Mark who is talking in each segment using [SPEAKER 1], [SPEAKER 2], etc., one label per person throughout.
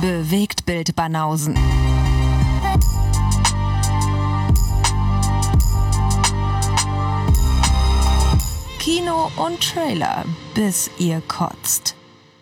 [SPEAKER 1] Bewegtbild Banausen. Kino und Trailer, bis ihr kotzt.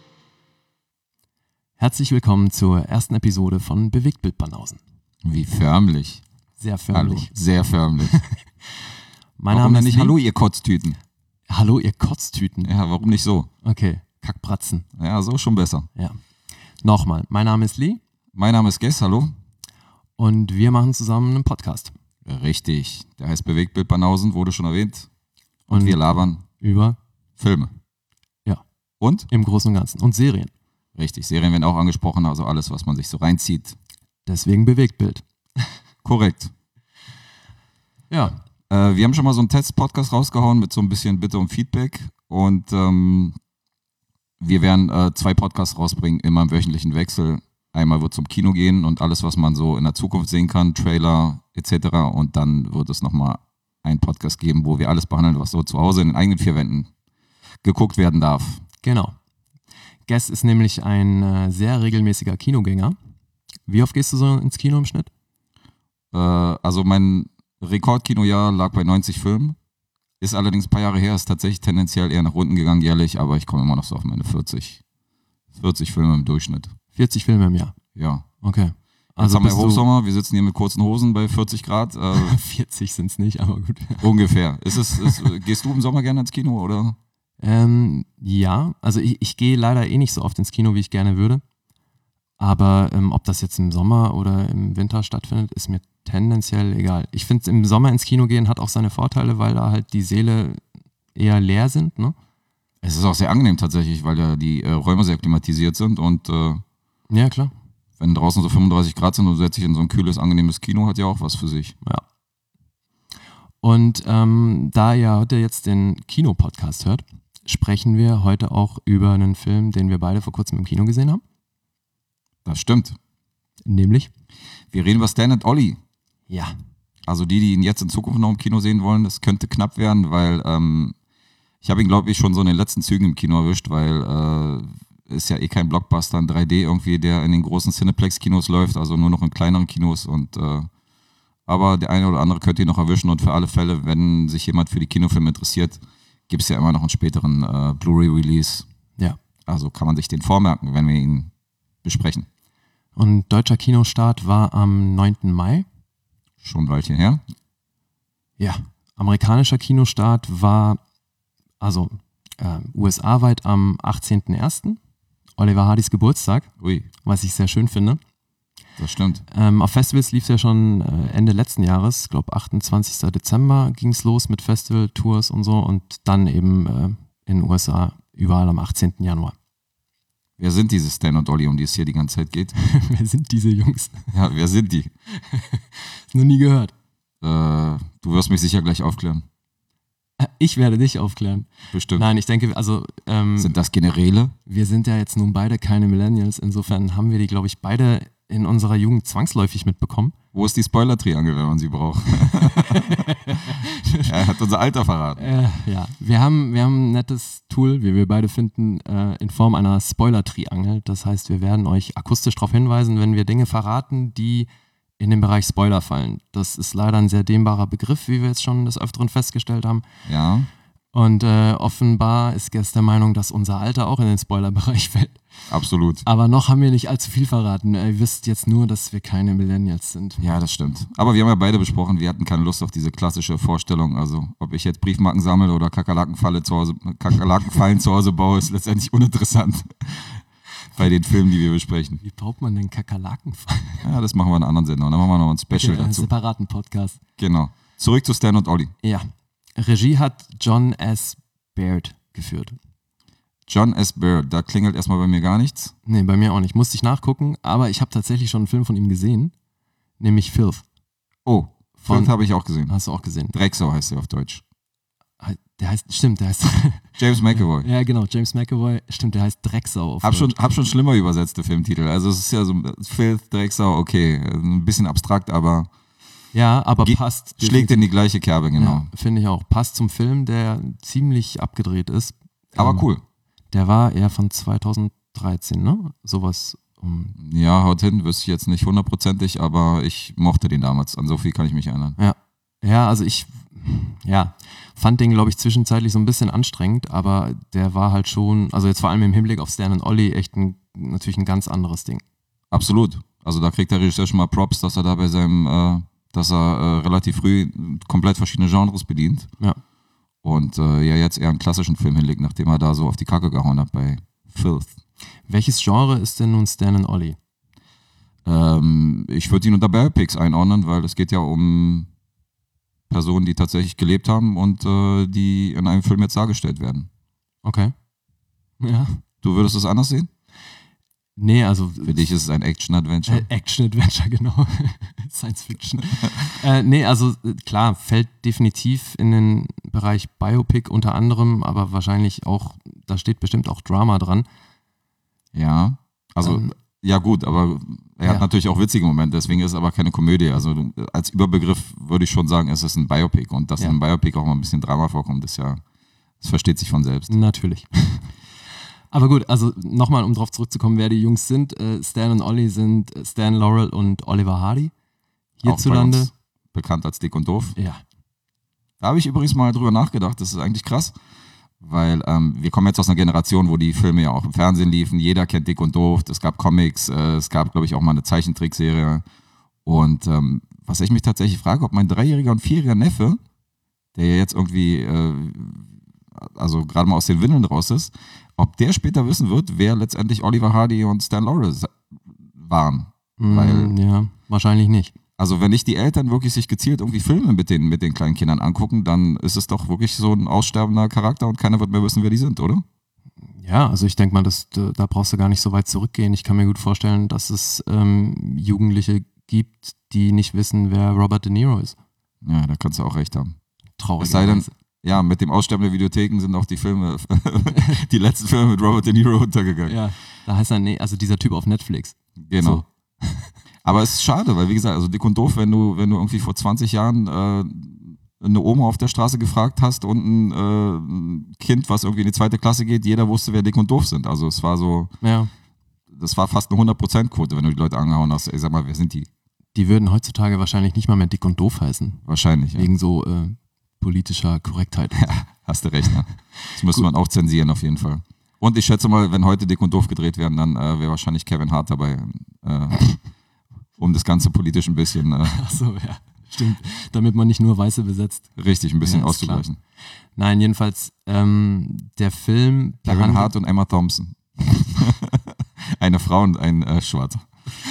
[SPEAKER 2] Herzlich willkommen zur ersten Episode von Bewegtbild Banausen.
[SPEAKER 3] Wie förmlich.
[SPEAKER 2] Sehr förmlich.
[SPEAKER 3] Hallo, sehr förmlich.
[SPEAKER 2] Warum
[SPEAKER 3] denn nicht Hallo, ihr Kotztüten?
[SPEAKER 2] Hallo, ihr Kotztüten?
[SPEAKER 3] Ja, warum nicht so?
[SPEAKER 2] Okay, Kackbratzen.
[SPEAKER 3] Ja, so schon besser.
[SPEAKER 2] Ja. Nochmal, mein Name ist Lee.
[SPEAKER 3] Mein Name ist Guess, hallo.
[SPEAKER 2] Und wir machen zusammen einen Podcast.
[SPEAKER 3] Richtig, der heißt Bewegtbild Banausen, wurde schon erwähnt. Und wir labern
[SPEAKER 2] über
[SPEAKER 3] Filme.
[SPEAKER 2] Ja.
[SPEAKER 3] Und?
[SPEAKER 2] Im Großen und Ganzen. Und Serien.
[SPEAKER 3] Richtig, Serien werden auch angesprochen, also alles, was man sich so reinzieht.
[SPEAKER 2] Deswegen Bewegtbild.
[SPEAKER 3] Korrekt.
[SPEAKER 2] Ja.
[SPEAKER 3] Wir haben schon mal so einen Test-Podcast rausgehauen mit so ein bisschen Bitte um Feedback. Und wir werden 2 Podcasts rausbringen, immer im wöchentlichen Wechsel. Einmal wird es zum Kino gehen und alles, was man so in der Zukunft sehen kann, Trailer etc. Und dann wird es nochmal einen Podcast geben, wo wir alles behandeln, was so zu Hause in den eigenen 4 Wänden geguckt werden darf.
[SPEAKER 2] Genau. Guess ist nämlich ein sehr regelmäßiger Kinogänger. Wie oft gehst du so ins Kino im Schnitt?
[SPEAKER 3] Also mein Rekordkinojahr lag bei 90 Filmen. Ist allerdings ein paar Jahre her, ist tatsächlich tendenziell eher nach unten gegangen jährlich, aber ich komme immer noch so auf meine 40 Filme im Durchschnitt.
[SPEAKER 2] 40 Filme im Jahr?
[SPEAKER 3] Ja.
[SPEAKER 2] Okay.
[SPEAKER 3] Also haben wir Hochsommer, wir sitzen hier mit kurzen Hosen bei 40 Grad.
[SPEAKER 2] 40 sind es nicht, aber gut.
[SPEAKER 3] Ungefähr. Gehst du im Sommer gerne ins Kino, oder?
[SPEAKER 2] Ja, also ich gehe leider nicht so oft ins Kino, wie ich gerne würde. Aber ob das jetzt im Sommer oder im Winter stattfindet, ist mir tendenziell egal. Ich finde, im Sommer ins Kino gehen hat auch seine Vorteile, weil da halt die Säle eher leer sind, ne?
[SPEAKER 3] Es ist auch sehr angenehm tatsächlich, weil ja die Räume sehr klimatisiert sind und
[SPEAKER 2] ja, klar.
[SPEAKER 3] Wenn draußen so 35 Grad sind und du setzt dich in so ein kühles, angenehmes Kino, hat ja auch was für sich.
[SPEAKER 2] Ja. Und da ihr heute jetzt den Kino-Podcast hört, sprechen wir heute auch über einen Film, den wir beide vor kurzem im Kino gesehen haben.
[SPEAKER 3] Das stimmt.
[SPEAKER 2] Nämlich?
[SPEAKER 3] Wir reden über Stan und Ollie.
[SPEAKER 2] Ja.
[SPEAKER 3] Also die ihn jetzt in Zukunft noch im Kino sehen wollen, das könnte knapp werden, weil ich habe ihn, glaube ich, schon so in den letzten Zügen im Kino erwischt, weil ist ja kein Blockbuster in 3D irgendwie, der in den großen Cineplex-Kinos läuft, also nur noch in kleineren Kinos und aber der eine oder andere könnte ihn noch erwischen und für alle Fälle, wenn sich jemand für die Kinofilme interessiert, gibt es ja immer noch einen späteren Blu-ray-Release.
[SPEAKER 2] Ja.
[SPEAKER 3] Also kann man sich den vormerken, wenn wir ihn besprechen.
[SPEAKER 2] Und deutscher Kinostart war am 9. Mai.
[SPEAKER 3] Schon ein Weilchen her.
[SPEAKER 2] Ja. Amerikanischer Kinostart war also USA-weit am 18.01. Oliver Hardys Geburtstag,
[SPEAKER 3] Ui.
[SPEAKER 2] Was ich sehr schön finde.
[SPEAKER 3] Das stimmt.
[SPEAKER 2] Auf Festivals lief es ja schon Ende letzten Jahres, ich glaube 28. Dezember ging es los mit Festival-Tours und so und dann eben in den USA überall am 18. Januar.
[SPEAKER 3] Wer sind diese Stan und Ollie, um die es hier die ganze Zeit geht?
[SPEAKER 2] Wer sind diese Jungs?
[SPEAKER 3] Ja, wer sind die?
[SPEAKER 2] Noch nie gehört.
[SPEAKER 3] Du wirst mich sicher gleich aufklären.
[SPEAKER 2] Ich werde dich aufklären.
[SPEAKER 3] Bestimmt.
[SPEAKER 2] Nein, ich denke, also
[SPEAKER 3] sind das Generäle?
[SPEAKER 2] Wir sind ja jetzt nun beide keine Millennials, insofern haben wir die, glaube ich, beide in unserer Jugend zwangsläufig mitbekommen.
[SPEAKER 3] Wo ist die Spoiler-Triangel, wenn man sie braucht? Er hat unser Alter verraten.
[SPEAKER 2] Ja, wir haben ein nettes Tool, wie wir beide finden, in Form einer Spoiler-Triangel. Das heißt, wir werden euch akustisch darauf hinweisen, wenn wir Dinge verraten, die in den Bereich Spoiler fallen. Das ist leider ein sehr dehnbarer Begriff, wie wir jetzt schon des Öfteren festgestellt haben.
[SPEAKER 3] Ja.
[SPEAKER 2] Und offenbar ist Guess der Meinung, dass unser Alter auch in den Spoiler-Bereich fällt.
[SPEAKER 3] Absolut.
[SPEAKER 2] Aber noch haben wir nicht allzu viel verraten. Ihr wisst jetzt nur, dass wir keine Millennials sind.
[SPEAKER 3] Ja, das stimmt. Aber wir haben ja beide besprochen, wir hatten keine Lust auf diese klassische Vorstellung. Also ob ich jetzt Briefmarken sammle oder Kakerlakenfallen zu Hause baue, ist letztendlich uninteressant bei den Filmen, die wir besprechen.
[SPEAKER 2] Wie baut man denn Kakerlakenfallen?
[SPEAKER 3] Ja, das machen wir in einer anderen Sendung. Dann machen wir noch ein Special dazu.
[SPEAKER 2] Einen separaten Podcast.
[SPEAKER 3] Genau. Zurück zu Stan und Ollie.
[SPEAKER 2] Ja. Regie hat John S. Baird geführt.
[SPEAKER 3] John S. Baird, da klingelt erstmal bei mir gar nichts.
[SPEAKER 2] Nee, bei mir auch nicht. Musste ich nachgucken, aber ich habe tatsächlich schon einen Film von ihm gesehen, nämlich Filth.
[SPEAKER 3] Oh, Filth habe ich auch gesehen.
[SPEAKER 2] Hast du auch gesehen?
[SPEAKER 3] Drecksau heißt er auf Deutsch.
[SPEAKER 2] Der heißt
[SPEAKER 3] James McAvoy.
[SPEAKER 2] Ja, genau, James McAvoy. Stimmt, der heißt Drecksau auf
[SPEAKER 3] Deutsch. Hab schon schlimmer übersetzte Filmtitel. Also es ist ja so Filth, Drecksau, okay, ein bisschen abstrakt, aber
[SPEAKER 2] ja, aber passt.
[SPEAKER 3] Schlägt in die gleiche Kerbe, genau.
[SPEAKER 2] Ja, finde ich auch. Passt zum Film, der ziemlich abgedreht ist.
[SPEAKER 3] Aber cool.
[SPEAKER 2] Der war eher von 2013, ne? Sowas
[SPEAKER 3] Ja, haut hin, wüsste ich jetzt nicht hundertprozentig, aber ich mochte den damals. An so viel kann ich mich erinnern.
[SPEAKER 2] Ja, also ich fand den, glaube ich, zwischenzeitlich so ein bisschen anstrengend, aber der war halt schon, also jetzt vor allem im Hinblick auf Stan und Ollie, echt natürlich ein ganz anderes Ding.
[SPEAKER 3] Absolut. Also da kriegt der Regisseur schon mal Props, dass er da bei seinem, dass er relativ früh komplett verschiedene Genres bedient.
[SPEAKER 2] Ja.
[SPEAKER 3] Und jetzt eher einen klassischen Film hinlegt, nachdem er da so auf die Kacke gehauen hat bei Filth.
[SPEAKER 2] Welches Genre ist denn nun Stan und Ollie?
[SPEAKER 3] Ich würde ihn unter Biopics einordnen, weil es geht ja um Personen, die tatsächlich gelebt haben und die in einem Film jetzt dargestellt werden.
[SPEAKER 2] Okay. Ja.
[SPEAKER 3] Du würdest es anders sehen?
[SPEAKER 2] Nee, also...
[SPEAKER 3] Für dich ist es ein Action-Adventure.
[SPEAKER 2] Action-Adventure, genau. Science-Fiction. Nee, also klar, fällt definitiv in den Bereich Biopic unter anderem, aber wahrscheinlich auch, da steht bestimmt auch Drama dran.
[SPEAKER 3] Ja, also... Ja gut, aber er hat natürlich auch witzige Momente, deswegen ist es aber keine Komödie. Also als Überbegriff würde ich schon sagen, es ist ein Biopic. Und dass in einem Biopic auch mal ein bisschen Drama vorkommt, das versteht sich von selbst.
[SPEAKER 2] Natürlich. Aber gut, also nochmal, um drauf zurückzukommen, wer die Jungs sind. Stan und Ollie sind Stan Laurel und Oliver Hardy. Hierzulande.
[SPEAKER 3] Auch bei uns bekannt als Dick und Doof.
[SPEAKER 2] Ja.
[SPEAKER 3] Da habe ich übrigens mal drüber nachgedacht, das ist eigentlich krass. Weil wir kommen jetzt aus einer Generation, wo die Filme ja auch im Fernsehen liefen. Jeder kennt Dick und Doof. Es gab Comics. Es gab, glaube ich, auch mal eine Zeichentrickserie. Und was ich mich tatsächlich frage, ob mein 3-jähriger und 4-jähriger Neffe, der ja jetzt irgendwie, also gerade mal aus den Windeln raus ist, ob der später wissen wird, wer letztendlich Oliver Hardy und Stan Laurel waren. Weil,
[SPEAKER 2] ja, wahrscheinlich nicht.
[SPEAKER 3] also wenn nicht die Eltern wirklich sich gezielt irgendwie Filme mit den kleinen Kindern angucken, dann ist es doch wirklich so ein aussterbender Charakter und keiner wird mehr wissen, wer die sind, oder?
[SPEAKER 2] Ja, also ich denke mal, da brauchst du gar nicht so weit zurückgehen. Ich kann mir gut vorstellen, dass es Jugendliche gibt, die nicht wissen, wer Robert De Niro ist.
[SPEAKER 3] Ja, da kannst du auch recht haben.
[SPEAKER 2] Traurig.
[SPEAKER 3] Es sei denn, ja, mit dem Aussterben der Videotheken sind auch die Filme, die letzten Filme mit Robert De Niro untergegangen.
[SPEAKER 2] Ja, da heißt er, nee, also dieser Typ auf Netflix.
[SPEAKER 3] Genau.
[SPEAKER 2] So.
[SPEAKER 3] Aber es ist schade, weil wie gesagt, also Dick und Doof, wenn du irgendwie vor 20 Jahren eine Oma auf der Straße gefragt hast und ein Kind, was irgendwie in die 2. Klasse geht, jeder wusste, wer Dick und Doof sind. Also es war so, das war fast eine 100%-Quote, wenn du die Leute angehauen hast. Ey, sag mal, wer sind die?
[SPEAKER 2] Die würden heutzutage wahrscheinlich nicht mal mehr Dick und Doof heißen.
[SPEAKER 3] Wahrscheinlich, ja.
[SPEAKER 2] Wegen so politischer Korrektheit.
[SPEAKER 3] Ja, hast du recht, ne? Das müsste man auch zensieren auf jeden Fall. Und ich schätze mal, wenn heute Dick und Doof gedreht werden, dann wäre wahrscheinlich Kevin Hart dabei, um das Ganze politisch ein bisschen...
[SPEAKER 2] Ach so, ja, stimmt. Damit man nicht nur Weiße besetzt.
[SPEAKER 3] Richtig, ein bisschen
[SPEAKER 2] Ja, ist
[SPEAKER 3] auszugleichen.
[SPEAKER 2] klar. Nein, jedenfalls, der Film...
[SPEAKER 3] Kevin Hart und Emma Thompson. Eine Frau und ein Schwarzer.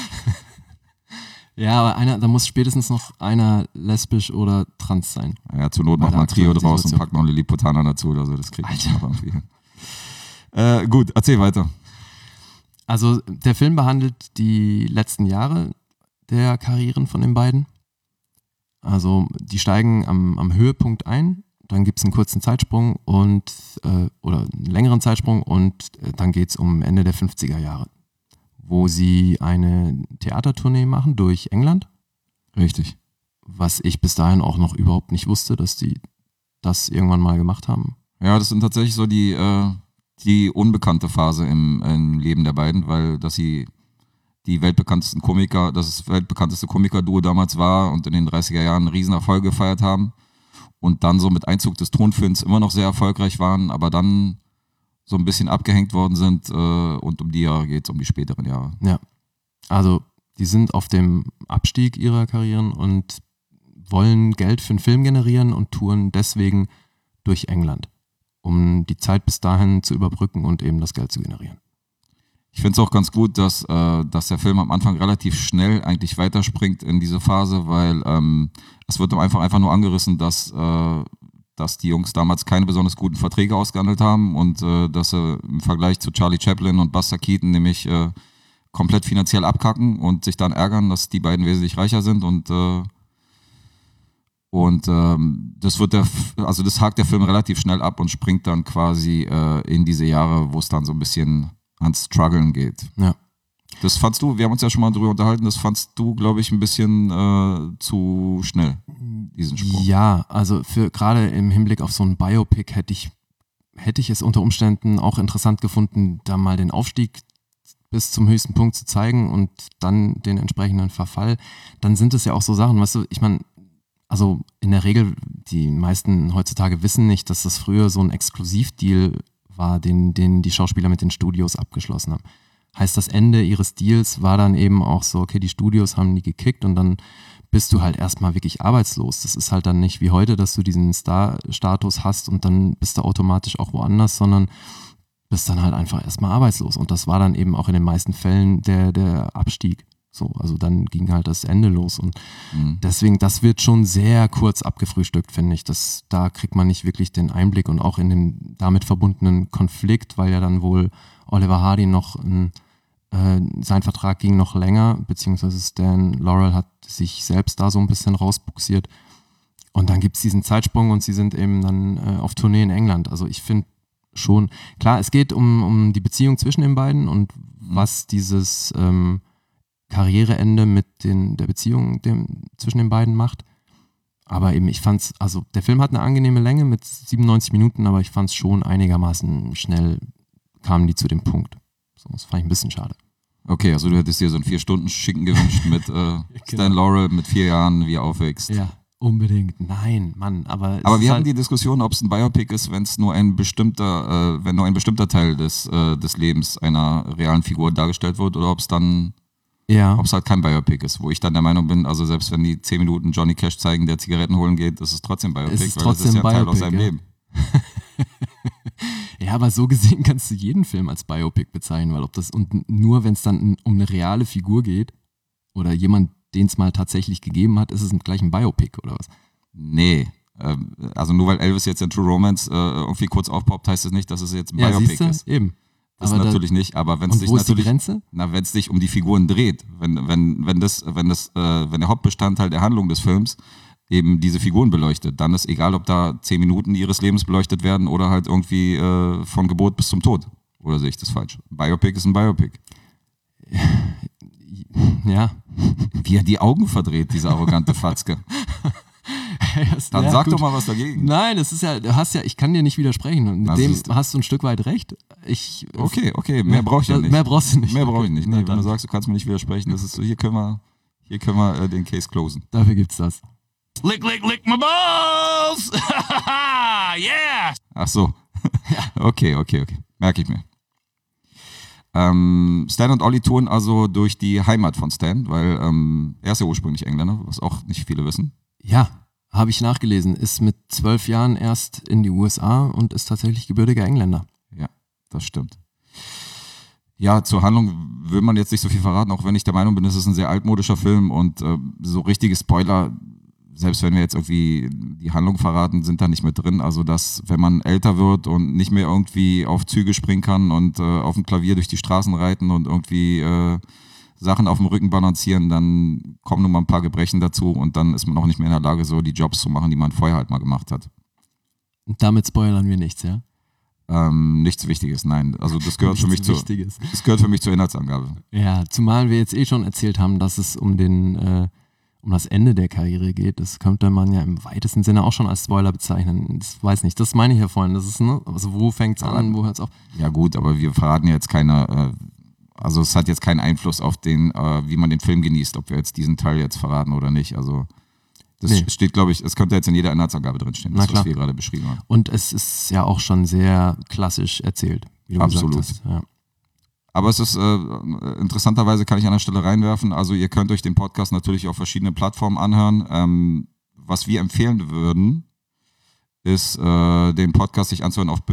[SPEAKER 2] Ja, aber da muss spätestens noch einer lesbisch oder trans sein.
[SPEAKER 3] Ja, zur Not
[SPEAKER 2] Bei
[SPEAKER 3] macht
[SPEAKER 2] der
[SPEAKER 3] man ein Trio
[SPEAKER 2] aktuellen
[SPEAKER 3] draus und
[SPEAKER 2] Situation.
[SPEAKER 3] packt noch einen Lilliputaner dazu oder so. Das kriegt man aber irgendwie hin. Gut, erzähl weiter.
[SPEAKER 2] Also der Film behandelt die letzten Jahre der Karrieren von den beiden. Also die steigen am Höhepunkt ein, dann gibt es einen kurzen Zeitsprung oder einen längeren Zeitsprung und dann geht es um Ende der 50er Jahre, wo sie eine Theatertournee machen durch England.
[SPEAKER 3] Richtig.
[SPEAKER 2] Was ich bis dahin auch noch überhaupt nicht wusste, dass die das irgendwann mal gemacht haben.
[SPEAKER 3] Ja, das sind tatsächlich so die unbekannte Phase im Leben der beiden, weil dass sie das weltbekannteste Komikerduo damals war und in den 30er Jahren einen Riesenerfolg gefeiert haben und dann so mit Einzug des Tonfilms immer noch sehr erfolgreich waren, aber dann so ein bisschen abgehängt worden sind und um die Jahre geht es, um die späteren Jahre.
[SPEAKER 2] Ja, also die sind auf dem Abstieg ihrer Karrieren und wollen Geld für einen Film generieren und touren deswegen durch England, um die Zeit bis dahin zu überbrücken und eben das Geld zu generieren.
[SPEAKER 3] Ich finde es auch ganz gut, dass der Film am Anfang relativ schnell eigentlich weiterspringt in diese Phase, weil es wird einfach nur angerissen, dass die Jungs damals keine besonders guten Verträge ausgehandelt haben und dass sie im Vergleich zu Charlie Chaplin und Buster Keaton nämlich komplett finanziell abkacken und sich dann ärgern, dass die beiden wesentlich reicher sind und das hakt der Film relativ schnell ab und springt dann quasi in diese Jahre, wo es dann so ein bisschen ans Struggeln geht.
[SPEAKER 2] Ja.
[SPEAKER 3] Das fandst du, wir haben uns ja schon mal drüber unterhalten, das fandst du, glaube ich, ein bisschen zu schnell, diesen Sprung.
[SPEAKER 2] Ja, also gerade im Hinblick auf so ein Biopic hätte ich es unter Umständen auch interessant gefunden, da mal den Aufstieg bis zum höchsten Punkt zu zeigen und dann den entsprechenden Verfall, dann sind es ja auch so Sachen, weißt du, ich meine, also in der Regel, die meisten heutzutage wissen nicht, dass das früher so ein Exklusivdeal war, den die Schauspieler mit den Studios abgeschlossen haben. Heißt, das Ende ihres Deals war dann eben auch so, okay, die Studios haben die gekickt und dann bist du halt erstmal wirklich arbeitslos. Das ist halt dann nicht wie heute, dass du diesen Star-Status hast und dann bist du automatisch auch woanders, sondern bist dann halt einfach erstmal arbeitslos. Und das war dann eben auch in den meisten Fällen der Abstieg. So, also dann ging halt das Ende los. Und deswegen, das wird schon sehr kurz abgefrühstückt, finde ich. Da kriegt man nicht wirklich den Einblick und auch in dem damit verbundenen Konflikt, weil ja dann wohl Oliver Hardy noch sein Vertrag ging noch länger, beziehungsweise Stan Laurel hat sich selbst da so ein bisschen rausbuxiert. Und dann gibt es diesen Zeitsprung und sie sind eben dann auf Tournee in England. Also ich finde schon, klar, es geht um die Beziehung zwischen den beiden und was dieses Karriereende mit der Beziehung zwischen den beiden macht. Aber eben, ich fand's, also der Film hat eine angenehme Länge mit 97 Minuten, aber ich fand's schon einigermaßen schnell, kamen die zu dem Punkt. So, das fand ich ein bisschen schade.
[SPEAKER 3] Okay, also du hättest dir so einen 4-Stunden-Schicken gewünscht mit Stan Laurel mit 4 Jahren, wie er aufwächst.
[SPEAKER 2] Ja, unbedingt. Nein, Mann, aber
[SPEAKER 3] Aber wir hatten
[SPEAKER 2] halt,
[SPEAKER 3] die Diskussion, ob es ein Biopic ist, wenn nur ein bestimmter Teil des Lebens einer realen Figur dargestellt wird, oder ob es halt kein Biopic ist, wo ich dann der Meinung bin, also selbst wenn die 10 Minuten Johnny Cash zeigen, der Zigaretten holen geht, das ist trotzdem Biopic,
[SPEAKER 2] es ist
[SPEAKER 3] weil
[SPEAKER 2] trotzdem
[SPEAKER 3] das ist ja ein Teil aus
[SPEAKER 2] Biopic,
[SPEAKER 3] seinem
[SPEAKER 2] ja.
[SPEAKER 3] Leben.
[SPEAKER 2] Ja, aber so gesehen kannst du jeden Film als Biopic bezeichnen, weil und nur wenn es dann um eine reale Figur geht oder jemand, den es mal tatsächlich gegeben hat, ist es gleich ein Biopic oder was?
[SPEAKER 3] Nee, also nur weil Elvis jetzt in True Romance irgendwie kurz aufpoppt, heißt das nicht, dass es jetzt ein Biopic
[SPEAKER 2] siehste?
[SPEAKER 3] ist.
[SPEAKER 2] Eben.
[SPEAKER 3] Das
[SPEAKER 2] Aber
[SPEAKER 3] natürlich nicht, aber wenn es
[SPEAKER 2] und
[SPEAKER 3] sich
[SPEAKER 2] wo ist die
[SPEAKER 3] natürlich,
[SPEAKER 2] Grenze?
[SPEAKER 3] wenn es sich um die Figuren dreht, wenn der Hauptbestandteil der Handlung des Films eben diese Figuren beleuchtet, dann ist egal, ob da 10 Minuten ihres Lebens beleuchtet werden oder halt irgendwie von Geburt bis zum Tod. Oder sehe ich das falsch? Ein Biopic ist ein Biopic.
[SPEAKER 2] Ja.
[SPEAKER 3] Wie er die Augen verdreht, dieser arrogante Fatzke. Dann
[SPEAKER 2] Ja,
[SPEAKER 3] sag
[SPEAKER 2] gut.
[SPEAKER 3] doch mal was dagegen.
[SPEAKER 2] Nein, das ist ja, ich kann dir nicht widersprechen. Und mit
[SPEAKER 3] Na,
[SPEAKER 2] dem
[SPEAKER 3] siehste.
[SPEAKER 2] hast du ein Stück weit recht.
[SPEAKER 3] Okay, mehr brauche ich ja nicht.
[SPEAKER 2] Mehr brauchst du nicht.
[SPEAKER 3] Mehr brauche ich nicht. Nee,
[SPEAKER 2] Na
[SPEAKER 3] wenn du
[SPEAKER 2] dann.
[SPEAKER 3] sagst, du kannst mir nicht widersprechen, das ist so, hier können wir den Case closen.
[SPEAKER 2] Dafür gibt's das.
[SPEAKER 4] Lick, lick, lick my balls! Yeah!
[SPEAKER 3] Ach so. Okay. Merke ich mir. Stan und Ollie touren also durch die Heimat von Stan, weil er ist ja ursprünglich Engländer, was auch nicht viele wissen.
[SPEAKER 2] Ja, habe ich nachgelesen. Ist mit 12 Jahren erst in die USA und ist tatsächlich gebürtiger Engländer.
[SPEAKER 3] Ja, das stimmt. Ja, zur Handlung will man jetzt nicht so viel verraten, auch wenn ich der Meinung bin, es ist ein sehr altmodischer Film und so richtige Spoiler, selbst wenn wir jetzt irgendwie die Handlung verraten, sind da nicht mit drin. Also, dass, wenn man älter wird und nicht mehr irgendwie auf Züge springen kann und auf dem Klavier durch die Straßen reiten und irgendwie Sachen auf dem Rücken balancieren, dann kommen nun mal ein paar Gebrechen dazu und dann ist man auch nicht mehr in der Lage, so die Jobs zu machen, die man vorher halt mal gemacht hat.
[SPEAKER 2] Und damit spoilern wir nichts, ja?
[SPEAKER 3] Nichts Wichtiges, nein. Also das gehört,
[SPEAKER 2] Nichts
[SPEAKER 3] für
[SPEAKER 2] Wichtiges.
[SPEAKER 3] das gehört für mich zur Inhaltsangabe.
[SPEAKER 2] Ja, zumal wir jetzt schon erzählt haben, dass es um das Ende der Karriere geht. Das könnte man ja im weitesten Sinne auch schon als Spoiler bezeichnen. Das weiß nicht, das meine ich ja vorhin. Das ist, ne? Also wo fängt's an, wo hört's auf?
[SPEAKER 3] Ja gut, aber wir verraten jetzt keine, also es hat jetzt keinen Einfluss auf den, wie man den Film genießt, ob wir jetzt diesen Teil jetzt verraten oder nicht. Also das steht, glaube ich, es könnte jetzt in jeder Inhaltsangabe drinstehen, das, was wir gerade beschrieben haben.
[SPEAKER 2] Und es ist ja auch schon sehr klassisch erzählt, wie du
[SPEAKER 3] Absolut.
[SPEAKER 2] gesagt hast. Ja.
[SPEAKER 3] Aber es ist, interessanterweise kann ich an der Stelle reinwerfen, also ihr könnt euch den Podcast natürlich auf verschiedenen Plattformen anhören. Was wir empfehlen würden, ist, den Podcast sich anzuhören auf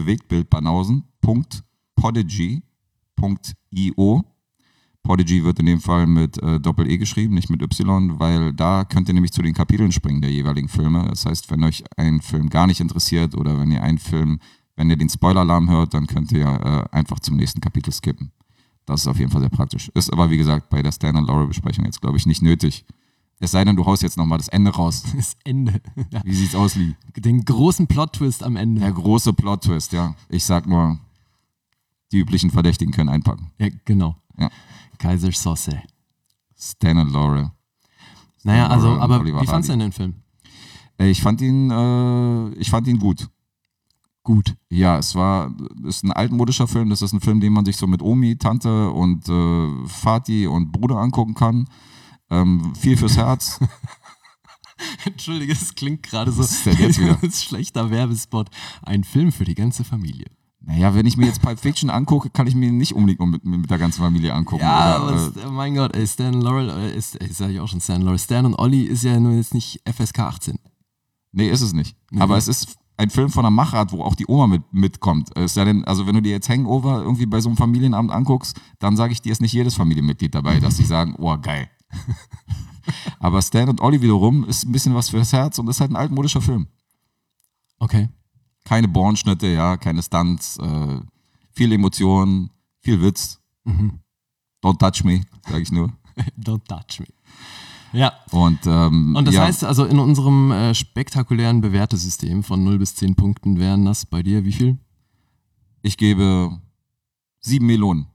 [SPEAKER 3] bewegtbildbanausen.podigy.io. Podigy wird in dem Fall mit Doppel-E geschrieben, nicht mit Y, weil da könnt ihr nämlich zu den Kapiteln springen der jeweiligen Filme. Das heißt, wenn euch ein Film gar nicht interessiert oder wenn ihr den Spoiler-Alarm hört, dann könnt ihr einfach zum nächsten Kapitel skippen. Das ist auf jeden Fall sehr praktisch. Ist aber, wie gesagt, bei der Stan und Laurel-Besprechung jetzt, glaube ich, nicht nötig. Es sei denn, du haust jetzt nochmal das Ende raus.
[SPEAKER 2] Das Ende. Ja.
[SPEAKER 3] Wie sieht's aus, Lee?
[SPEAKER 2] Den großen Plot-Twist am Ende.
[SPEAKER 3] Der große Plot-Twist, ja. Ich sag nur, die üblichen Verdächtigen können einpacken.
[SPEAKER 2] Ja, genau.
[SPEAKER 3] Ja.
[SPEAKER 2] Kaisersoße.
[SPEAKER 3] Stan und Laurel.
[SPEAKER 2] Naja, also,
[SPEAKER 3] Laurel und
[SPEAKER 2] aber
[SPEAKER 3] Oliver
[SPEAKER 2] wie fandst du
[SPEAKER 3] Hardy.
[SPEAKER 2] denn den Film?
[SPEAKER 3] Ich fand ihn gut.
[SPEAKER 2] gut.
[SPEAKER 3] Ja, ist ein altmodischer Film. Das ist ein Film, den man sich so mit Omi, Tante und Vati und Bruder angucken kann. Viel fürs Herz.
[SPEAKER 2] Entschuldige, es klingt gerade so.
[SPEAKER 3] Was ist denn jetzt wieder?
[SPEAKER 2] Das ist schlechter Werbespot. Ein Film für die ganze Familie.
[SPEAKER 3] Naja, wenn ich mir jetzt Pulp Fiction angucke, kann ich mir nicht unbedingt mit der ganzen Familie angucken.
[SPEAKER 2] Ja,
[SPEAKER 3] oder,
[SPEAKER 2] aber mein Gott, ey, Stan Laurel, sag ich auch schon Stan Laurel. Stan und Olli ist ja nur jetzt nicht FSK 18.
[SPEAKER 3] nee, ist es nicht.
[SPEAKER 2] Nee.
[SPEAKER 3] Aber es ist ein Film von einer Machart, wo auch die Oma mitkommt. Es sei denn, also wenn du dir jetzt Hangover irgendwie bei so einem Familienabend anguckst, dann sage ich dir, ist nicht jedes Familienmitglied dabei, dass sie sagen, oh geil. Aber Stan und Olli wiederum ist ein bisschen was fürs Herz und ist halt ein altmodischer Film.
[SPEAKER 2] Okay.
[SPEAKER 3] Keine Bornschnitte, ja, keine Stunts, viel Emotionen, viel Witz. Don't touch me, sage ich nur.
[SPEAKER 2] Don't touch me. Ja.
[SPEAKER 3] Und
[SPEAKER 2] das
[SPEAKER 3] ja,
[SPEAKER 2] heißt also, in unserem spektakulären Bewertesystem von 0 bis 10 Punkten wären das bei dir wie viel?
[SPEAKER 3] ich gebe 7 Melonen.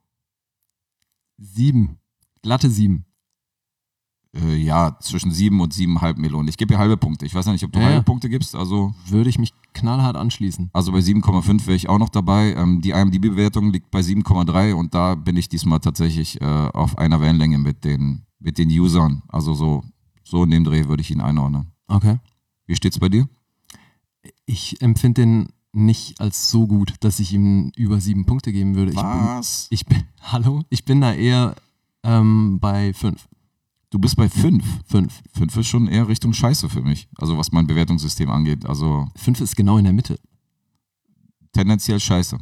[SPEAKER 2] 7. Glatte 7.
[SPEAKER 3] Ja, zwischen 7 und 7,5 Melonen. Ich gebe ja halbe Punkte. Ich weiß ja nicht, ob du
[SPEAKER 2] Ja,
[SPEAKER 3] halbe
[SPEAKER 2] ja.
[SPEAKER 3] Punkte gibst. Also
[SPEAKER 2] Würde ich mich knallhart anschließen.
[SPEAKER 3] bei 7,5 wäre ich auch noch dabei. Die IMDb-Bewertung liegt bei 7,3 und da bin ich diesmal tatsächlich auf einer Wellenlänge mit den Usern. Also so in dem Dreh würde ich ihn einordnen.
[SPEAKER 2] Okay.
[SPEAKER 3] Wie steht's bei dir?
[SPEAKER 2] Ich empfinde den nicht als so gut, dass ich ihm über 7 Punkte geben würde.
[SPEAKER 3] Was?
[SPEAKER 2] Ich bin da eher bei 5.
[SPEAKER 3] Du bist bei 5.
[SPEAKER 2] 5.
[SPEAKER 3] 5 ist schon eher Richtung Scheiße für mich. Also was mein Bewertungssystem angeht. Also
[SPEAKER 2] 5 ist genau in der Mitte.
[SPEAKER 3] tendenziell Scheiße.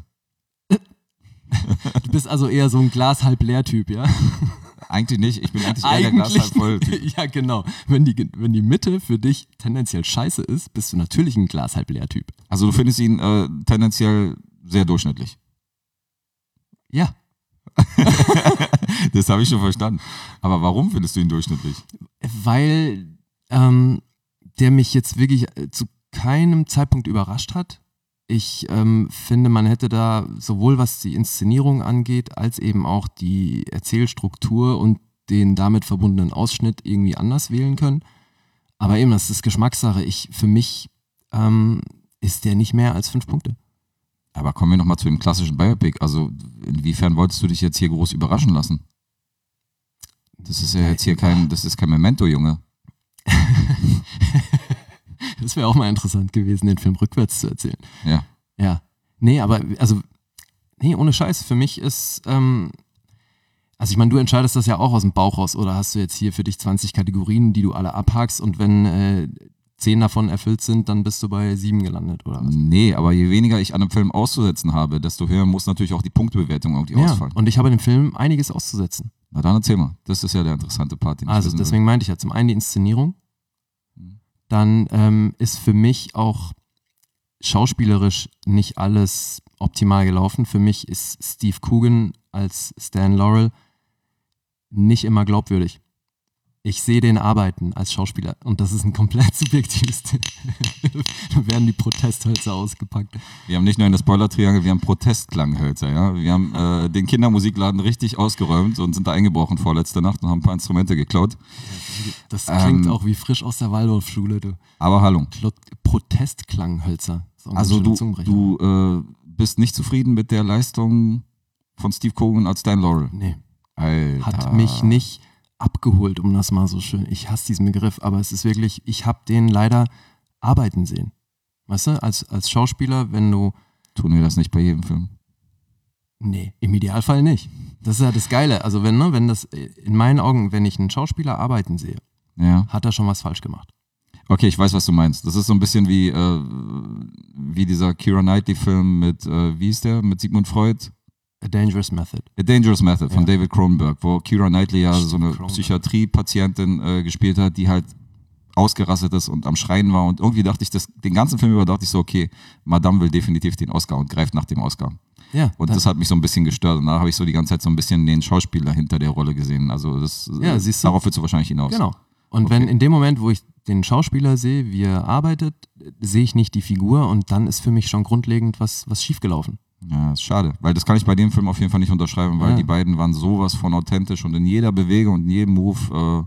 [SPEAKER 2] Du bist also eher so ein Glas halb leer Typ, ja?
[SPEAKER 3] Eigentlich nicht. Ich bin eigentlich eher der Glas halb voll Typ.
[SPEAKER 2] Ja, genau. Wenn die Mitte für dich tendenziell scheiße ist, bist du natürlich ein Glas halb leer Typ.
[SPEAKER 3] Also du findest ihn tendenziell sehr durchschnittlich.
[SPEAKER 2] Ja.
[SPEAKER 3] Das habe ich schon verstanden. Aber warum findest du ihn durchschnittlich?
[SPEAKER 2] Weil der mich jetzt wirklich zu keinem Zeitpunkt überrascht hat. Ich finde, man hätte da sowohl was die Inszenierung angeht, als eben auch die Erzählstruktur und den damit verbundenen Ausschnitt irgendwie anders wählen können. Aber eben, das ist Geschmackssache. Für mich ist der nicht mehr als 5 Punkte.
[SPEAKER 3] Aber kommen wir nochmal zu dem klassischen Biopic. Also inwiefern wolltest du dich jetzt hier groß überraschen lassen? Das ist ja jetzt hier kein Memento, Junge.
[SPEAKER 2] Das wäre auch mal interessant gewesen, den Film rückwärts zu erzählen.
[SPEAKER 3] Ja.
[SPEAKER 2] Ja. Nee, aber, ohne Scheiß. Für mich ist, also ich meine, du entscheidest das ja auch aus dem Bauch raus, oder hast du jetzt hier für dich 20 Kategorien, die du alle abhakst und wenn 10 davon erfüllt sind, dann bist du bei 7 gelandet, oder was?
[SPEAKER 3] Nee, aber je weniger ich an einem Film auszusetzen habe, desto höher muss natürlich auch die Punktebewertung irgendwie ausfallen.
[SPEAKER 2] Und ich habe dem Film einiges auszusetzen.
[SPEAKER 3] Na dann erzähl mal. Das ist ja der interessante Part, den ich
[SPEAKER 2] Also
[SPEAKER 3] wissen
[SPEAKER 2] deswegen meinte ich ja zum einen die Inszenierung, dann ist für mich auch schauspielerisch nicht alles optimal gelaufen. Für mich ist Steve Coogan als Stan Laurel nicht immer glaubwürdig. Ich sehe den arbeiten als Schauspieler und das ist ein komplett subjektives Ding. Da werden die Protesthölzer ausgepackt.
[SPEAKER 3] Wir haben nicht nur in der Spoiler-Triangel, wir haben Protestklanghölzer, ja. Wir haben den Kindermusikladen richtig ausgeräumt und sind da eingebrochen vorletzte Nacht und haben ein paar Instrumente geklaut.
[SPEAKER 2] Das klingt auch wie frisch aus der Waldorfschule, du.
[SPEAKER 3] Aber hallo.
[SPEAKER 2] Protestklanghölzer.
[SPEAKER 3] Also du bist nicht zufrieden mit der Leistung von Steve Coogan als Stan Laurel?
[SPEAKER 2] Nee.
[SPEAKER 3] Alter.
[SPEAKER 2] Hat mich nicht abgeholt, um das mal so schön. Ich hasse diesen Begriff, aber es ist wirklich, ich habe den leider arbeiten sehen. Weißt du, als Schauspieler, wenn du...
[SPEAKER 3] Tun wir das nicht bei jedem Film?
[SPEAKER 2] Nee, im Idealfall nicht. Das ist ja das Geile. Also wenn das, in meinen Augen, wenn ich einen Schauspieler arbeiten sehe,
[SPEAKER 3] Ja.
[SPEAKER 2] hat er schon was falsch gemacht.
[SPEAKER 3] Okay, ich weiß, was du meinst. Das ist so ein bisschen wie dieser Keira Knightley-Film mit, wie hieß der, mit Sigmund Freud?
[SPEAKER 2] A Dangerous Method.
[SPEAKER 3] A Dangerous Method von
[SPEAKER 2] Ja.
[SPEAKER 3] David Cronenberg, wo Keira Knightley ja so eine
[SPEAKER 2] Cronenberg.
[SPEAKER 3] Psychiatrie-Patientin gespielt hat, die halt ausgerastet ist und am Schreien war und irgendwie dachte ich, den ganzen Film über dachte ich so, okay, Madame will definitiv den Oscar und greift nach dem Oscar.
[SPEAKER 2] Ja,
[SPEAKER 3] Und das hat mich so ein bisschen gestört und da habe ich so die ganze Zeit so ein bisschen den Schauspieler hinter der Rolle gesehen. Also das,
[SPEAKER 2] Ja, siehst du?
[SPEAKER 3] darauf willst du wahrscheinlich hinaus.
[SPEAKER 2] Genau. Und
[SPEAKER 3] Okay.
[SPEAKER 2] wenn in dem Moment, wo ich den Schauspieler sehe, wie er arbeitet, sehe ich nicht die Figur und dann ist für mich schon grundlegend was schiefgelaufen.
[SPEAKER 3] Ja, ist schade, weil das kann ich bei dem Film auf jeden Fall nicht unterschreiben, weil
[SPEAKER 2] Ja.
[SPEAKER 3] die beiden waren sowas von authentisch und in jeder Bewegung und in jedem Move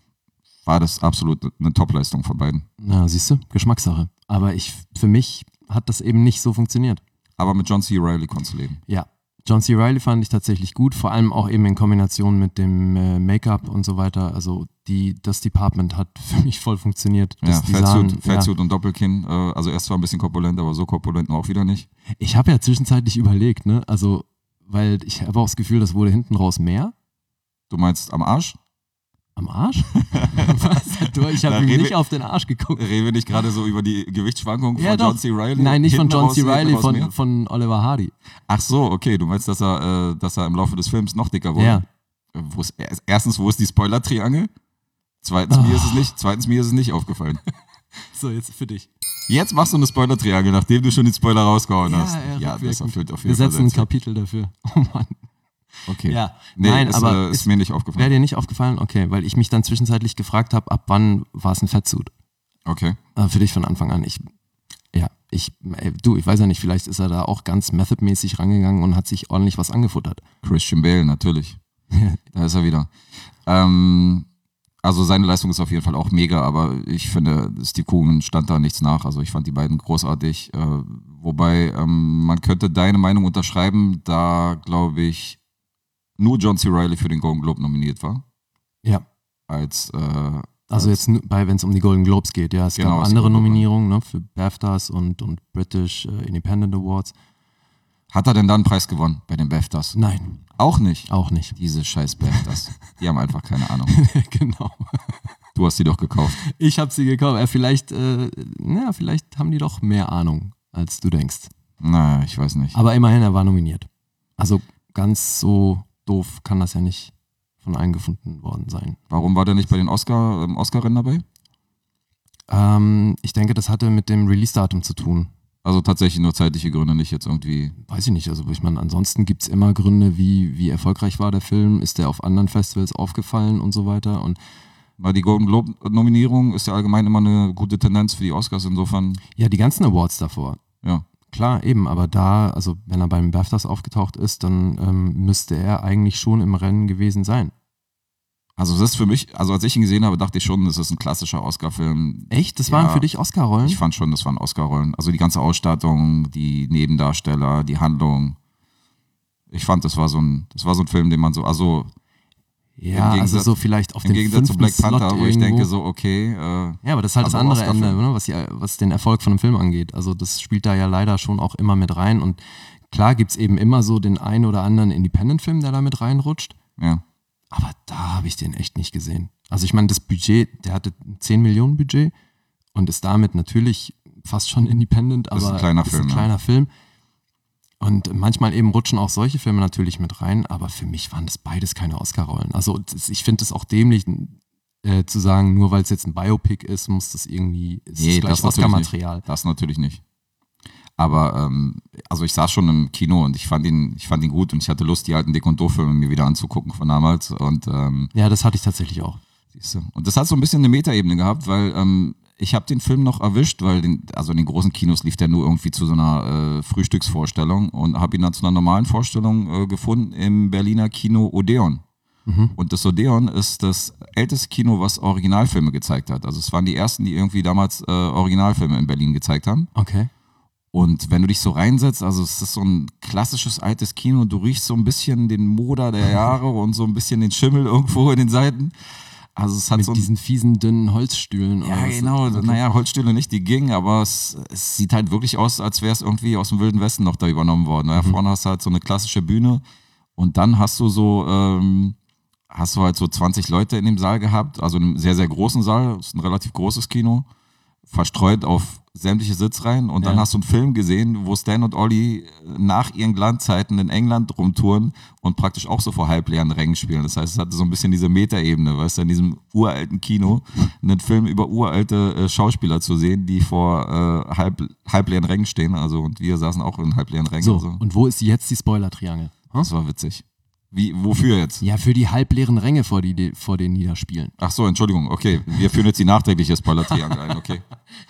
[SPEAKER 3] war das absolut eine Topleistung von beiden.
[SPEAKER 2] Ja, siehst du, Geschmackssache. Aber für mich hat das eben nicht so funktioniert.
[SPEAKER 3] Aber mit John C. Reilly konntest du leben.
[SPEAKER 2] Ja, John C. Reilly fand ich tatsächlich gut, vor allem auch eben in Kombination mit dem Make-up und so weiter. Also das Department hat für mich voll funktioniert. Das
[SPEAKER 3] Feldsuit und Doppelkinn. Also erst war ein bisschen korpulent, aber so korpulent auch wieder nicht.
[SPEAKER 2] Ich habe ja zwischenzeitlich überlegt, ne? Also, weil ich habe auch das Gefühl, das wurde hinten raus mehr.
[SPEAKER 3] Du meinst am Arsch?
[SPEAKER 2] Am Arsch? Was? Ich habe ihm nicht auf den Arsch geguckt.
[SPEAKER 3] Reden wir nicht gerade so über die Gewichtsschwankungen von
[SPEAKER 2] doch.
[SPEAKER 3] John C. Reilly?
[SPEAKER 2] Nein, nicht von
[SPEAKER 3] Hinten
[SPEAKER 2] John
[SPEAKER 3] raus,
[SPEAKER 2] C.
[SPEAKER 3] hinten
[SPEAKER 2] Reilly,
[SPEAKER 3] raus
[SPEAKER 2] von Oliver Hardy.
[SPEAKER 3] Ach so, okay. Du meinst, dass er im Laufe des Films noch dicker wurde?
[SPEAKER 2] Ja.
[SPEAKER 3] Erstens, wo ist die Spoiler-Triangel? Zweitens, mir ist es nicht aufgefallen.
[SPEAKER 2] So, jetzt für dich.
[SPEAKER 3] Jetzt machst du eine Spoiler-Triangel, nachdem du schon den Spoiler rausgehauen hast. Ja,
[SPEAKER 2] rückwirkend.
[SPEAKER 3] das erfüllt auf
[SPEAKER 2] Wir
[SPEAKER 3] jeden Fall
[SPEAKER 2] setzen ein
[SPEAKER 3] Sinn.
[SPEAKER 2] Kapitel dafür. Oh Mann.
[SPEAKER 3] Okay.
[SPEAKER 2] Ja.
[SPEAKER 3] Nee,
[SPEAKER 2] Nein, aber
[SPEAKER 3] ist mir nicht aufgefallen.
[SPEAKER 2] Wäre dir nicht aufgefallen? Okay, weil ich mich dann zwischenzeitlich gefragt habe, ab wann war es ein Fettsuit?
[SPEAKER 3] Okay.
[SPEAKER 2] Für dich von Anfang an. Ich weiß ja nicht, vielleicht ist er da auch ganz method-mäßig rangegangen und hat sich ordentlich was angefuttert.
[SPEAKER 3] Christian Bale, natürlich. Da ist er wieder. Also seine Leistung ist auf jeden Fall auch mega, aber ich finde, Steve Coogan stand da nichts nach. Also ich fand die beiden großartig. Wobei man könnte deine Meinung unterschreiben, da glaube ich nur John C. Reilly für den Golden Globe nominiert war.
[SPEAKER 2] Ja. Also jetzt, wenn es um die Golden Globes geht, ja. Es
[SPEAKER 3] Genau,
[SPEAKER 2] gab andere Nominierungen, ne, für BAFTAs und British Independent Awards.
[SPEAKER 3] Hat er denn da einen Preis gewonnen bei den BAFTAs?
[SPEAKER 2] Nein,
[SPEAKER 3] Auch nicht?
[SPEAKER 2] auch nicht.
[SPEAKER 3] Diese scheiß BAFTAs. Die haben einfach keine Ahnung.
[SPEAKER 2] Genau.
[SPEAKER 3] Du hast die doch gekauft.
[SPEAKER 2] Ich habe sie gekauft. Vielleicht haben die doch mehr Ahnung, als du denkst.
[SPEAKER 3] Na, ich weiß nicht.
[SPEAKER 2] Aber immerhin, er war nominiert. Also ganz so doof kann das ja nicht von allen gefunden worden sein.
[SPEAKER 3] Warum war der nicht bei den Oscar-Rennen dabei?
[SPEAKER 2] Ich denke, das hatte mit dem Release-Datum zu tun.
[SPEAKER 3] Also tatsächlich nur zeitliche Gründe, nicht jetzt irgendwie.
[SPEAKER 2] Weiß ich nicht. Also ich meine, ansonsten gibt es immer Gründe, wie erfolgreich war der Film, ist der auf anderen Festivals aufgefallen und so weiter. Und
[SPEAKER 3] Weil die Golden Globe-Nominierung ist ja allgemein immer eine gute Tendenz für die Oscars, insofern,
[SPEAKER 2] ja, die ganzen Awards davor.
[SPEAKER 3] ja.
[SPEAKER 2] Klar, eben, aber also wenn er beim BAFTAs aufgetaucht ist, dann müsste er eigentlich schon im Rennen gewesen sein.
[SPEAKER 3] Also das ist für mich, also als ich ihn gesehen habe, dachte ich schon, das ist ein klassischer Oscar-Film.
[SPEAKER 2] Echt? Das
[SPEAKER 3] Ja.
[SPEAKER 2] waren für dich Oscar-Rollen?
[SPEAKER 3] Ich fand schon, das waren Oscar-Rollen. Also die ganze Ausstattung, die Nebendarsteller, die Handlung. Ich fand, das war so ein Film, den man so, also
[SPEAKER 2] Ja,
[SPEAKER 3] Im
[SPEAKER 2] also
[SPEAKER 3] Gegensatz-
[SPEAKER 2] so vielleicht auf
[SPEAKER 3] im
[SPEAKER 2] den
[SPEAKER 3] Gegensatz zu
[SPEAKER 2] 5.
[SPEAKER 3] Black
[SPEAKER 2] Slot
[SPEAKER 3] Panther, wo ich
[SPEAKER 2] irgendwo.
[SPEAKER 3] denke so, okay,
[SPEAKER 2] Ja, aber das ist halt das
[SPEAKER 3] aber
[SPEAKER 2] andere Ende,
[SPEAKER 3] Oscar-Film.
[SPEAKER 2] ne, was den Erfolg von einem Film angeht. Also das spielt da ja leider schon auch immer mit rein. Und klar gibt es eben immer so den einen oder anderen Independent-Film, der da mit reinrutscht.
[SPEAKER 3] ja.
[SPEAKER 2] Aber da habe ich den echt nicht gesehen. Also ich meine, das Budget, der hatte ein 10 Millionen Budget und ist damit natürlich fast schon independent, aber
[SPEAKER 3] Ist ein kleiner
[SPEAKER 2] ist
[SPEAKER 3] Film,
[SPEAKER 2] ein
[SPEAKER 3] ja.
[SPEAKER 2] kleiner Film. Und manchmal eben rutschen auch solche Filme natürlich mit rein, aber für mich waren das beides keine Oscar-Rollen. Also ich finde es auch dämlich, zu sagen, nur weil es jetzt ein Biopic ist, muss das irgendwie, ist
[SPEAKER 3] Nee,
[SPEAKER 2] das gleich
[SPEAKER 3] das natürlich
[SPEAKER 2] Oscar-Material.
[SPEAKER 3] Das natürlich nicht. Aber also ich saß schon im Kino und ich fand ihn gut und ich hatte Lust, die alten Dick und Doof-Filme mir wieder anzugucken von damals. Und
[SPEAKER 2] Ja, das hatte ich tatsächlich auch.
[SPEAKER 3] siehst du. Und das hat so ein bisschen eine Metaebene gehabt, weil ich habe den Film noch erwischt, weil in den großen Kinos lief der nur irgendwie zu so einer Frühstücksvorstellung und habe ihn dann zu einer normalen Vorstellung gefunden im Berliner Kino Odeon. Und das Odeon ist das älteste Kino, was Originalfilme gezeigt hat. Also es waren die ersten, die irgendwie damals Originalfilme in Berlin gezeigt haben.
[SPEAKER 2] Okay.
[SPEAKER 3] Und wenn du dich so reinsetzt, also es ist so ein klassisches altes Kino, du riechst so ein bisschen den Moder der Jahre und so ein bisschen den Schimmel irgendwo in den Seiten. Also es hat
[SPEAKER 2] Mit
[SPEAKER 3] so ein,
[SPEAKER 2] diesen fiesen, dünnen Holzstühlen.
[SPEAKER 3] ja
[SPEAKER 2] oder was?
[SPEAKER 3] genau,
[SPEAKER 2] Okay.
[SPEAKER 3] naja, Holzstühle nicht, die gingen, aber es sieht halt wirklich aus, als wäre es irgendwie aus dem Wilden Westen noch da übernommen worden. Naja, vorne hast du halt so eine klassische Bühne und dann hast du halt so 20 Leute in dem Saal gehabt, also in einem sehr, sehr großen Saal, das ist ein relativ großes Kino, verstreut auf sämtliche Sitzreihen und dann
[SPEAKER 2] Ja.
[SPEAKER 3] hast du einen Film gesehen, wo Stan und Olli nach ihren Glanzzeiten in England rumtouren und praktisch auch so vor halbleeren Rängen spielen. Das heißt, es hatte so ein bisschen diese Metaebene, weißt du, in diesem uralten Kino einen Film über uralte Schauspieler zu sehen, die vor halbleeren Rängen stehen. Also und wir saßen auch in halbleeren Rängen.
[SPEAKER 2] So,
[SPEAKER 3] Also,
[SPEAKER 2] und wo ist jetzt die Spoiler-Triangel?
[SPEAKER 3] das war witzig. Wofür jetzt?
[SPEAKER 2] Ja, für die halbleeren Ränge, vor denen die da spielen.
[SPEAKER 3] Ach so, Entschuldigung, okay. Wir führen jetzt die nachträgliche Spoiler-Triangel ein, okay.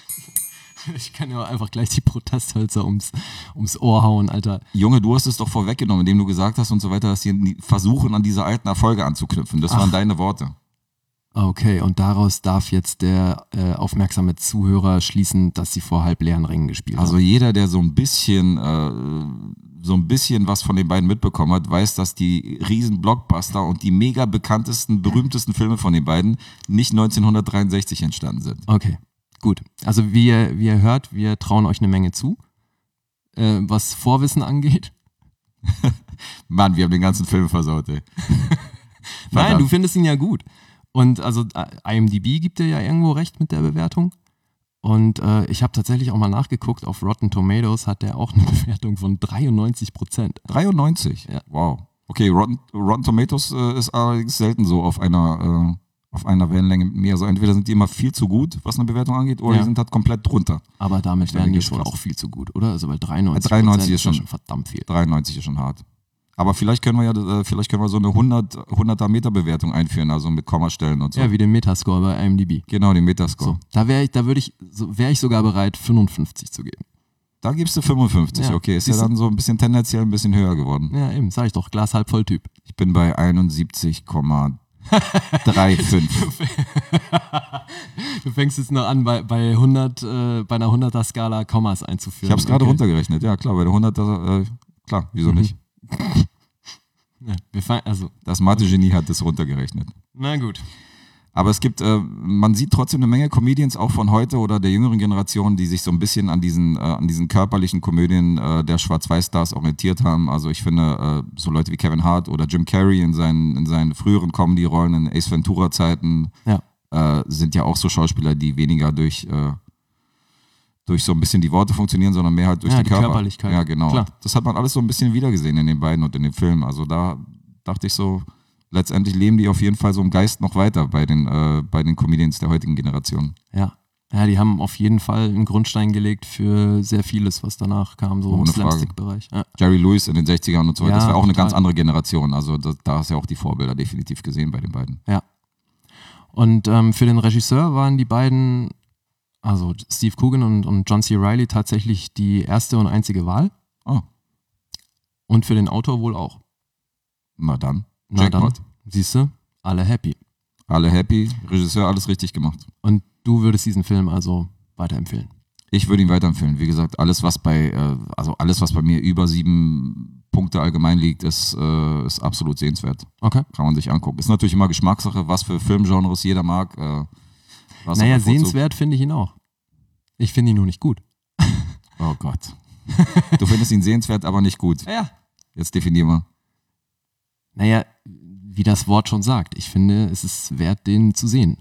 [SPEAKER 2] Ich kann ja einfach gleich die Protesthölzer ums Ohr hauen, Alter.
[SPEAKER 3] Junge, du hast es doch vorweggenommen, indem du gesagt hast und so weiter, dass sie versuchen, an diese alten Erfolge anzuknüpfen. Das waren deine Worte.
[SPEAKER 2] Okay, und daraus darf jetzt der aufmerksame Zuhörer schließen, dass sie vor halbleeren Rängen gespielt
[SPEAKER 3] Also
[SPEAKER 2] haben.
[SPEAKER 3] jeder, der so ein bisschen was von den beiden mitbekommen hat, weiß, dass die riesen Blockbuster und die mega bekanntesten, berühmtesten Filme von den beiden nicht 1963 entstanden sind.
[SPEAKER 2] Okay, gut. Also wie ihr hört, wir trauen euch eine Menge zu, was Vorwissen angeht.
[SPEAKER 3] Mann, wir haben den ganzen Film versaut, ey.
[SPEAKER 2] Nein,
[SPEAKER 3] Verdammt.
[SPEAKER 2] du findest ihn ja gut. Und also IMDb gibt dir ja irgendwo recht mit der Bewertung. Und ich habe tatsächlich auch mal nachgeguckt, auf Rotten Tomatoes hat der auch eine Bewertung von 93%.
[SPEAKER 3] 93?
[SPEAKER 2] Ja.
[SPEAKER 3] Wow. Okay, Rotten Tomatoes ist allerdings selten so auf einer Wellenlänge mit mir. Also entweder sind die immer viel zu gut, was eine Bewertung angeht, oder
[SPEAKER 2] Ja.
[SPEAKER 3] die sind halt komplett drunter.
[SPEAKER 2] Aber damit
[SPEAKER 3] Ich denke,
[SPEAKER 2] wären die
[SPEAKER 3] das ist
[SPEAKER 2] schon
[SPEAKER 3] krass.
[SPEAKER 2] auch viel zu gut, oder? Also weil 93%,
[SPEAKER 3] 93 ist
[SPEAKER 2] ja
[SPEAKER 3] schon-
[SPEAKER 2] verdammt viel.
[SPEAKER 3] 93 ist schon hart. Aber vielleicht können wir so eine 100er Meter Bewertung einführen, also mit Kommastellen und so.
[SPEAKER 2] Ja, wie den Metascore bei IMDb.
[SPEAKER 3] Genau, den Metascore.
[SPEAKER 2] So, wäre ich sogar bereit, 55 zu geben.
[SPEAKER 3] Da gibst du 55,
[SPEAKER 2] Ja.
[SPEAKER 3] okay. Ist
[SPEAKER 2] Siehst
[SPEAKER 3] ja
[SPEAKER 2] du?
[SPEAKER 3] dann so ein bisschen tendenziell ein bisschen höher geworden.
[SPEAKER 2] Ja, eben, sag ich doch, Glas halb voll Typ.
[SPEAKER 3] Ich bin bei 71,35.
[SPEAKER 2] Du fängst jetzt noch an, bei 100, bei einer 100er Skala Kommas einzuführen.
[SPEAKER 3] Ich habe es gerade
[SPEAKER 2] Okay.
[SPEAKER 3] runtergerechnet. Ja, klar, bei der 100er, klar, wieso nicht?
[SPEAKER 2] Ja, also,
[SPEAKER 3] Das Mathe-Genie hat das runtergerechnet.
[SPEAKER 2] na gut.
[SPEAKER 3] Aber es gibt, man sieht trotzdem eine Menge Comedians auch von heute oder der jüngeren Generation, die sich so ein bisschen an diesen körperlichen Komödien der Schwarz-Weiß-Stars orientiert haben. Also ich finde, so Leute wie Kevin Hart oder Jim Carrey in seinen früheren Comedy-Rollen in Ace Ventura-Zeiten
[SPEAKER 2] Ja.
[SPEAKER 3] sind ja auch so Schauspieler, die weniger durch so ein bisschen die Worte funktionieren, sondern mehr halt durch
[SPEAKER 2] Ja,
[SPEAKER 3] den
[SPEAKER 2] die
[SPEAKER 3] Körper.
[SPEAKER 2] Körperlichkeit.
[SPEAKER 3] Ja, genau.
[SPEAKER 2] Klar.
[SPEAKER 3] Das hat man alles so ein bisschen wiedergesehen in den beiden und in dem Film. Also da dachte ich so, letztendlich leben die auf jeden Fall so im Geist noch weiter bei den Comedians der heutigen Generation.
[SPEAKER 2] Ja. Ja, die haben auf jeden Fall einen Grundstein gelegt für sehr vieles, was danach kam, so im
[SPEAKER 3] Ohne Frage.
[SPEAKER 2] Slapstick-Bereich. Ja.
[SPEAKER 3] Jerry Lewis in den 60ern und so weiter,
[SPEAKER 2] Ja,
[SPEAKER 3] das war auch eine
[SPEAKER 2] total.
[SPEAKER 3] ganz andere Generation. Also da hast du ja auch die Vorbilder definitiv gesehen bei den beiden.
[SPEAKER 2] Ja. Und für den Regisseur waren die beiden, also Steve Coogan und John C. Reilly, tatsächlich die erste und einzige Wahl.
[SPEAKER 3] Oh,
[SPEAKER 2] Und für den Autor wohl auch.
[SPEAKER 3] na dann.
[SPEAKER 2] Na
[SPEAKER 3] Jackpot.
[SPEAKER 2] dann, siehst du, alle happy.
[SPEAKER 3] Alle happy, Regisseur, alles richtig gemacht.
[SPEAKER 2] Und du würdest diesen Film also weiterempfehlen.
[SPEAKER 3] Ich würde ihn weiterempfehlen. Wie gesagt, alles, was bei mir über 7 Punkte allgemein liegt, ist absolut sehenswert.
[SPEAKER 2] Okay.
[SPEAKER 3] Kann man sich angucken. Ist natürlich immer Geschmackssache, was für Filmgenres jeder mag. Was
[SPEAKER 2] Naja,
[SPEAKER 3] er bevorzugt.
[SPEAKER 2] sehenswert finde ich ihn auch. Ich finde ihn nur nicht gut.
[SPEAKER 3] Oh Gott. Du findest ihn sehenswert, aber nicht gut.
[SPEAKER 2] Ja.
[SPEAKER 3] Jetzt definier mal.
[SPEAKER 2] Naja, wie das Wort schon sagt. Ich finde, es ist wert, den zu sehen.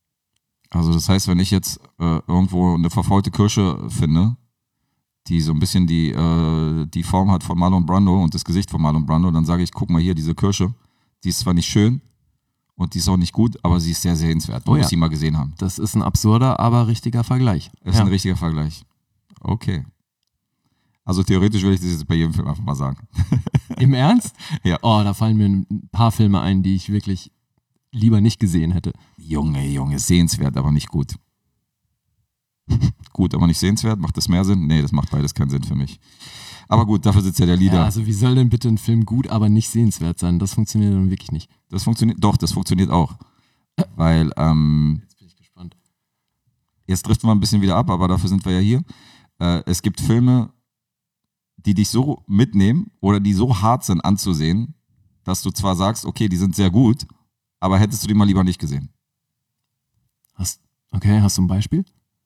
[SPEAKER 3] Also das heißt, wenn ich jetzt irgendwo eine verfaulte Kirsche finde, die so ein bisschen die Form hat von Marlon Brando und das Gesicht von Marlon Brando, dann sage ich, guck mal hier, diese Kirsche, die ist zwar nicht schön und die ist auch nicht gut, aber sie ist sehr sehenswert. Du
[SPEAKER 2] Oh ja.
[SPEAKER 3] musst sie mal gesehen haben.
[SPEAKER 2] Das ist ein absurder, aber richtiger Vergleich.
[SPEAKER 3] Das ist
[SPEAKER 2] Ja.
[SPEAKER 3] ein richtiger Vergleich. Okay. Also theoretisch würde ich das jetzt bei jedem Film einfach mal sagen.
[SPEAKER 2] Im Ernst?
[SPEAKER 3] Ja.
[SPEAKER 2] Oh, da fallen mir ein paar Filme ein, die ich wirklich lieber nicht gesehen hätte.
[SPEAKER 3] Junge, sehenswert, aber nicht gut. Gut, aber nicht sehenswert, macht das mehr Sinn? Nee, das macht beides keinen Sinn für mich. Aber gut, dafür sitzt ja der Leader.
[SPEAKER 2] Ja, also wie soll denn bitte ein Film gut, aber nicht sehenswert sein? Das funktioniert dann wirklich nicht.
[SPEAKER 3] Das funktioniert auch. Weil,
[SPEAKER 2] Jetzt bin ich gespannt.
[SPEAKER 3] jetzt driften wir ein bisschen wieder ab, aber dafür sind wir ja hier. Es gibt Filme, die dich so mitnehmen oder die so hart sind anzusehen, dass du zwar sagst, okay, die sind sehr gut, aber hättest du die mal lieber nicht gesehen.
[SPEAKER 2] Hast du ein Beispiel?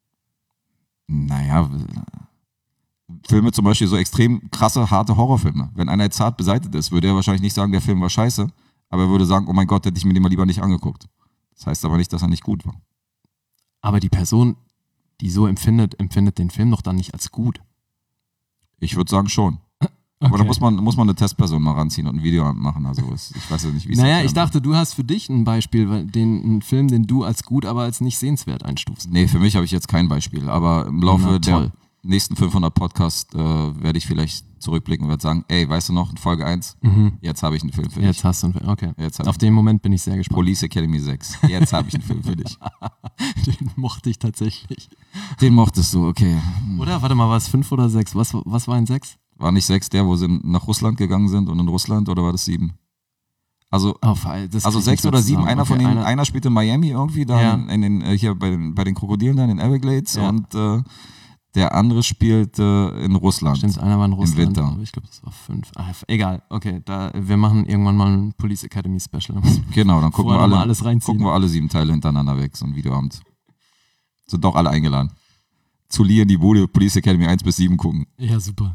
[SPEAKER 3] Naja, Filme zum Beispiel so extrem krasse, harte Horrorfilme. Wenn einer jetzt hart beseitigt ist, würde er wahrscheinlich nicht sagen, der Film war scheiße, aber er würde sagen, oh mein Gott, hätte ich mir den mal lieber nicht angeguckt. Das heißt aber nicht, dass er nicht gut war.
[SPEAKER 2] Aber die Person, die so empfindet den Film doch dann nicht als gut.
[SPEAKER 3] Ich würde sagen schon. Aber da muss man eine Testperson mal ranziehen und ein Video machen. Also ich weiß ja nicht, wie es
[SPEAKER 2] Naja,
[SPEAKER 3] erklären
[SPEAKER 2] ich dachte, du hast für dich ein Beispiel, einen Film, den du als gut, aber als nicht sehenswert einstufst.
[SPEAKER 3] Nee, für mich habe ich jetzt kein Beispiel. Aber im Laufe
[SPEAKER 2] Na,
[SPEAKER 3] der
[SPEAKER 2] toll.
[SPEAKER 3] nächsten 500 Podcasts werde ich vielleicht zurückblicken und werde sagen, ey, weißt du noch, in Folge 1, jetzt habe ich einen Film für dich.
[SPEAKER 2] Jetzt hast du einen Film. Okay.
[SPEAKER 3] Jetzt hab
[SPEAKER 2] Auf
[SPEAKER 3] ich-
[SPEAKER 2] den Moment bin ich sehr gespannt.
[SPEAKER 3] Police Academy 6. Jetzt habe ich einen Film für dich.
[SPEAKER 2] Den mochte ich tatsächlich.
[SPEAKER 3] Den mochtest du, okay.
[SPEAKER 2] Oder? Warte mal, war es 5 oder 6? Was war ein 6?
[SPEAKER 3] War nicht 6 der, wo sie nach Russland gegangen sind und in Russland, oder war das 7? Also,
[SPEAKER 2] Oh, das
[SPEAKER 3] also
[SPEAKER 2] krieg ich
[SPEAKER 3] 6
[SPEAKER 2] nicht mehr
[SPEAKER 3] oder 7,
[SPEAKER 2] zusammen.
[SPEAKER 3] einer von
[SPEAKER 2] Okay,
[SPEAKER 3] denen, einer spielt in Miami irgendwie, dann
[SPEAKER 2] Ja.
[SPEAKER 3] hier bei den Krokodilen dann in Everglades
[SPEAKER 2] Ja.
[SPEAKER 3] und der andere spielt in Russland.
[SPEAKER 2] Stimmt, einer war in Russland.
[SPEAKER 3] Winter.
[SPEAKER 2] Aber ich glaube, das war 5. Egal, okay, wir machen irgendwann mal ein Police Academy Special.
[SPEAKER 3] Genau, dann gucken
[SPEAKER 2] Vorher noch
[SPEAKER 3] wir,
[SPEAKER 2] mal alles reinziehen.
[SPEAKER 3] gucken wir alle 7 Teile hintereinander weg, so ein Videoabend. Sind doch alle eingeladen. Zu Lee in die Bude, Police Academy 1 bis 7 gucken.
[SPEAKER 2] Ja, super.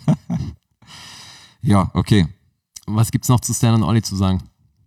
[SPEAKER 3] Ja, okay.
[SPEAKER 2] Was gibt's noch zu Stan und Ollie zu sagen?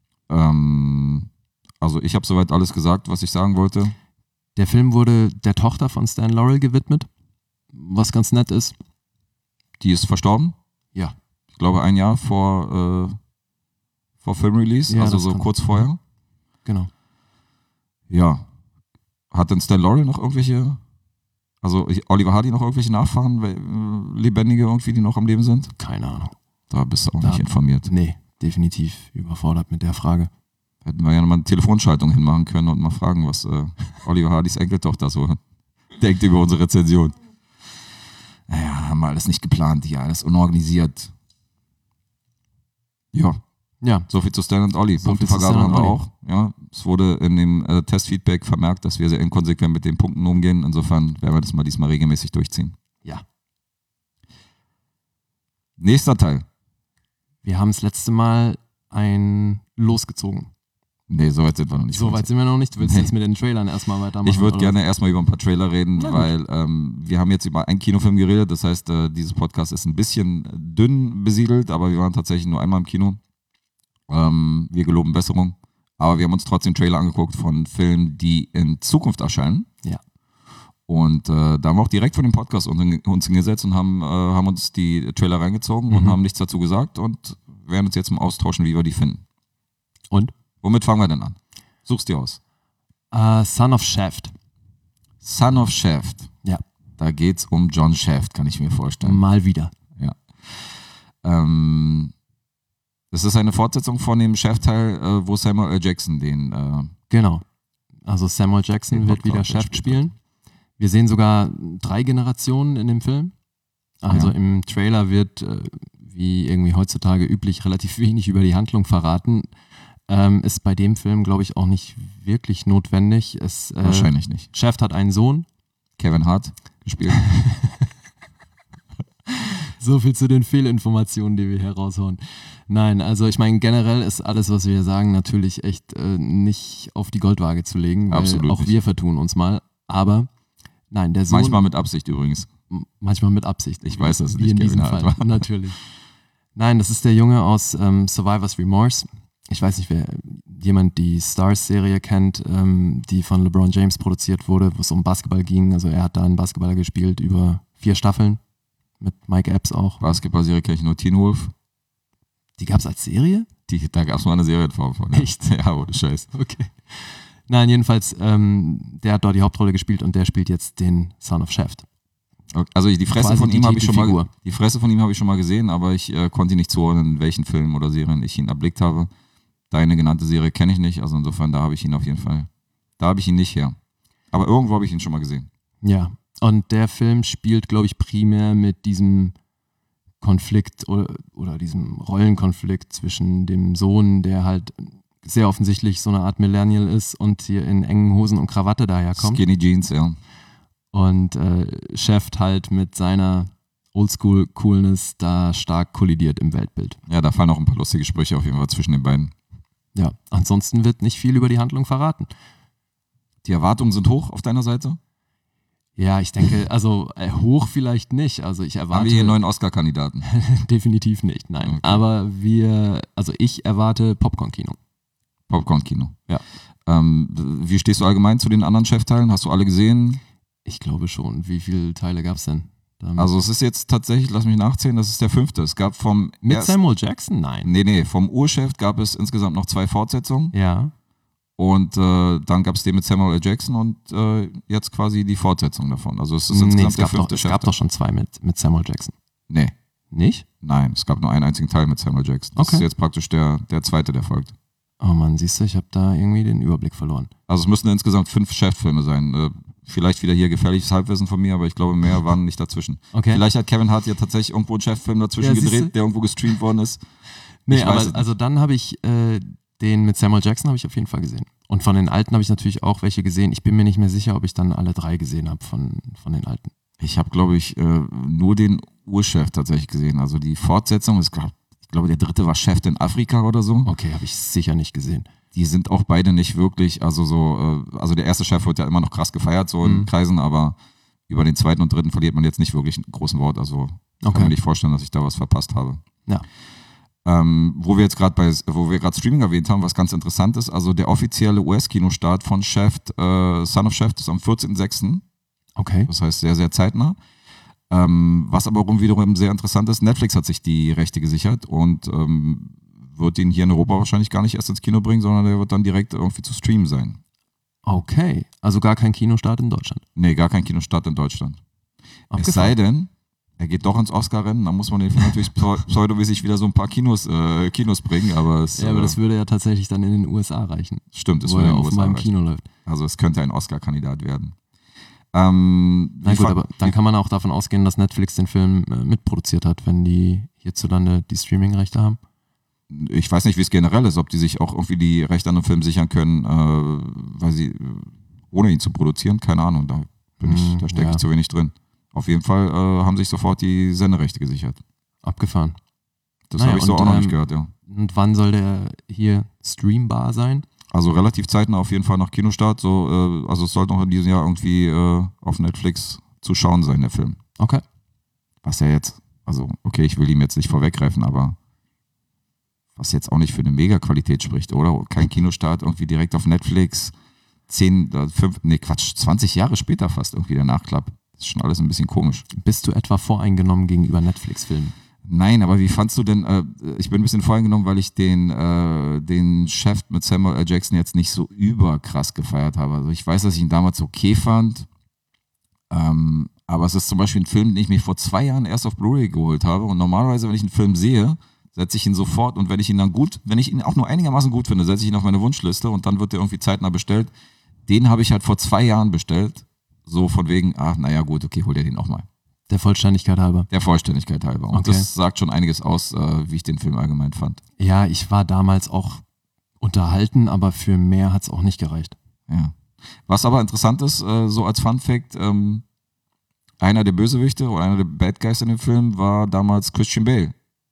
[SPEAKER 3] Also ich habe soweit alles gesagt, was ich sagen wollte.
[SPEAKER 2] Der Film wurde der Tochter von Stan Laurel gewidmet, was ganz nett ist.
[SPEAKER 3] Die ist verstorben.
[SPEAKER 2] Ja.
[SPEAKER 3] Ich glaube 1 Jahr vor Filmrelease,
[SPEAKER 2] Ja,
[SPEAKER 3] also
[SPEAKER 2] das
[SPEAKER 3] so
[SPEAKER 2] kann-
[SPEAKER 3] kurz vorher.
[SPEAKER 2] Genau.
[SPEAKER 3] Ja. Hat denn Stan Laurel noch irgendwelche, also Oliver Hardy noch irgendwelche Nachfahren, Lebendige irgendwie, die noch am Leben sind?
[SPEAKER 2] Keine Ahnung.
[SPEAKER 3] Da bist du auch
[SPEAKER 2] Da-
[SPEAKER 3] nicht informiert.
[SPEAKER 2] Nee, definitiv überfordert mit der Frage.
[SPEAKER 3] Hätten wir ja mal eine Telefonschaltung hinmachen können und mal fragen, was Oliver Hardys Enkeltochter so denkt über unsere Rezension. Naja, haben wir alles nicht geplant, ja, alles unorganisiert. Ja,
[SPEAKER 2] Ja,
[SPEAKER 3] so viel zu Stan und Olli.
[SPEAKER 2] So viel zu
[SPEAKER 3] Punktevergabe
[SPEAKER 2] Stan
[SPEAKER 3] haben
[SPEAKER 2] und
[SPEAKER 3] wir
[SPEAKER 2] Olli.
[SPEAKER 3] auch. Ja, es wurde in dem Testfeedback vermerkt, dass wir sehr inkonsequent mit den Punkten umgehen. Insofern werden wir das mal diesmal regelmäßig durchziehen.
[SPEAKER 2] ja.
[SPEAKER 3] Nächster Teil.
[SPEAKER 2] Wir haben das letzte Mal ein losgezogen.
[SPEAKER 3] Nee, so weit sind wir noch nicht.
[SPEAKER 2] So weit sind wir noch nicht. Du willst
[SPEAKER 3] Nee.
[SPEAKER 2] jetzt mit den Trailern erstmal weitermachen?
[SPEAKER 3] Ich würde
[SPEAKER 2] oder?
[SPEAKER 3] gerne erstmal über ein paar Trailer reden,
[SPEAKER 2] Na gut.
[SPEAKER 3] weil wir haben jetzt über einen Kinofilm geredet. Das heißt, dieses Podcast ist ein bisschen dünn besiedelt, aber wir waren tatsächlich nur einmal im Kino. Wir geloben Besserung. Aber wir haben uns trotzdem Trailer angeguckt von Filmen, die in Zukunft erscheinen.
[SPEAKER 2] Ja.
[SPEAKER 3] Und da haben wir auch direkt von dem Podcast uns hingesetzt und haben uns die Trailer reingezogen und haben nichts dazu gesagt und werden uns jetzt mal austauschen, wie wir die finden.
[SPEAKER 2] Und?
[SPEAKER 3] Womit fangen wir denn an? Such's dir aus.
[SPEAKER 2] Son of Shaft.
[SPEAKER 3] Son of Shaft.
[SPEAKER 2] Ja,
[SPEAKER 3] Da geht's um John Shaft, kann ich mir vorstellen.
[SPEAKER 2] mal wieder.
[SPEAKER 3] Ja. Das ist eine Fortsetzung von dem Shaft-Teil, wo Samuel L. Jackson den
[SPEAKER 2] Genau. Also Samuel Jackson
[SPEAKER 3] Den
[SPEAKER 2] wird wieder
[SPEAKER 3] Hauptcharakter
[SPEAKER 2] Shaft
[SPEAKER 3] spielt.
[SPEAKER 2] spielen. Wir sehen sogar 3 Generationen in dem Film. Also
[SPEAKER 3] Ja.
[SPEAKER 2] im Trailer wird, wie irgendwie heutzutage üblich, relativ wenig über die Handlung verraten. Ist bei dem Film, glaube ich, auch nicht wirklich notwendig.
[SPEAKER 3] wahrscheinlich nicht.
[SPEAKER 2] Shaft hat einen Sohn.
[SPEAKER 3] Kevin Hart gespielt.
[SPEAKER 2] So viel zu den Fehlinformationen, die wir hier raushauen. Nein, also ich meine, generell ist alles, was wir hier sagen, natürlich echt nicht auf die Goldwaage zu legen, weil
[SPEAKER 3] Absolut
[SPEAKER 2] auch
[SPEAKER 3] nicht.
[SPEAKER 2] wir vertun uns mal. Aber nein, der Sohn...
[SPEAKER 3] Manchmal mit Absicht übrigens.
[SPEAKER 2] Manchmal mit Absicht.
[SPEAKER 3] Ich weiß, dass es
[SPEAKER 2] Wie
[SPEAKER 3] nicht
[SPEAKER 2] in diesem
[SPEAKER 3] Kevin Hart
[SPEAKER 2] Fall.
[SPEAKER 3] war.
[SPEAKER 2] Natürlich. Nein, das ist der Junge aus Survivor's Remorse. Ich weiß nicht, wer jemand die Stars-Serie kennt, die von LeBron James produziert wurde, wo es um Basketball ging. Also er hat da einen Basketballer gespielt über 4 Staffeln. Mit Mike Epps auch.
[SPEAKER 3] Basketball-Serie kenne ich nur Teen Wolf.
[SPEAKER 2] Die gab es als Serie?
[SPEAKER 3] Da gab es mal eine Serie von. Ja.
[SPEAKER 2] Echt?
[SPEAKER 3] Ja, ohne Scheiß.
[SPEAKER 2] Okay. Nein, jedenfalls, der hat dort die Hauptrolle gespielt und der spielt jetzt den Son of Shaft.
[SPEAKER 3] Okay. Also die Fresse
[SPEAKER 2] Quasi
[SPEAKER 3] von
[SPEAKER 2] die
[SPEAKER 3] ihm habe ich schon mal,
[SPEAKER 2] Titelfigur.
[SPEAKER 3] die Fresse von ihm habe ich schon mal gesehen, aber ich konnte ihn nicht zuordnen, in welchen Filmen oder Serien ich ihn erblickt habe. Deine genannte Serie kenne ich nicht, also insofern da habe ich ihn auf jeden Fall, da habe ich ihn nicht her. Aber irgendwo habe ich ihn schon mal gesehen.
[SPEAKER 2] Ja, und der Film spielt, glaube ich, primär mit diesem Konflikt oder diesem Rollenkonflikt zwischen dem Sohn, der halt sehr offensichtlich so eine Art Millennial ist und hier in engen Hosen und Krawatte daherkommt.
[SPEAKER 3] Skinny Jeans, ja.
[SPEAKER 2] Und Shaft halt mit seiner Oldschool-Coolness da stark kollidiert im Weltbild.
[SPEAKER 3] Ja, da fallen auch ein paar lustige Sprüche auf jeden Fall zwischen den beiden.
[SPEAKER 2] Ja, ansonsten wird nicht viel über die Handlung verraten.
[SPEAKER 3] Die Erwartungen sind hoch auf deiner Seite?
[SPEAKER 2] Ja, ich denke, also hoch vielleicht nicht. Also ich erwarte...
[SPEAKER 3] Haben wir hier einen neuen Oscar-Kandidaten?
[SPEAKER 2] Definitiv nicht, nein.
[SPEAKER 3] Okay.
[SPEAKER 2] Aber ich erwarte Popcorn-Kino.
[SPEAKER 3] Popcorn-Kino.
[SPEAKER 2] Ja.
[SPEAKER 3] Wie stehst du allgemein zu den anderen Chefteilen? Hast du alle gesehen?
[SPEAKER 2] Ich glaube schon. Wie viele Teile gab es denn?
[SPEAKER 3] Also es ist jetzt tatsächlich, lass mich nachzählen, das ist der 5. Es gab vom
[SPEAKER 2] mit Samuel Jackson? Nein.
[SPEAKER 3] vom Urchef gab es insgesamt noch 2 Fortsetzungen.
[SPEAKER 2] Ja.
[SPEAKER 3] Und dann gab es den mit Samuel L. Jackson und jetzt quasi die Fortsetzung davon. Also es ist insgesamt
[SPEAKER 2] es
[SPEAKER 3] der
[SPEAKER 2] gab
[SPEAKER 3] 5.
[SPEAKER 2] es gab doch schon 2 mit Samuel Jackson.
[SPEAKER 3] Nee,
[SPEAKER 2] Nicht?
[SPEAKER 3] nein, es gab nur einen einzigen Teil mit Samuel Jackson. Das
[SPEAKER 2] Okay.
[SPEAKER 3] ist jetzt praktisch der 2., der folgt.
[SPEAKER 2] Oh Mann, siehst du, ich habe da irgendwie den Überblick verloren.
[SPEAKER 3] Also es müssten insgesamt 5 Cheffilme sein. Vielleicht wieder hier gefährliches Halbwissen von mir, aber ich glaube, mehr waren nicht dazwischen.
[SPEAKER 2] Okay.
[SPEAKER 3] Vielleicht hat Kevin Hart ja tatsächlich irgendwo einen Cheffilm dazwischen
[SPEAKER 2] Ja, siehst
[SPEAKER 3] gedreht,
[SPEAKER 2] du?
[SPEAKER 3] der irgendwo gestreamt worden ist.
[SPEAKER 2] Nee,
[SPEAKER 3] Ich weiß es
[SPEAKER 2] aber also dann habe ich Den mit Samuel Jackson habe ich auf jeden Fall gesehen. Und von den alten habe ich natürlich auch welche gesehen. Ich bin mir nicht mehr sicher, ob ich dann alle 3 gesehen habe von den alten.
[SPEAKER 3] Ich habe, glaube ich, nur den Urchef tatsächlich gesehen. Also die Fortsetzung, ich glaube, der dritte war Chef in Afrika oder so.
[SPEAKER 2] Okay, habe ich sicher nicht gesehen.
[SPEAKER 3] Die sind auch beide nicht wirklich, also der erste Chef wird ja immer noch krass gefeiert, so in Kreisen, aber über den zweiten und dritten verliert man jetzt nicht wirklich einen großen Wort. Also kann mir nicht vorstellen, dass ich da was verpasst habe.
[SPEAKER 2] Ja.
[SPEAKER 3] Wo wir gerade Streaming erwähnt haben, was ganz interessant ist, also der offizielle US-Kinostart von Chef, Son of Chef ist am 14.06.
[SPEAKER 2] Okay.
[SPEAKER 3] Das heißt sehr, sehr zeitnah. Was aber wiederum sehr interessant ist, Netflix hat sich die Rechte gesichert und wird ihn hier in Europa wahrscheinlich gar nicht erst ins Kino bringen, sondern der wird dann direkt irgendwie zu streamen sein.
[SPEAKER 2] Okay, also gar kein Kinostart in Deutschland.
[SPEAKER 3] Nee, gar kein Kinostart in Deutschland.
[SPEAKER 2] Abgefahren.
[SPEAKER 3] Es sei denn, er geht doch ins Oscar-Rennen, dann muss man den Film natürlich pseudomäßig wieder so ein paar Kinos bringen, aber
[SPEAKER 2] aber das würde ja tatsächlich dann in den USA reichen.
[SPEAKER 3] Stimmt, es
[SPEAKER 2] wo
[SPEAKER 3] würde
[SPEAKER 2] er
[SPEAKER 3] in den
[SPEAKER 2] auf
[SPEAKER 3] USA
[SPEAKER 2] meinem
[SPEAKER 3] reichen.
[SPEAKER 2] Kino läuft.
[SPEAKER 3] Also es könnte ein Oscar-Kandidat werden.
[SPEAKER 2] Na gut, aber dann kann man auch davon ausgehen, dass Netflix den Film mitproduziert hat, wenn die hierzulande die Streaming-Rechte haben.
[SPEAKER 3] Ich weiß nicht, wie es generell ist, ob die sich auch irgendwie die Rechte an einem Film sichern können, weil sie ohne ihn zu produzieren, keine Ahnung, da stecke ich zu wenig drin. Auf jeden Fall haben sich sofort die Senderechte gesichert.
[SPEAKER 2] Abgefahren.
[SPEAKER 3] Das habe ich so auch noch nicht gehört, ja.
[SPEAKER 2] Und wann soll der hier streambar sein?
[SPEAKER 3] Also relativ zeitnah auf jeden Fall nach Kinostart. Also es sollte noch in diesem Jahr irgendwie auf Netflix zu schauen sein, der Film.
[SPEAKER 2] Okay.
[SPEAKER 3] Was ja jetzt, also okay, ich will ihm jetzt nicht vorweggreifen, aber was jetzt auch nicht für eine Mega-Qualität spricht, oder? Kein Kinostart, irgendwie direkt auf Netflix, 20 Jahre später fast irgendwie der Nachklapp. Das ist schon alles ein bisschen komisch.
[SPEAKER 2] Bist du etwa voreingenommen gegenüber Netflix-Filmen?
[SPEAKER 3] Nein, aber wie fandst du denn, ich bin ein bisschen voreingenommen, weil ich den Chef mit Samuel L. Jackson jetzt nicht so überkrass gefeiert habe. Also ich weiß, dass ich ihn damals okay fand, aber es ist zum Beispiel ein Film, den ich mir vor 2 Jahren erst auf Blu-ray geholt habe und normalerweise, wenn ich einen Film sehe, setze ich ihn sofort und wenn ich ihn auch nur einigermaßen gut finde, setze ich ihn auf meine Wunschliste und dann wird der irgendwie zeitnah bestellt. Den habe ich halt vor 2 Jahren bestellt, so von wegen, naja gut, okay, hol dir den auch mal.
[SPEAKER 2] Der Vollständigkeit halber.
[SPEAKER 3] Der Vollständigkeit halber. Und
[SPEAKER 2] okay.
[SPEAKER 3] Das sagt schon einiges aus, wie ich den Film allgemein fand.
[SPEAKER 2] Ja, ich war damals auch unterhalten, aber für mehr hat es auch nicht gereicht.
[SPEAKER 3] Ja. Was aber interessant ist, so als Fun Fact, einer der Bösewichte oder einer der Bad Guys in dem Film war damals Christian Bale.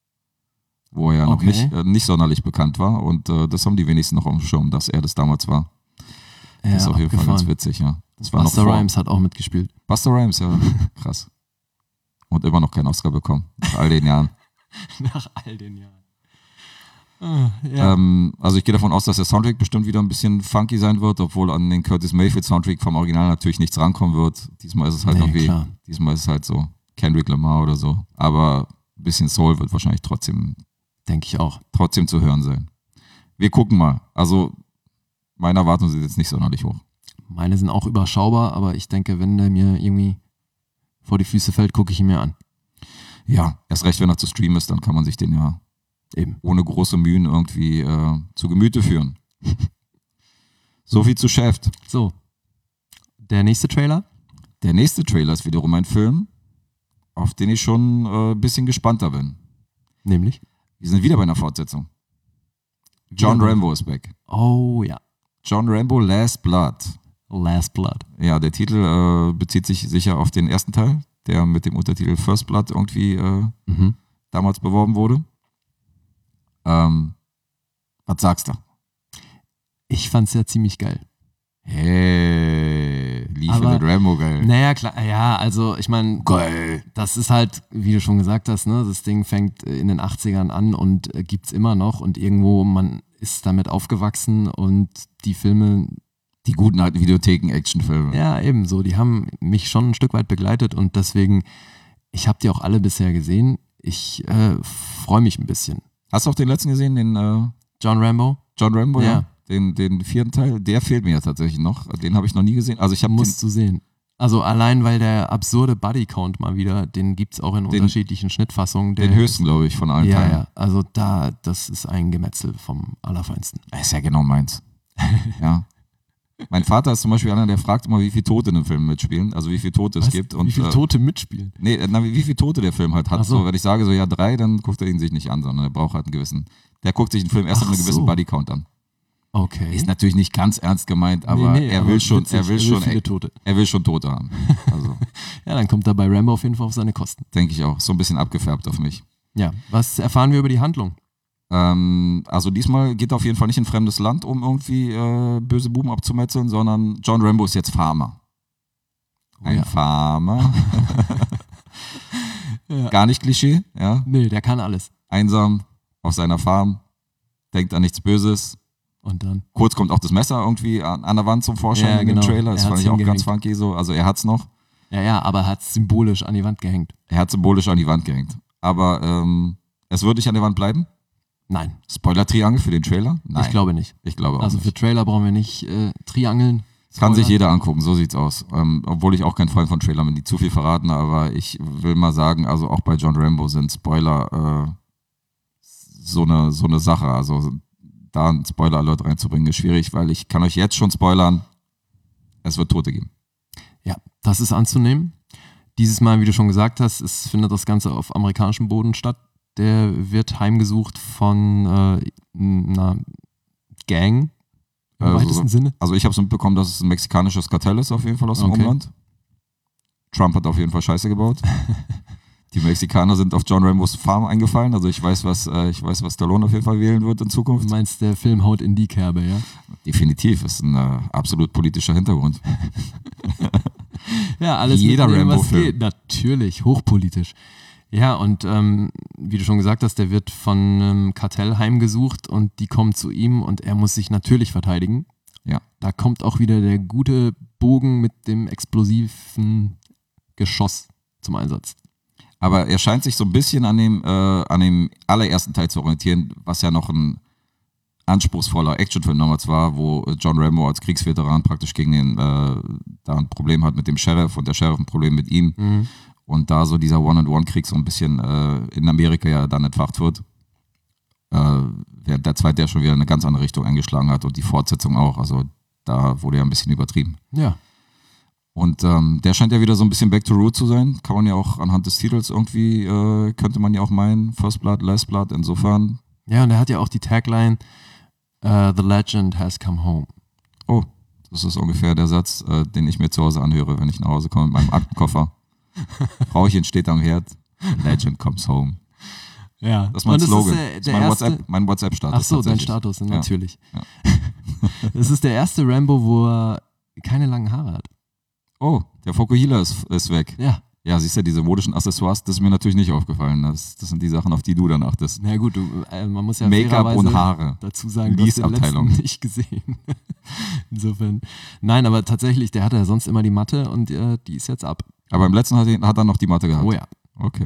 [SPEAKER 3] Wo er ja noch nicht sonderlich bekannt war. Und das haben die wenigsten noch auf dem Schirm, dass er das damals war.
[SPEAKER 2] Ja,
[SPEAKER 3] das ist auf jeden Fall ganz witzig, ja. Das war
[SPEAKER 2] Busta Rhymes hat auch mitgespielt.
[SPEAKER 3] Busta Rhymes, ja. Krass. Und immer noch keinen Oscar bekommen. Nach all den Jahren.
[SPEAKER 2] Nach all den Jahren. Ja.
[SPEAKER 3] Also ich gehe davon aus, dass der Soundtrack bestimmt wieder ein bisschen funky sein wird, obwohl an den Curtis Mayfield Soundtrack vom Original natürlich nichts rankommen wird. Diesmal ist es halt diesmal ist es halt so Kendrick Lamar oder so. Aber ein bisschen Soul wird wahrscheinlich trotzdem,
[SPEAKER 2] denke ich auch,
[SPEAKER 3] trotzdem zu hören sein. Wir gucken mal. Also meine Erwartungen sind jetzt nicht sonderlich hoch.
[SPEAKER 2] Meine sind auch überschaubar, aber ich denke, wenn der mir irgendwie vor die Füße fällt, gucke ich ihn mir an.
[SPEAKER 3] Ja, erst recht, wenn er zu streamen ist, dann kann man sich den ja
[SPEAKER 2] eben
[SPEAKER 3] ohne große Mühen irgendwie zu Gemüte führen. So viel zu Chef.
[SPEAKER 2] So, der nächste Trailer?
[SPEAKER 3] Der nächste Trailer ist wiederum ein Film, auf den ich schon ein bisschen gespannter bin.
[SPEAKER 2] Nämlich?
[SPEAKER 3] Wir sind wieder bei einer Fortsetzung. John Rambo ist back.
[SPEAKER 2] Oh ja.
[SPEAKER 3] John Rambo Last Blood.
[SPEAKER 2] Last Blood.
[SPEAKER 3] Ja, der Titel bezieht sich sicher auf den ersten Teil, der mit dem Untertitel First Blood irgendwie damals beworben wurde. Was sagst du?
[SPEAKER 2] Ich fand's ja ziemlich geil.
[SPEAKER 3] Hey, Liefern mit Rambo, geil.
[SPEAKER 2] Naja, klar, ja, also ich meine,
[SPEAKER 3] geil.
[SPEAKER 2] Das ist halt, wie du schon gesagt hast, ne, das Ding fängt in den 80ern an und gibt's immer noch und irgendwo, man ist damit aufgewachsen und die Filme...
[SPEAKER 3] Die guten alten Videotheken-Actionfilme.
[SPEAKER 2] Ja, ebenso, die haben mich schon ein Stück weit begleitet und deswegen, ich habe die auch alle bisher gesehen, ich freue mich ein bisschen.
[SPEAKER 3] Hast du auch den letzten gesehen, den
[SPEAKER 2] John Rambo?
[SPEAKER 3] John Rambo, ja. Den 4. Teil, der fehlt mir ja tatsächlich noch. Den habe ich noch nie gesehen. Also ich
[SPEAKER 2] musst du sehen. Also allein, weil der absurde Bodycount mal wieder, den gibt es auch in unterschiedlichen Schnittfassungen.
[SPEAKER 3] Den höchsten, glaube ich, von allen Teilen.
[SPEAKER 2] Ja, also das ist ein Gemetzel vom Allerfeinsten.
[SPEAKER 3] Das ist ja genau meins. Ja. Mein Vater ist zum Beispiel einer, der fragt immer, wie viele Tote in einem Film mitspielen, also wie viele Tote es gibt. Und,
[SPEAKER 2] wie viele Tote mitspielen?
[SPEAKER 3] Nee, wie viele Tote der Film halt hat.
[SPEAKER 2] So.
[SPEAKER 3] So, wenn ich sage, so ja 3, dann guckt er ihn sich nicht an, sondern er braucht halt einen gewissen. Der guckt sich einen Film erst mit einem gewissen Bodycount an.
[SPEAKER 2] Okay.
[SPEAKER 3] Ist natürlich nicht ganz ernst gemeint, aber er will schon,
[SPEAKER 2] witzig, viele Tote.
[SPEAKER 3] er will schon Tote haben. Also
[SPEAKER 2] Ja, dann kommt er bei Rambo auf jeden Fall auf seine Kosten.
[SPEAKER 3] denke ich auch, so ein bisschen abgefärbt auf mich.
[SPEAKER 2] Ja, was erfahren wir über die Handlung?
[SPEAKER 3] Also diesmal geht er auf jeden Fall nicht in ein fremdes Land, um irgendwie böse Buben abzumetzeln, sondern John Rambo ist jetzt Farmer. Ein
[SPEAKER 2] ja.
[SPEAKER 3] Farmer.
[SPEAKER 2] Ja.
[SPEAKER 3] Gar nicht Klischee, ja.
[SPEAKER 2] Nee, der kann alles.
[SPEAKER 3] Einsam auf seiner Farm, denkt an nichts Böses.
[SPEAKER 2] Und dann?
[SPEAKER 3] Kurz kommt auch das Messer irgendwie an der Wand zum Vorschein
[SPEAKER 2] Ja,
[SPEAKER 3] in
[SPEAKER 2] genau.
[SPEAKER 3] dem Trailer. Das
[SPEAKER 2] Er
[SPEAKER 3] fand
[SPEAKER 2] hat's
[SPEAKER 3] ich auch
[SPEAKER 2] hingehängt.
[SPEAKER 3] ganz funky so. Also er hat's noch.
[SPEAKER 2] Ja, aber er hat es symbolisch an die Wand gehängt.
[SPEAKER 3] Er hat symbolisch an die Wand gehängt. Aber es wird nicht an der Wand bleiben.
[SPEAKER 2] Nein,
[SPEAKER 3] Spoiler-Triangel für den Trailer? Nein.
[SPEAKER 2] ich glaube nicht.
[SPEAKER 3] Ich glaube auch
[SPEAKER 2] Also
[SPEAKER 3] nicht.
[SPEAKER 2] für Trailer brauchen wir nicht Triangeln.
[SPEAKER 3] Kann sich
[SPEAKER 2] Spoilern.
[SPEAKER 3] jeder angucken, so sieht's aus. Obwohl ich auch kein Freund von Trailern bin, die zu viel verraten, aber ich will mal sagen, also auch bei John Rambo sind Spoiler so eine Sache. Also da einen Spoiler-Alert reinzubringen ist schwierig, weil ich kann euch jetzt schon spoilern, es wird Tote geben.
[SPEAKER 2] Ja, das ist anzunehmen. Dieses Mal, wie du schon gesagt hast, findet das Ganze auf amerikanischem Boden statt. Der wird heimgesucht von einer Gang im weitesten Sinne.
[SPEAKER 3] Also ich habe es mitbekommen, dass es ein mexikanisches Kartell ist, auf jeden Fall aus dem
[SPEAKER 2] Okay.
[SPEAKER 3] Umland. Trump hat auf jeden Fall Scheiße gebaut. Die Mexikaner sind auf John Rambos Farm eingefallen. Also ich weiß, was Stallone auf jeden Fall wählen wird in
[SPEAKER 2] Du
[SPEAKER 3] Zukunft.
[SPEAKER 2] meinst, der Film haut in die Kerbe, ja?
[SPEAKER 3] Definitiv, ist ein absolut politischer Hintergrund.
[SPEAKER 2] Ja, alles
[SPEAKER 3] Wie jeder
[SPEAKER 2] mitnehmen, was
[SPEAKER 3] Rambo-Film.
[SPEAKER 2] geht. Natürlich, hochpolitisch. Ja, und wie du schon gesagt hast, der wird von einem Kartell heimgesucht und die kommen zu ihm und er muss sich natürlich verteidigen.
[SPEAKER 3] Ja.
[SPEAKER 2] Da kommt auch wieder der gute Bogen mit dem explosiven Geschoss zum Einsatz.
[SPEAKER 3] Aber er scheint sich so ein bisschen an dem allerersten Teil zu orientieren, was ja noch ein anspruchsvoller Actionfilm damals war, wo John Rambo als Kriegsveteran praktisch gegen den da ein Problem hat mit dem Sheriff und der Sheriff ein Problem mit ihm. Und da so dieser One-on-One-Krieg so ein bisschen in Amerika ja dann entfacht wird. Während der zweite ja schon wieder eine ganz andere Richtung eingeschlagen hat und die Fortsetzung auch. Also da wurde ja ein bisschen übertrieben.
[SPEAKER 2] Ja,
[SPEAKER 3] Und der scheint ja wieder so ein bisschen back to root zu sein. Kann man ja auch anhand des Titels irgendwie, könnte man ja auch meinen, First Blood, Last Blood. Insofern,
[SPEAKER 2] ja, und er hat ja auch die Tagline The Legend has come home.
[SPEAKER 3] oh, das ist ungefähr der Satz, den ich mir zu Hause anhöre, wenn ich nach Hause komme mit meinem Aktenkoffer. Frauchen steht am Herd, Legend comes home.
[SPEAKER 2] Ja,
[SPEAKER 3] Das ist mein
[SPEAKER 2] und
[SPEAKER 3] Slogan.
[SPEAKER 2] Ist
[SPEAKER 3] Das ist mein WhatsApp-Status.
[SPEAKER 2] Ach so, dein
[SPEAKER 3] tatsächlich.
[SPEAKER 2] Status,
[SPEAKER 3] Ja.
[SPEAKER 2] natürlich.
[SPEAKER 3] Ja.
[SPEAKER 2] Das ist der erste Rambo, wo er keine langen Haare hat.
[SPEAKER 3] Oh, der Fokuhila ist weg.
[SPEAKER 2] Ja,
[SPEAKER 3] Ja, siehst du, diese modischen Accessoires, das ist mir natürlich nicht aufgefallen. Das sind die Sachen, auf die du dann achtest.
[SPEAKER 2] na gut, man muss ja
[SPEAKER 3] Make-up
[SPEAKER 2] fairerweise
[SPEAKER 3] und Haare.
[SPEAKER 2] dazu sagen, du hast den
[SPEAKER 3] Lease-Abteilung.
[SPEAKER 2] letzten nicht gesehen. Insofern. Nein, aber tatsächlich, der hatte ja sonst immer die Matte und die ist jetzt ab.
[SPEAKER 3] Aber im letzten hat er noch die Matte gehabt.
[SPEAKER 2] Oh ja.
[SPEAKER 3] Okay.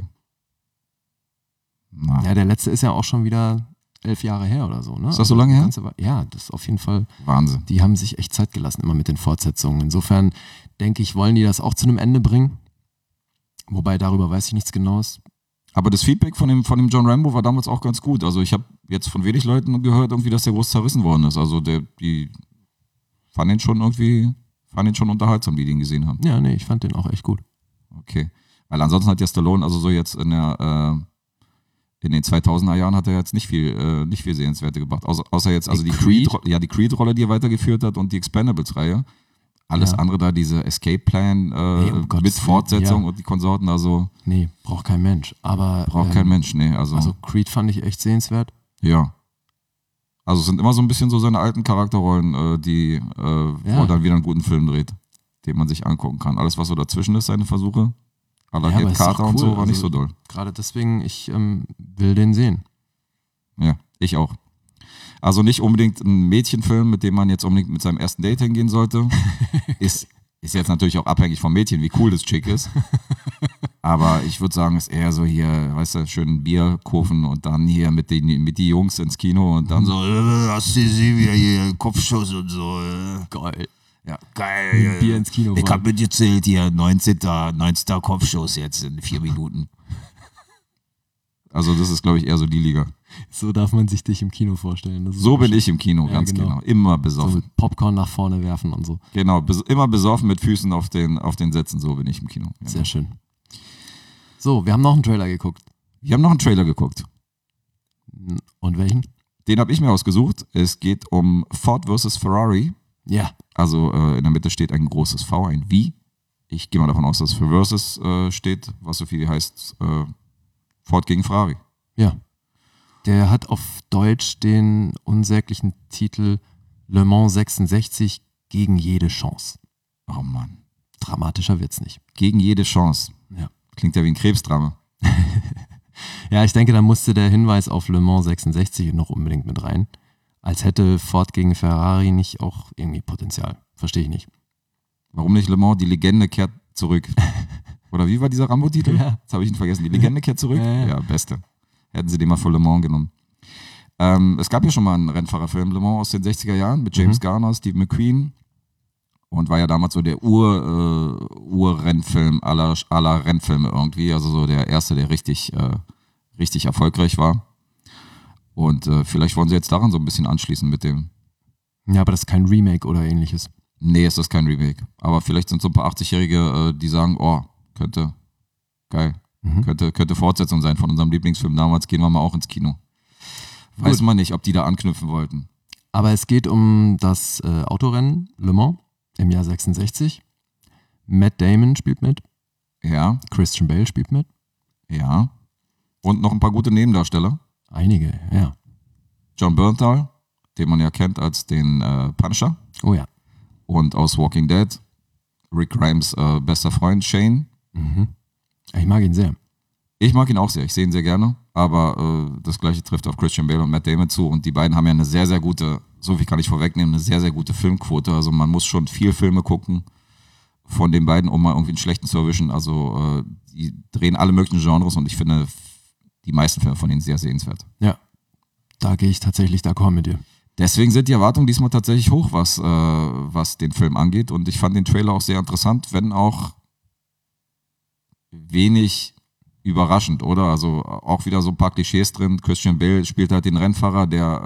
[SPEAKER 3] Na,
[SPEAKER 2] Ja, der letzte ist ja auch schon wieder 11 Jahre her oder so. Ne?
[SPEAKER 3] Ist das so lange her?
[SPEAKER 2] Ja, das ist auf jeden Fall.
[SPEAKER 3] Wahnsinn.
[SPEAKER 2] Die haben sich echt Zeit gelassen, immer mit den Fortsetzungen. Insofern denke ich, wollen die das auch zu einem Ende bringen. Wobei darüber weiß ich nichts Genaues.
[SPEAKER 3] Aber das Feedback von dem John Rambo war damals auch ganz gut. Also ich habe jetzt von wenig Leuten gehört, irgendwie, dass der groß zerrissen worden ist. Also die fanden ihn schon unterhaltsam, die den gesehen haben.
[SPEAKER 2] Ja, nee, ich fand den auch echt gut.
[SPEAKER 3] Okay. Weil ansonsten hat ja Stallone, also so jetzt in den 2000er Jahren hat er jetzt nicht viel Sehenswerte gebracht. Außer jetzt, also
[SPEAKER 2] Die
[SPEAKER 3] die
[SPEAKER 2] Creed?
[SPEAKER 3] die Creed-Rolle, die er weitergeführt hat und die Expendables-Reihe. Alles
[SPEAKER 2] Ja.
[SPEAKER 3] andere da, diese Escape-Plan
[SPEAKER 2] um
[SPEAKER 3] mit
[SPEAKER 2] Gottes Willen,
[SPEAKER 3] Fortsetzung
[SPEAKER 2] ja.
[SPEAKER 3] und die Konsorten, also
[SPEAKER 2] Nee, braucht kein Mensch. Aber
[SPEAKER 3] braucht kein Mensch, nee.
[SPEAKER 2] Also Creed fand ich echt sehenswert.
[SPEAKER 3] Ja. Also es sind immer so ein bisschen so seine alten Charakterrollen, wo er dann wieder einen guten Film dreht, den man sich angucken kann. Alles, was so dazwischen ist, seine Versuche, à la
[SPEAKER 2] Ja, aber
[SPEAKER 3] Head
[SPEAKER 2] ist doch
[SPEAKER 3] Carter und
[SPEAKER 2] cool.
[SPEAKER 3] so, war nicht
[SPEAKER 2] Also-
[SPEAKER 3] so doll.
[SPEAKER 2] Gerade deswegen, ich will den sehen.
[SPEAKER 3] Ja, ich auch. Also nicht unbedingt ein Mädchenfilm, mit dem man jetzt unbedingt mit seinem ersten Date hingehen sollte. Ist jetzt natürlich auch abhängig vom Mädchen, wie cool das Chick ist. Aber ich würde sagen, ist eher so hier, weißt du, schön Bier kaufen und dann hier mit die Jungs ins Kino und dann so, hast du sie wieder hier, Kopfschuss und so.
[SPEAKER 2] Geil.
[SPEAKER 3] Ja, geil.
[SPEAKER 2] Bier ins Kino
[SPEAKER 3] Ich
[SPEAKER 2] fahren.
[SPEAKER 3] hab mitgezählt hier, 19. Kopfschuss jetzt in 4 Minuten. Also das ist, glaube ich, eher so die Liga.
[SPEAKER 2] So darf man sich dich im Kino vorstellen. Das ist
[SPEAKER 3] So bin
[SPEAKER 2] schön.
[SPEAKER 3] ich im Kino,
[SPEAKER 2] Ja,
[SPEAKER 3] ganz
[SPEAKER 2] genau.
[SPEAKER 3] genau. Immer
[SPEAKER 2] So
[SPEAKER 3] besoffen.
[SPEAKER 2] mit Popcorn nach vorne werfen und so.
[SPEAKER 3] Genau, immer besoffen mit Füßen auf den Sätzen, so bin ich im Kino. Ja.
[SPEAKER 2] Sehr schön. So, wir haben noch einen Trailer geguckt.
[SPEAKER 3] Wir haben noch einen Trailer geguckt.
[SPEAKER 2] Und welchen?
[SPEAKER 3] Den habe ich mir ausgesucht. Es geht um Ford versus Ferrari.
[SPEAKER 2] Ja.
[SPEAKER 3] Also in der Mitte steht ein großes V, ein V. Ich gehe mal davon aus, dass für versus steht, was so viel heißt Ford gegen Ferrari.
[SPEAKER 2] Ja. Der hat auf Deutsch den unsäglichen Titel Le Mans 66 gegen jede Chance.
[SPEAKER 3] Oh Mann.
[SPEAKER 2] Dramatischer wird's nicht.
[SPEAKER 3] Gegen jede Chance.
[SPEAKER 2] Ja.
[SPEAKER 3] Klingt ja wie ein Krebsdrama.
[SPEAKER 2] Ja, ich denke, da musste der Hinweis auf Le Mans 66 noch unbedingt mit rein. Als hätte Ford gegen Ferrari nicht auch irgendwie Potenzial. Verstehe ich nicht.
[SPEAKER 3] Warum nicht Le Mans? Die Legende kehrt zurück. Oder wie war dieser Rambo-Titel?
[SPEAKER 2] Ja.
[SPEAKER 3] Jetzt habe ich ihn vergessen. Die Legende kehrt zurück?
[SPEAKER 2] Ja.
[SPEAKER 3] Beste. Hätten sie den mal für Le Mans genommen. Es gab ja schon mal einen Rennfahrerfilm Le Mans aus den 60er Jahren mit James Garner, Steve McQueen. Und war ja damals so der Ur-Rennfilm aller Rennfilme irgendwie. Also so der erste, der richtig erfolgreich war. Und vielleicht wollen sie jetzt daran so ein bisschen anschließen mit dem.
[SPEAKER 2] Ja, aber das ist kein Remake oder ähnliches.
[SPEAKER 3] Nee, ist das kein Remake. Aber vielleicht sind so ein paar 80-Jährige, die sagen, oh, könnte Fortsetzung sein von unserem Lieblingsfilm. Damals gehen wir mal auch ins Kino. Weiß man nicht, ob die da anknüpfen wollten.
[SPEAKER 2] Aber es geht um das Autorennen Le Mans im Jahr 66. Matt Damon spielt mit.
[SPEAKER 3] Ja,
[SPEAKER 2] Christian Bale spielt mit.
[SPEAKER 3] ja. Und noch ein paar gute Nebendarsteller.
[SPEAKER 2] Einige, ja.
[SPEAKER 3] John Bernthal, den man ja kennt als den Punisher.
[SPEAKER 2] Oh ja.
[SPEAKER 3] Und aus Walking Dead. Rick Grimes bester Freund Shane.
[SPEAKER 2] Ich mag ihn sehr.
[SPEAKER 3] Ich mag ihn auch sehr, ich sehe ihn sehr gerne. Aber das gleiche trifft auf Christian Bale und Matt Damon zu. Und die beiden haben ja eine sehr, sehr gute, so viel kann ich vorwegnehmen, eine sehr, sehr gute Filmquote. Also man muss schon viel Filme gucken von den beiden, um mal irgendwie einen schlechten zu erwischen. Also die drehen alle möglichen Genres und ich finde die meisten Filme von ihnen sehr sehenswert.
[SPEAKER 2] Ja. Da gehe ich tatsächlich d'accord mit dir.
[SPEAKER 3] Deswegen sind die Erwartungen diesmal tatsächlich hoch, was den Film angeht. Und ich fand den Trailer auch sehr interessant, wenn auch wenig überraschend, oder? Also auch wieder so ein paar Klischees drin. Christian Bale spielt halt den Rennfahrer,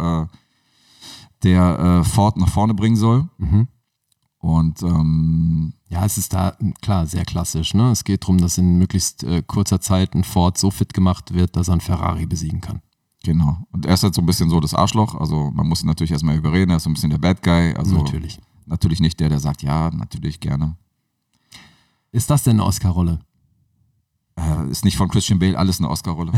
[SPEAKER 3] der Ford nach vorne bringen soll. Und
[SPEAKER 2] Ja, es ist da, klar, sehr klassisch. Ne? Es geht darum, dass in möglichst kurzer Zeit ein Ford so fit gemacht wird, dass er einen Ferrari besiegen kann.
[SPEAKER 3] genau. Und er ist halt so ein bisschen so das Arschloch. Also man muss ihn natürlich erstmal überreden. Er ist so ein bisschen der Bad Guy. Also natürlich nicht der sagt, ja, natürlich gerne.
[SPEAKER 2] Ist das denn eine Oscar-Rolle?
[SPEAKER 3] Ist nicht von Christian Bale alles eine Oscar-Rolle.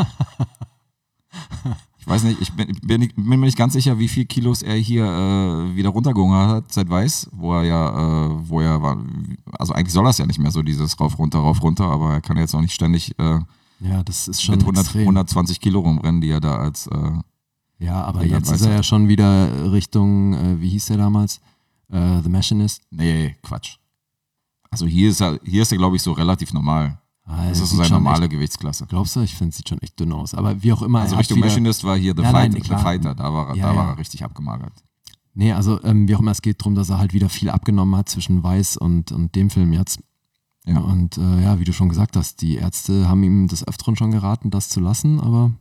[SPEAKER 3] Ich weiß nicht, ich bin mir nicht ganz sicher, wie viel Kilos er hier wieder runtergehungert hat seit Weiß, wo er war. Also eigentlich soll das ja nicht mehr so, dieses rauf, runter, aber er kann jetzt auch nicht ständig
[SPEAKER 2] Ja, das ist schon
[SPEAKER 3] mit
[SPEAKER 2] extrem.
[SPEAKER 3] 120 Kilo rumrennen, die er da als
[SPEAKER 2] Ja, aber
[SPEAKER 3] Ja,
[SPEAKER 2] jetzt
[SPEAKER 3] weiß
[SPEAKER 2] ist er
[SPEAKER 3] er.
[SPEAKER 2] ja schon wieder Richtung, wie hieß der damals? The Machinist.
[SPEAKER 3] nee, Quatsch. Also hier ist er, glaube ich, so relativ normal. Das ist so
[SPEAKER 2] sieht
[SPEAKER 3] seine
[SPEAKER 2] schon
[SPEAKER 3] normale
[SPEAKER 2] echt,
[SPEAKER 3] Gewichtsklasse.
[SPEAKER 2] glaubst du? Ich finde, es sieht schon echt dünn aus. Aber wie auch immer.
[SPEAKER 3] Also
[SPEAKER 2] er hat
[SPEAKER 3] Richtung
[SPEAKER 2] wieder,
[SPEAKER 3] Machinist war hier The
[SPEAKER 2] klar.
[SPEAKER 3] Fighter, da war
[SPEAKER 2] Ja, ja.
[SPEAKER 3] er richtig abgemagert.
[SPEAKER 2] Nee, also wie auch immer, es geht darum, dass er halt wieder viel abgenommen hat zwischen Weiß und dem Film jetzt.
[SPEAKER 3] Ja.
[SPEAKER 2] Und ja, wie du schon gesagt hast, die Ärzte haben ihm des Öfteren schon geraten, das zu lassen, aber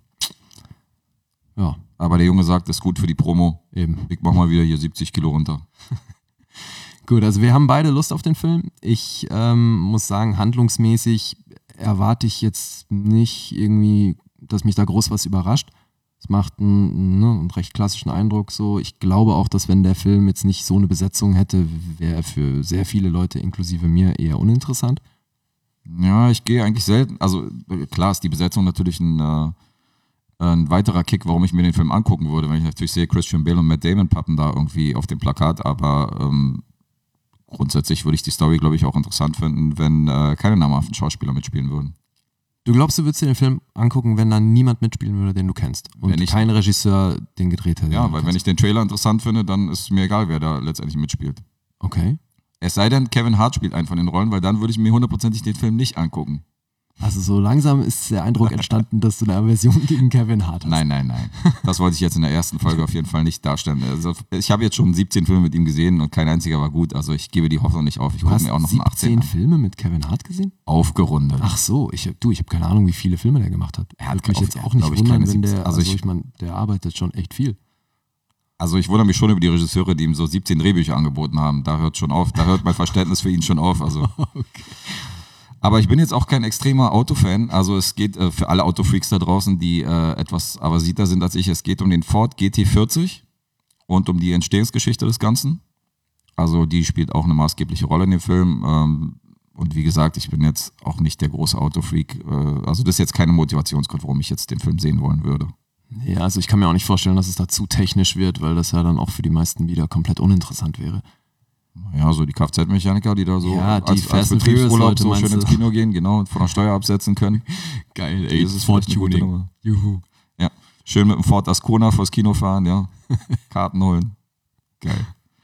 [SPEAKER 2] ja,
[SPEAKER 3] Aber der Junge sagt, ist gut für die Promo.
[SPEAKER 2] eben.
[SPEAKER 3] Ich mach mal wieder hier 70 Kilo runter.
[SPEAKER 2] Gut, also wir haben beide Lust auf den Film. Ich muss sagen, handlungsmäßig erwarte ich jetzt nicht irgendwie, dass mich da groß was überrascht. Es macht einen recht klassischen Eindruck so. Ich glaube auch, dass wenn der Film jetzt nicht so eine Besetzung hätte, wäre er für sehr viele Leute, inklusive mir, eher uninteressant.
[SPEAKER 3] Ja, ich gehe eigentlich selten. Also klar ist die Besetzung natürlich ein weiterer Kick, warum ich mir den Film angucken würde, wenn ich natürlich sehe, Christian Bale und Matt Damon pappen da irgendwie auf dem Plakat, aber grundsätzlich würde ich die Story, glaube ich, auch interessant finden, wenn keine namhaften Schauspieler mitspielen würden.
[SPEAKER 2] Du glaubst, du würdest dir den Film angucken, wenn da niemand mitspielen würde, den du kennst und
[SPEAKER 3] Wenn ich-
[SPEAKER 2] kein Regisseur den gedreht hätte?
[SPEAKER 3] Ja, weil wenn ich den Trailer interessant finde, dann ist mir egal, wer da letztendlich mitspielt.
[SPEAKER 2] Okay.
[SPEAKER 3] Es sei denn, Kevin Hart spielt einen von den Rollen, weil dann würde ich mir hundertprozentig den Film nicht angucken.
[SPEAKER 2] Also so langsam ist der Eindruck entstanden, dass du eine Aversion gegen Kevin Hart hast.
[SPEAKER 3] Nein. Das wollte ich jetzt in der ersten Folge auf jeden Fall nicht darstellen. Also, ich habe jetzt schon 17 Filme mit ihm gesehen und kein einziger war gut. Also ich gebe die Hoffnung nicht auf. Ich
[SPEAKER 2] Du
[SPEAKER 3] gucke
[SPEAKER 2] hast
[SPEAKER 3] mir auch noch einen 18
[SPEAKER 2] 17
[SPEAKER 3] an.
[SPEAKER 2] Filme mit Kevin Hart gesehen?
[SPEAKER 3] Aufgerundet.
[SPEAKER 2] Ach so, ich habe keine Ahnung, wie viele Filme der gemacht hat.
[SPEAKER 3] Er hat
[SPEAKER 2] Würde mich
[SPEAKER 3] auch-
[SPEAKER 2] jetzt
[SPEAKER 3] er
[SPEAKER 2] auch
[SPEAKER 3] hat,
[SPEAKER 2] nicht
[SPEAKER 3] glaub ich,
[SPEAKER 2] wundern,
[SPEAKER 3] keine
[SPEAKER 2] wenn
[SPEAKER 3] 17.
[SPEAKER 2] der,
[SPEAKER 3] Also
[SPEAKER 2] ich meine, der arbeitet schon echt viel.
[SPEAKER 3] Also ich wundere mich schon über die Regisseure, die ihm so 17 Drehbücher angeboten haben. Da hört schon auf, da hört mein Verständnis für ihn schon auf. Also. Aber ich bin jetzt auch kein extremer Autofan. Also es geht für alle Autofreaks da draußen, die etwas aversiter sind als ich, es geht um den Ford GT40 und um die Entstehungsgeschichte des Ganzen. Also die spielt auch eine maßgebliche Rolle in dem Film. Und wie gesagt, ich bin jetzt auch nicht der große Autofreak. Also das ist jetzt keine Motivationsgrund, warum ich jetzt den Film sehen wollen würde.
[SPEAKER 2] Ja, also ich kann mir auch nicht vorstellen, dass es da zu technisch wird, weil das ja dann auch für die meisten wieder komplett uninteressant wäre.
[SPEAKER 3] Ja, so die Kfz-Mechaniker, die da so
[SPEAKER 2] Ja, die
[SPEAKER 3] als
[SPEAKER 2] Fast and
[SPEAKER 3] Betriebsurlaub
[SPEAKER 2] Furious-Leute,
[SPEAKER 3] so schön
[SPEAKER 2] meinst
[SPEAKER 3] ins
[SPEAKER 2] du?
[SPEAKER 3] Kino gehen, genau, und von der Steuer absetzen können.
[SPEAKER 2] Geil,
[SPEAKER 3] ey, das ist vielleicht eine gute Nummer.
[SPEAKER 2] Juhu.
[SPEAKER 3] Ja, schön mit dem Ford Ascona vors Kino fahren, ja. Karten holen. Geil.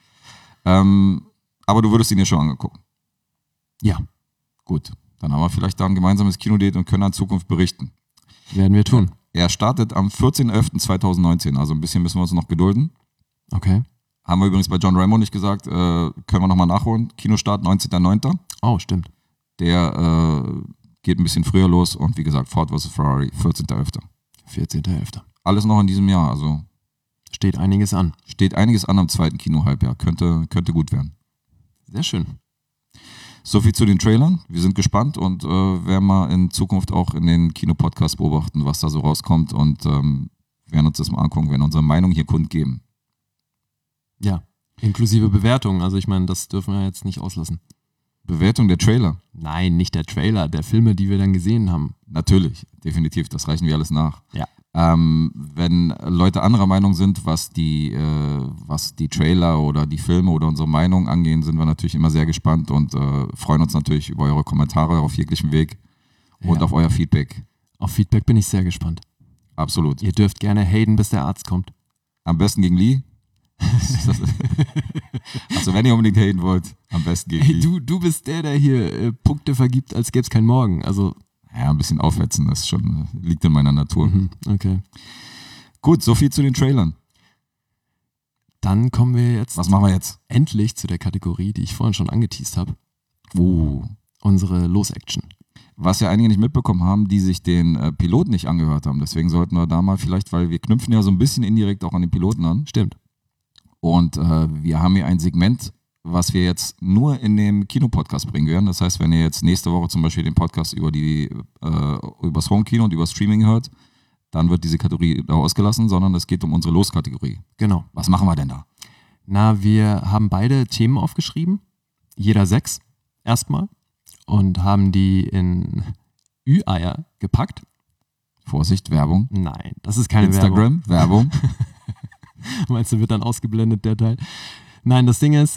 [SPEAKER 3] Aber du würdest ihn ja schon angeguckt.
[SPEAKER 2] Ja,
[SPEAKER 3] Gut, dann haben wir vielleicht da ein gemeinsames Kinodate und können in Zukunft berichten.
[SPEAKER 2] werden wir tun.
[SPEAKER 3] Er startet am 14.11.2019, also ein bisschen müssen wir uns noch gedulden.
[SPEAKER 2] Okay.
[SPEAKER 3] Haben wir übrigens bei John Rambo nicht gesagt, können wir nochmal nachholen. Kinostart 19.09.
[SPEAKER 2] Oh, stimmt.
[SPEAKER 3] Der geht ein bisschen früher los und wie gesagt, Ford vs. Ferrari, 14.11.
[SPEAKER 2] 14.11.
[SPEAKER 3] Alles noch in diesem Jahr, also
[SPEAKER 2] Steht einiges an.
[SPEAKER 3] steht einiges an am zweiten Kinohalbjahr, könnte gut werden.
[SPEAKER 2] Sehr schön.
[SPEAKER 3] So viel zu den Trailern, wir sind gespannt und werden mal in Zukunft auch in den Kinopodcasts beobachten, was da so rauskommt und werden uns das mal angucken, werden unsere Meinung hier kundgeben.
[SPEAKER 2] Ja, inklusive Bewertungen. Also ich meine, das dürfen wir jetzt nicht auslassen.
[SPEAKER 3] Bewertung der Trailer,
[SPEAKER 2] Nein, nicht der Trailer, der Filme, die wir dann gesehen haben.
[SPEAKER 3] natürlich, definitiv, das reichen wir alles nach.
[SPEAKER 2] Ja.
[SPEAKER 3] Wenn Leute anderer Meinung sind, was die Trailer oder die Filme oder unsere Meinung angehen, sind wir natürlich immer sehr gespannt und freuen uns natürlich über eure Kommentare auf jeglichem Weg und
[SPEAKER 2] Ja.
[SPEAKER 3] auf euer Feedback.
[SPEAKER 2] Auf Feedback bin ich sehr gespannt.
[SPEAKER 3] Absolut.
[SPEAKER 2] Ihr dürft gerne haten, bis der Arzt kommt.
[SPEAKER 3] Am besten gegen Lee. Also wenn ihr unbedingt haten wollt, am besten gegen
[SPEAKER 2] Hey,
[SPEAKER 3] Lee.
[SPEAKER 2] du bist der hier Punkte vergibt, als gäbe es keinen Morgen. Also,
[SPEAKER 3] Ja, ein bisschen aufwetzen, das schon liegt in meiner Natur.
[SPEAKER 2] okay.
[SPEAKER 3] Gut, so viel zu den Trailern.
[SPEAKER 2] Dann kommen wir jetzt
[SPEAKER 3] Was machen wir jetzt?
[SPEAKER 2] endlich zu der Kategorie, die ich vorhin schon angeteased habe. Unsere Los-Action.
[SPEAKER 3] Was ja einige nicht mitbekommen haben, die sich den Piloten nicht angehört haben. Deswegen sollten wir da mal vielleicht, weil wir knüpfen ja so ein bisschen indirekt auch an den Piloten an.
[SPEAKER 2] Stimmt.
[SPEAKER 3] Und wir haben hier ein Segment, was wir jetzt nur in dem Kinopodcast bringen werden. Das heißt, wenn ihr jetzt nächste Woche zum Beispiel den Podcast über das Home-Kino und über Streaming hört, dann wird diese Kategorie da ausgelassen, sondern es geht um unsere Los-Kategorie.
[SPEAKER 2] Genau.
[SPEAKER 3] Was machen wir denn da?
[SPEAKER 2] Na, wir haben beide Themen aufgeschrieben, jeder 6 erstmal, und haben die in Ü-Eier gepackt.
[SPEAKER 3] Vorsicht, Werbung.
[SPEAKER 2] Nein, das ist keine Werbung.
[SPEAKER 3] Instagram, Werbung.
[SPEAKER 2] Meinst du, wird dann ausgeblendet, der Teil? Nein, das Ding ist,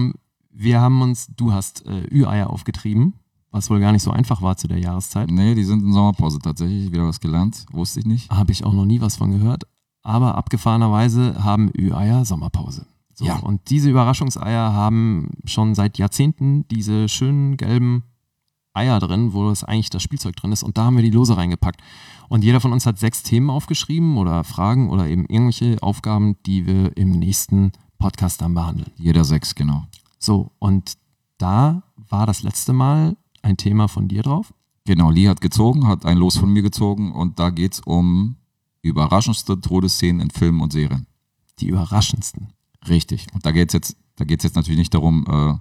[SPEAKER 2] du hast Ü-Eier aufgetrieben, was wohl gar nicht so einfach war zu der Jahreszeit.
[SPEAKER 3] Nee, die sind in Sommerpause tatsächlich. Wieder was gelernt. Wusste ich nicht.
[SPEAKER 2] Habe ich auch noch nie was von gehört. Aber abgefahrenerweise haben Ü-Eier Sommerpause. So,
[SPEAKER 3] Ja.
[SPEAKER 2] und diese Überraschungseier haben schon seit Jahrzehnten diese schönen gelben Eier drin, wo das eigentlich das Spielzeug drin ist. Und da haben wir die Lose reingepackt. Und jeder von uns hat 6 Themen aufgeschrieben oder Fragen oder eben irgendwelche Aufgaben, die wir im nächsten Podcast dann behandeln.
[SPEAKER 3] Jeder 6, genau.
[SPEAKER 2] So, und da war das letzte Mal ein Thema von dir drauf.
[SPEAKER 3] Genau, Lee hat gezogen, hat ein Los von mir gezogen und da geht es um überraschendste Todesszenen in Filmen und Serien.
[SPEAKER 2] Die überraschendsten.
[SPEAKER 3] Richtig. Und da geht es jetzt natürlich nicht darum,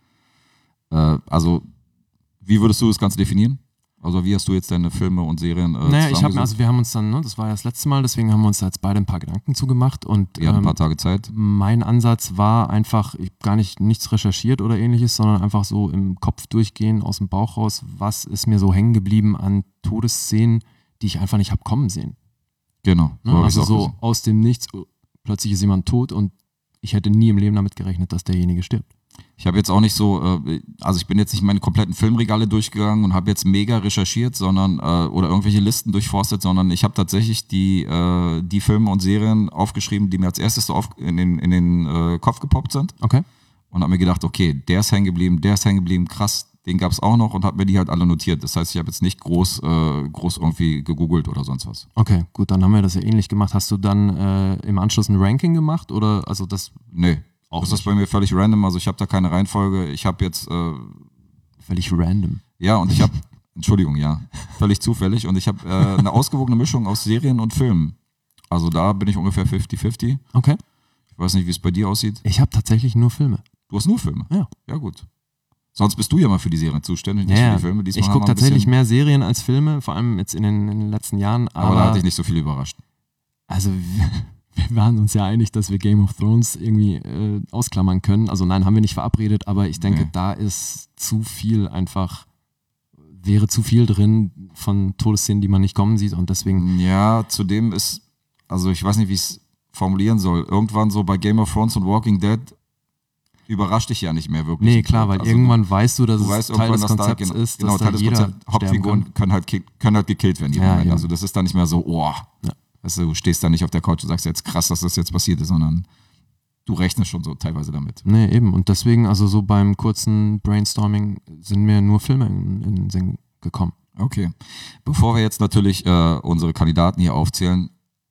[SPEAKER 3] also wie würdest du das Ganze definieren? Also wie hast du jetzt deine Filme und Serien
[SPEAKER 2] Naja, wir haben uns dann, das war ja das letzte Mal, deswegen haben wir uns da jetzt beide ein paar Gedanken zugemacht und
[SPEAKER 3] Wir hatten ein paar Tage Zeit.
[SPEAKER 2] mein Ansatz war einfach, nichts recherchiert oder ähnliches, sondern einfach so im Kopf durchgehen, aus dem Bauch raus, was ist mir so hängen geblieben an Todesszenen, die ich einfach nicht habe kommen sehen.
[SPEAKER 3] Genau.
[SPEAKER 2] Ne?
[SPEAKER 3] hab ich's
[SPEAKER 2] Also
[SPEAKER 3] auch
[SPEAKER 2] so
[SPEAKER 3] gesehen.
[SPEAKER 2] aus dem Nichts, plötzlich ist jemand tot und ich hätte nie im Leben damit gerechnet, dass derjenige stirbt.
[SPEAKER 3] Ich habe jetzt auch nicht so, also ich bin jetzt nicht meine kompletten Filmregale durchgegangen und habe jetzt mega recherchiert, sondern oder irgendwelche Listen durchforstet, sondern ich habe tatsächlich die Filme und Serien aufgeschrieben, die mir als erstes so in den Kopf gepoppt sind
[SPEAKER 2] Okay.
[SPEAKER 3] und habe mir gedacht, okay, der ist hängen geblieben, krass, den gab es auch noch und habe mir die halt alle notiert. Das heißt, ich habe jetzt nicht groß irgendwie gegoogelt oder sonst was.
[SPEAKER 2] Okay, gut, dann haben wir das ja ähnlich gemacht. Hast du dann im Anschluss ein Ranking gemacht oder also das
[SPEAKER 3] Nee,
[SPEAKER 2] Auch
[SPEAKER 3] das
[SPEAKER 2] nicht.
[SPEAKER 3] ist bei mir völlig random, also ich habe da keine Reihenfolge. Ich habe jetzt
[SPEAKER 2] völlig random?
[SPEAKER 3] Ja, und ich habe, Entschuldigung, ja, völlig zufällig. Und ich habe eine ausgewogene Mischung aus Serien und Filmen. Also da bin ich ungefähr 50-50.
[SPEAKER 2] Okay.
[SPEAKER 3] Ich weiß nicht, wie es bei dir aussieht.
[SPEAKER 2] Ich habe tatsächlich nur Filme.
[SPEAKER 3] Du hast nur Filme?
[SPEAKER 2] Ja.
[SPEAKER 3] Ja, gut. Sonst bist du ja mal für die Serien zuständig, nicht
[SPEAKER 2] Ja,
[SPEAKER 3] für die Filme. Diesmal
[SPEAKER 2] ich
[SPEAKER 3] haben
[SPEAKER 2] gucke
[SPEAKER 3] wir ein
[SPEAKER 2] tatsächlich
[SPEAKER 3] bisschen-
[SPEAKER 2] mehr Serien als Filme, vor allem jetzt in den letzten Jahren.
[SPEAKER 3] Aber da hat dich nicht so viel überrascht.
[SPEAKER 2] Also wir waren uns ja einig, dass wir Game of Thrones irgendwie ausklammern können. Also nein, haben wir nicht verabredet, aber ich denke,
[SPEAKER 3] Nee.
[SPEAKER 2] da ist zu viel einfach, wäre zu viel drin von Todesszenen, die man nicht kommen sieht und deswegen,
[SPEAKER 3] Ja, zudem ist, also ich weiß nicht, wie ich es formulieren soll. Irgendwann so bei Game of Thrones und Walking Dead überrascht dich ja nicht mehr wirklich.
[SPEAKER 2] nee, klar, weil
[SPEAKER 3] Also
[SPEAKER 2] irgendwann weißt du, dass
[SPEAKER 3] du
[SPEAKER 2] es
[SPEAKER 3] weißt
[SPEAKER 2] Teil
[SPEAKER 3] irgendwann,
[SPEAKER 2] des
[SPEAKER 3] dass da
[SPEAKER 2] Konzepts
[SPEAKER 3] genau,
[SPEAKER 2] ist,
[SPEAKER 3] genau
[SPEAKER 2] dass
[SPEAKER 3] Teil
[SPEAKER 2] da
[SPEAKER 3] des
[SPEAKER 2] jeder
[SPEAKER 3] Konzepts,
[SPEAKER 2] sterben
[SPEAKER 3] Hauptfiguren
[SPEAKER 2] kann.
[SPEAKER 3] können halt gekillt werden. jeden
[SPEAKER 2] Ja,
[SPEAKER 3] Moment.
[SPEAKER 2] eben.
[SPEAKER 3] Also das ist dann nicht mehr so,
[SPEAKER 2] Ja.
[SPEAKER 3] weißt du stehst da nicht auf der Couch und sagst jetzt krass, dass das jetzt passiert ist, sondern du rechnest schon so teilweise damit.
[SPEAKER 2] Nee, eben. Und deswegen, also so beim kurzen Brainstorming sind mir nur Filme in den Sinn gekommen.
[SPEAKER 3] Okay. Bevor wir jetzt natürlich unsere Kandidaten hier aufzählen,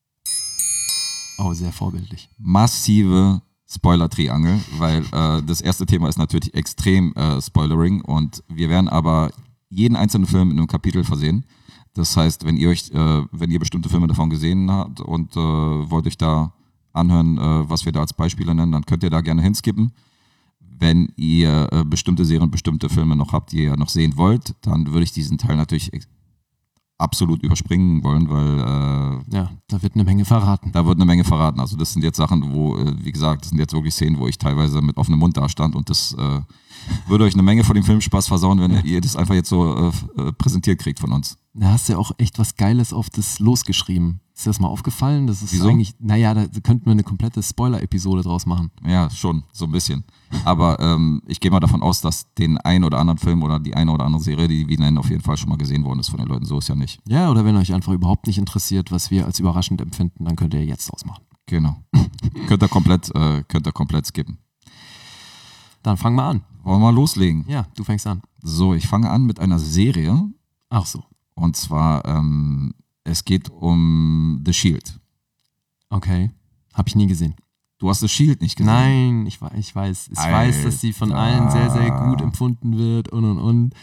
[SPEAKER 2] Oh, sehr vorbildlich.
[SPEAKER 3] massive Spoiler-Triangel, weil das erste Thema ist natürlich extrem Spoilering und wir werden aber jeden einzelnen Film in einem Kapitel versehen. Das heißt, wenn ihr bestimmte Filme davon gesehen habt und wollt euch da anhören, was wir da als Beispiele nennen, dann könnt ihr da gerne hinskippen. Wenn ihr bestimmte Serien, bestimmte Filme noch habt, die ihr noch sehen wollt, dann würde ich diesen Teil natürlich absolut überspringen wollen, weil
[SPEAKER 2] Ja, da wird eine Menge verraten.
[SPEAKER 3] da wird eine Menge verraten. Also das sind jetzt Sachen, wo, wie gesagt, das sind jetzt wirklich Szenen, wo ich teilweise mit offenem Mund da stand und das würde euch eine Menge von dem Filmspaß versauen, wenn ihr das einfach jetzt so präsentiert kriegt von uns.
[SPEAKER 2] Da hast du ja auch echt was Geiles auf das losgeschrieben. Ist dir das mal aufgefallen? Das ist
[SPEAKER 3] Wieso?
[SPEAKER 2] eigentlich, naja, da könnten wir eine komplette Spoiler-Episode draus machen.
[SPEAKER 3] Ja, schon, so ein bisschen. Aber ich gehe mal davon aus, dass den einen oder anderen Film oder die eine oder andere Serie, die wir nennen, auf jeden Fall schon mal gesehen worden ist von den Leuten. So ist ja nicht.
[SPEAKER 2] Ja, oder wenn euch einfach überhaupt nicht interessiert, was wir als überraschend empfinden, dann könnt ihr jetzt ausmachen.
[SPEAKER 3] Genau. könnt ihr komplett skippen.
[SPEAKER 2] Dann fangen wir an.
[SPEAKER 3] Wollen wir mal loslegen?
[SPEAKER 2] Ja, du fängst an.
[SPEAKER 3] So, ich fange an mit einer Serie.
[SPEAKER 2] Ach so,
[SPEAKER 3] Und zwar, es geht um The Shield.
[SPEAKER 2] okay. Hab ich nie gesehen.
[SPEAKER 3] Du hast The Shield nicht gesehen?
[SPEAKER 2] Nein, ich weiß. Ich weiß, dass sie von allen sehr, sehr gut empfunden wird und.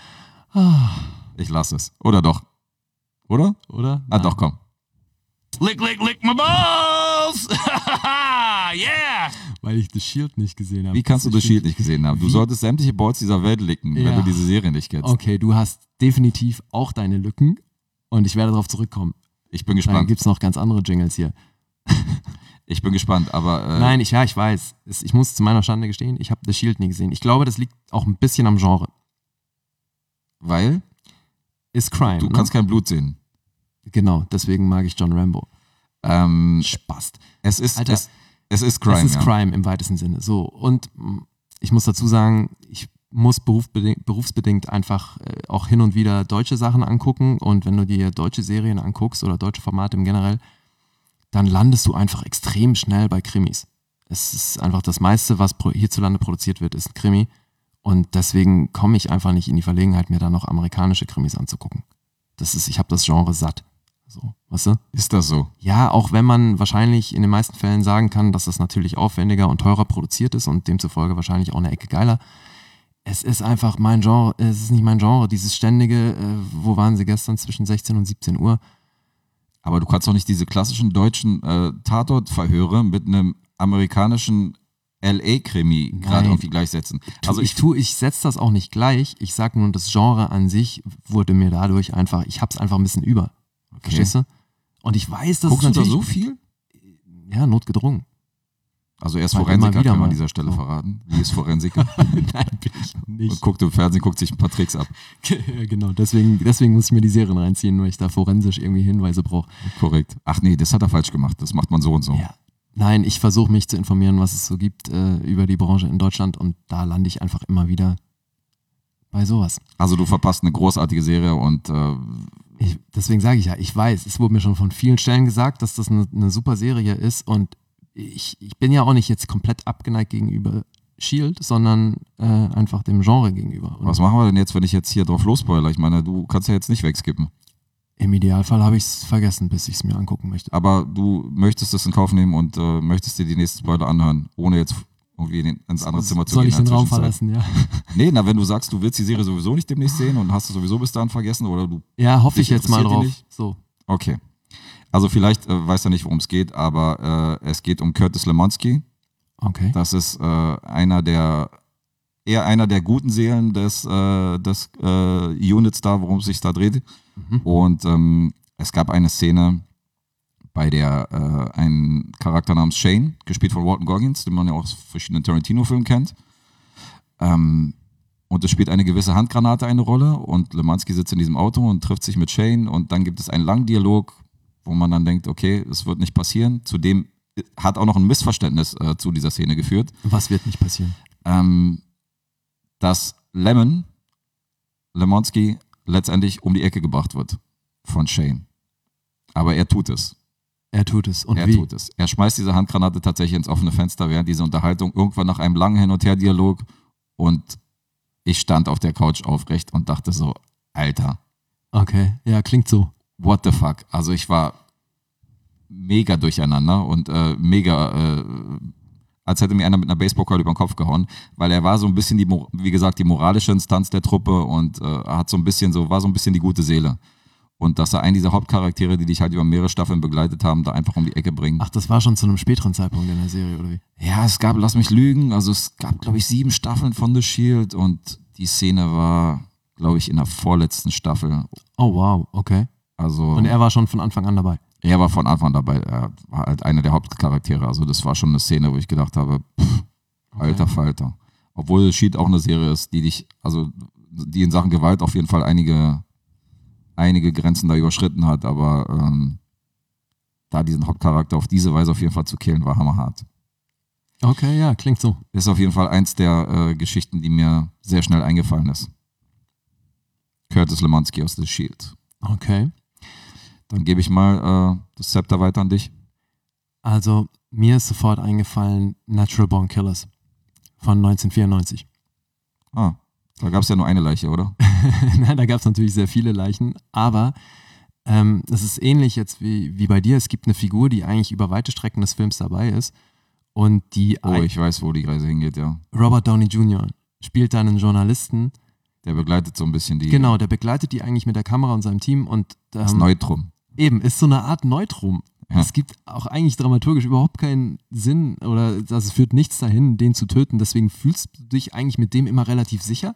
[SPEAKER 3] Ich lasse es. Oder doch? Oder?
[SPEAKER 2] Oder?
[SPEAKER 3] Ah, doch, komm.
[SPEAKER 4] Lick, lick, lick my balls! Yeah!
[SPEAKER 2] Weil ich The Shield nicht gesehen habe.
[SPEAKER 3] Wie kannst du The Shield nicht gesehen haben? Du solltest sämtliche Balls dieser Welt licken, wenn
[SPEAKER 2] Ja.
[SPEAKER 3] du diese Serie nicht kennst.
[SPEAKER 2] Okay, du hast definitiv auch deine Lücken und ich werde darauf zurückkommen.
[SPEAKER 3] Ich bin
[SPEAKER 2] Dann
[SPEAKER 3] gespannt.
[SPEAKER 2] gibt es noch ganz andere Jingles hier.
[SPEAKER 3] Ich bin gespannt, aber
[SPEAKER 2] Nein, ich weiß. Ich muss zu meiner Schande gestehen, ich habe The Shield nie gesehen. Ich glaube, das liegt auch ein bisschen am Genre.
[SPEAKER 3] weil
[SPEAKER 2] Ist Crime.
[SPEAKER 3] du
[SPEAKER 2] ne?
[SPEAKER 3] kannst kein Blut sehen.
[SPEAKER 2] Genau, deswegen mag ich John Rambo. Spast.
[SPEAKER 3] Es ist
[SPEAKER 2] Alter,
[SPEAKER 3] es ist Crime,
[SPEAKER 2] Es ist
[SPEAKER 3] ja.
[SPEAKER 2] Crime im weitesten Sinne. So, und ich muss dazu sagen, ich muss berufsbedingt einfach auch hin und wieder deutsche Sachen angucken. Und wenn du dir deutsche Serien anguckst oder deutsche Formate im Generell, dann landest du einfach extrem schnell bei Krimis. Es ist einfach das meiste, was hierzulande produziert wird, ist ein Krimi. Und deswegen komme ich einfach nicht in die Verlegenheit, mir da noch amerikanische Krimis anzugucken. Ich habe das Genre satt. So, weißt du?
[SPEAKER 3] Ist das so?
[SPEAKER 2] Ja, auch wenn man wahrscheinlich in den meisten Fällen sagen kann, dass das natürlich aufwendiger und teurer produziert ist und demzufolge wahrscheinlich auch eine Ecke geiler. Es ist einfach mein Genre, es ist nicht mein Genre. Dieses ständige, wo waren sie gestern zwischen 16 und 17 Uhr?
[SPEAKER 3] Aber du kannst doch nicht diese klassischen deutschen Tatort-Verhöre mit einem amerikanischen LA-Krimi gerade
[SPEAKER 2] Nein.
[SPEAKER 3] irgendwie gleichsetzen. Also
[SPEAKER 2] Ich setze das auch nicht gleich. Ich sag nur, das Genre an sich wurde mir dadurch einfach, ich hab's einfach ein bisschen über. Verstehst du? Und ich weiß, dass
[SPEAKER 3] guckst
[SPEAKER 2] es
[SPEAKER 3] du da
[SPEAKER 2] natürlich,
[SPEAKER 3] so viel?
[SPEAKER 2] Ja, notgedrungen.
[SPEAKER 3] Also er ist
[SPEAKER 2] Mal
[SPEAKER 3] Forensiker,
[SPEAKER 2] immer wieder
[SPEAKER 3] kann man
[SPEAKER 2] mal.
[SPEAKER 3] an dieser Stelle
[SPEAKER 2] So.
[SPEAKER 3] verraten. Wie ist Forensiker?
[SPEAKER 2] Nein, bin ich
[SPEAKER 3] Und
[SPEAKER 2] nicht.
[SPEAKER 3] guckt im Fernsehen, guckt sich ein paar Tricks ab.
[SPEAKER 2] Ja, genau, deswegen muss ich mir die Serien reinziehen, weil ich da forensisch irgendwie Hinweise brauche.
[SPEAKER 3] Korrekt. Ach nee, das hat er falsch gemacht. Das macht man so und so.
[SPEAKER 2] Ja. Nein, ich versuche mich zu informieren, was es so gibt über die Branche in Deutschland und da lande ich einfach immer wieder bei sowas.
[SPEAKER 3] Also du verpasst eine großartige Serie und
[SPEAKER 2] Deswegen sage ich ja, ich weiß, es wurde mir schon von vielen Stellen gesagt, dass das eine super Serie ist und ich bin ja auch nicht jetzt komplett abgeneigt gegenüber Shield, sondern einfach dem Genre gegenüber. Und
[SPEAKER 3] was machen wir denn jetzt, wenn ich jetzt hier drauf losspoiler? Ich meine, du kannst ja jetzt nicht wegskippen.
[SPEAKER 2] im Idealfall habe ich es vergessen, bis ich es mir angucken möchte.
[SPEAKER 3] Aber du möchtest es in Kauf nehmen und möchtest dir die nächsten Spoiler anhören, ohne jetzt irgendwie ins andere Zimmer zu
[SPEAKER 2] Soll
[SPEAKER 3] gehen.
[SPEAKER 2] ich den
[SPEAKER 3] in der
[SPEAKER 2] Raum
[SPEAKER 3] Zwischenzeit.
[SPEAKER 2] verlassen, ja?
[SPEAKER 3] Nee, na, wenn du sagst, du willst die Serie sowieso nicht demnächst sehen und hast es sowieso bis dahin vergessen oder du.
[SPEAKER 2] Ja, hoffe ich
[SPEAKER 3] Dich
[SPEAKER 2] jetzt mal
[SPEAKER 3] interessiert die
[SPEAKER 2] drauf.
[SPEAKER 3] nicht?
[SPEAKER 2] So.
[SPEAKER 3] Okay. Also vielleicht weiß er nicht, worum es geht, aber es geht um Curtis Lemonski.
[SPEAKER 2] Okay.
[SPEAKER 3] Das ist einer der eher einer der guten Seelen des Units da, worum es sich da dreht. Und es gab eine Szene, bei der ein Charakter namens Shane, gespielt von Walton Goggins, den man ja auch aus verschiedenen Tarantino-Filmen kennt, und es spielt eine gewisse Handgranate eine Rolle und Lemansky sitzt in diesem Auto und trifft sich mit Shane und dann gibt es einen langen Dialog, wo man dann denkt, okay, es wird nicht passieren. Zudem hat auch noch ein Missverständnis zu dieser Szene geführt.
[SPEAKER 2] Was wird nicht passieren?
[SPEAKER 3] Dass Lemansky letztendlich um die Ecke gebracht wird von Shane. Aber er tut es.
[SPEAKER 2] Er tut es. Und
[SPEAKER 3] er
[SPEAKER 2] wie?
[SPEAKER 3] tut es. Er schmeißt diese Handgranate tatsächlich ins offene Fenster während dieser Unterhaltung, irgendwann nach einem langen Hin- und Her-Dialog und ich stand auf der Couch aufrecht und dachte so, Alter,
[SPEAKER 2] Okay, ja, klingt so.
[SPEAKER 3] what the fuck? Also ich war mega durcheinander und als hätte mir einer mit einer Baseballkeule über den Kopf gehauen, weil er war so ein bisschen wie gesagt, die moralische Instanz der Truppe und war so ein bisschen die gute Seele. Und dass er einen dieser Hauptcharaktere, die dich halt über mehrere Staffeln begleitet haben, da einfach um die Ecke bringen.
[SPEAKER 2] Ach, das war schon zu einem späteren Zeitpunkt in der Serie, oder wie?
[SPEAKER 3] Ja, lass mich lügen, also es gab, glaube ich, 7 Staffeln von The Shield und die Szene war, glaube ich, in der vorletzten Staffel.
[SPEAKER 2] Oh, wow, okay.
[SPEAKER 3] Also
[SPEAKER 2] Und er war schon von Anfang an dabei.
[SPEAKER 3] er war von Anfang dabei, er war halt einer der Hauptcharaktere. Also das war schon eine Szene, wo ich gedacht habe, alter Falter. Obwohl The Shield auch eine Serie ist, die in Sachen Gewalt auf jeden Fall einige Grenzen da überschritten hat, aber da diesen Hauptcharakter auf diese Weise auf jeden Fall zu killen, war hammerhart.
[SPEAKER 2] Okay, ja, klingt so.
[SPEAKER 3] Ist auf jeden Fall eins der Geschichten, die mir sehr schnell eingefallen ist. Curtis Lemansky aus The Shield.
[SPEAKER 2] Okay.
[SPEAKER 3] Dann gebe ich mal das Zepter weiter an dich.
[SPEAKER 2] Also, mir ist sofort eingefallen Natural Born Killers von 1994.
[SPEAKER 3] Da gab es ja nur eine Leiche, oder?
[SPEAKER 2] Nein, da gab es natürlich sehr viele Leichen, aber es ist ähnlich jetzt wie bei dir. Es gibt eine Figur, die eigentlich über weite Strecken des Films dabei ist und die
[SPEAKER 3] Ich weiß, wo die Reise hingeht, ja.
[SPEAKER 2] Robert Downey Jr. spielt da einen Journalisten.
[SPEAKER 3] Der begleitet so ein bisschen die...
[SPEAKER 2] Genau, der begleitet die eigentlich mit der Kamera und seinem Team und
[SPEAKER 3] das Neutrum.
[SPEAKER 2] eben, ist so eine Art Neutrum.
[SPEAKER 3] Ja.
[SPEAKER 2] Es gibt auch eigentlich dramaturgisch überhaupt keinen Sinn oder es führt nichts dahin, den zu töten. Deswegen fühlst du dich eigentlich mit dem immer relativ sicher.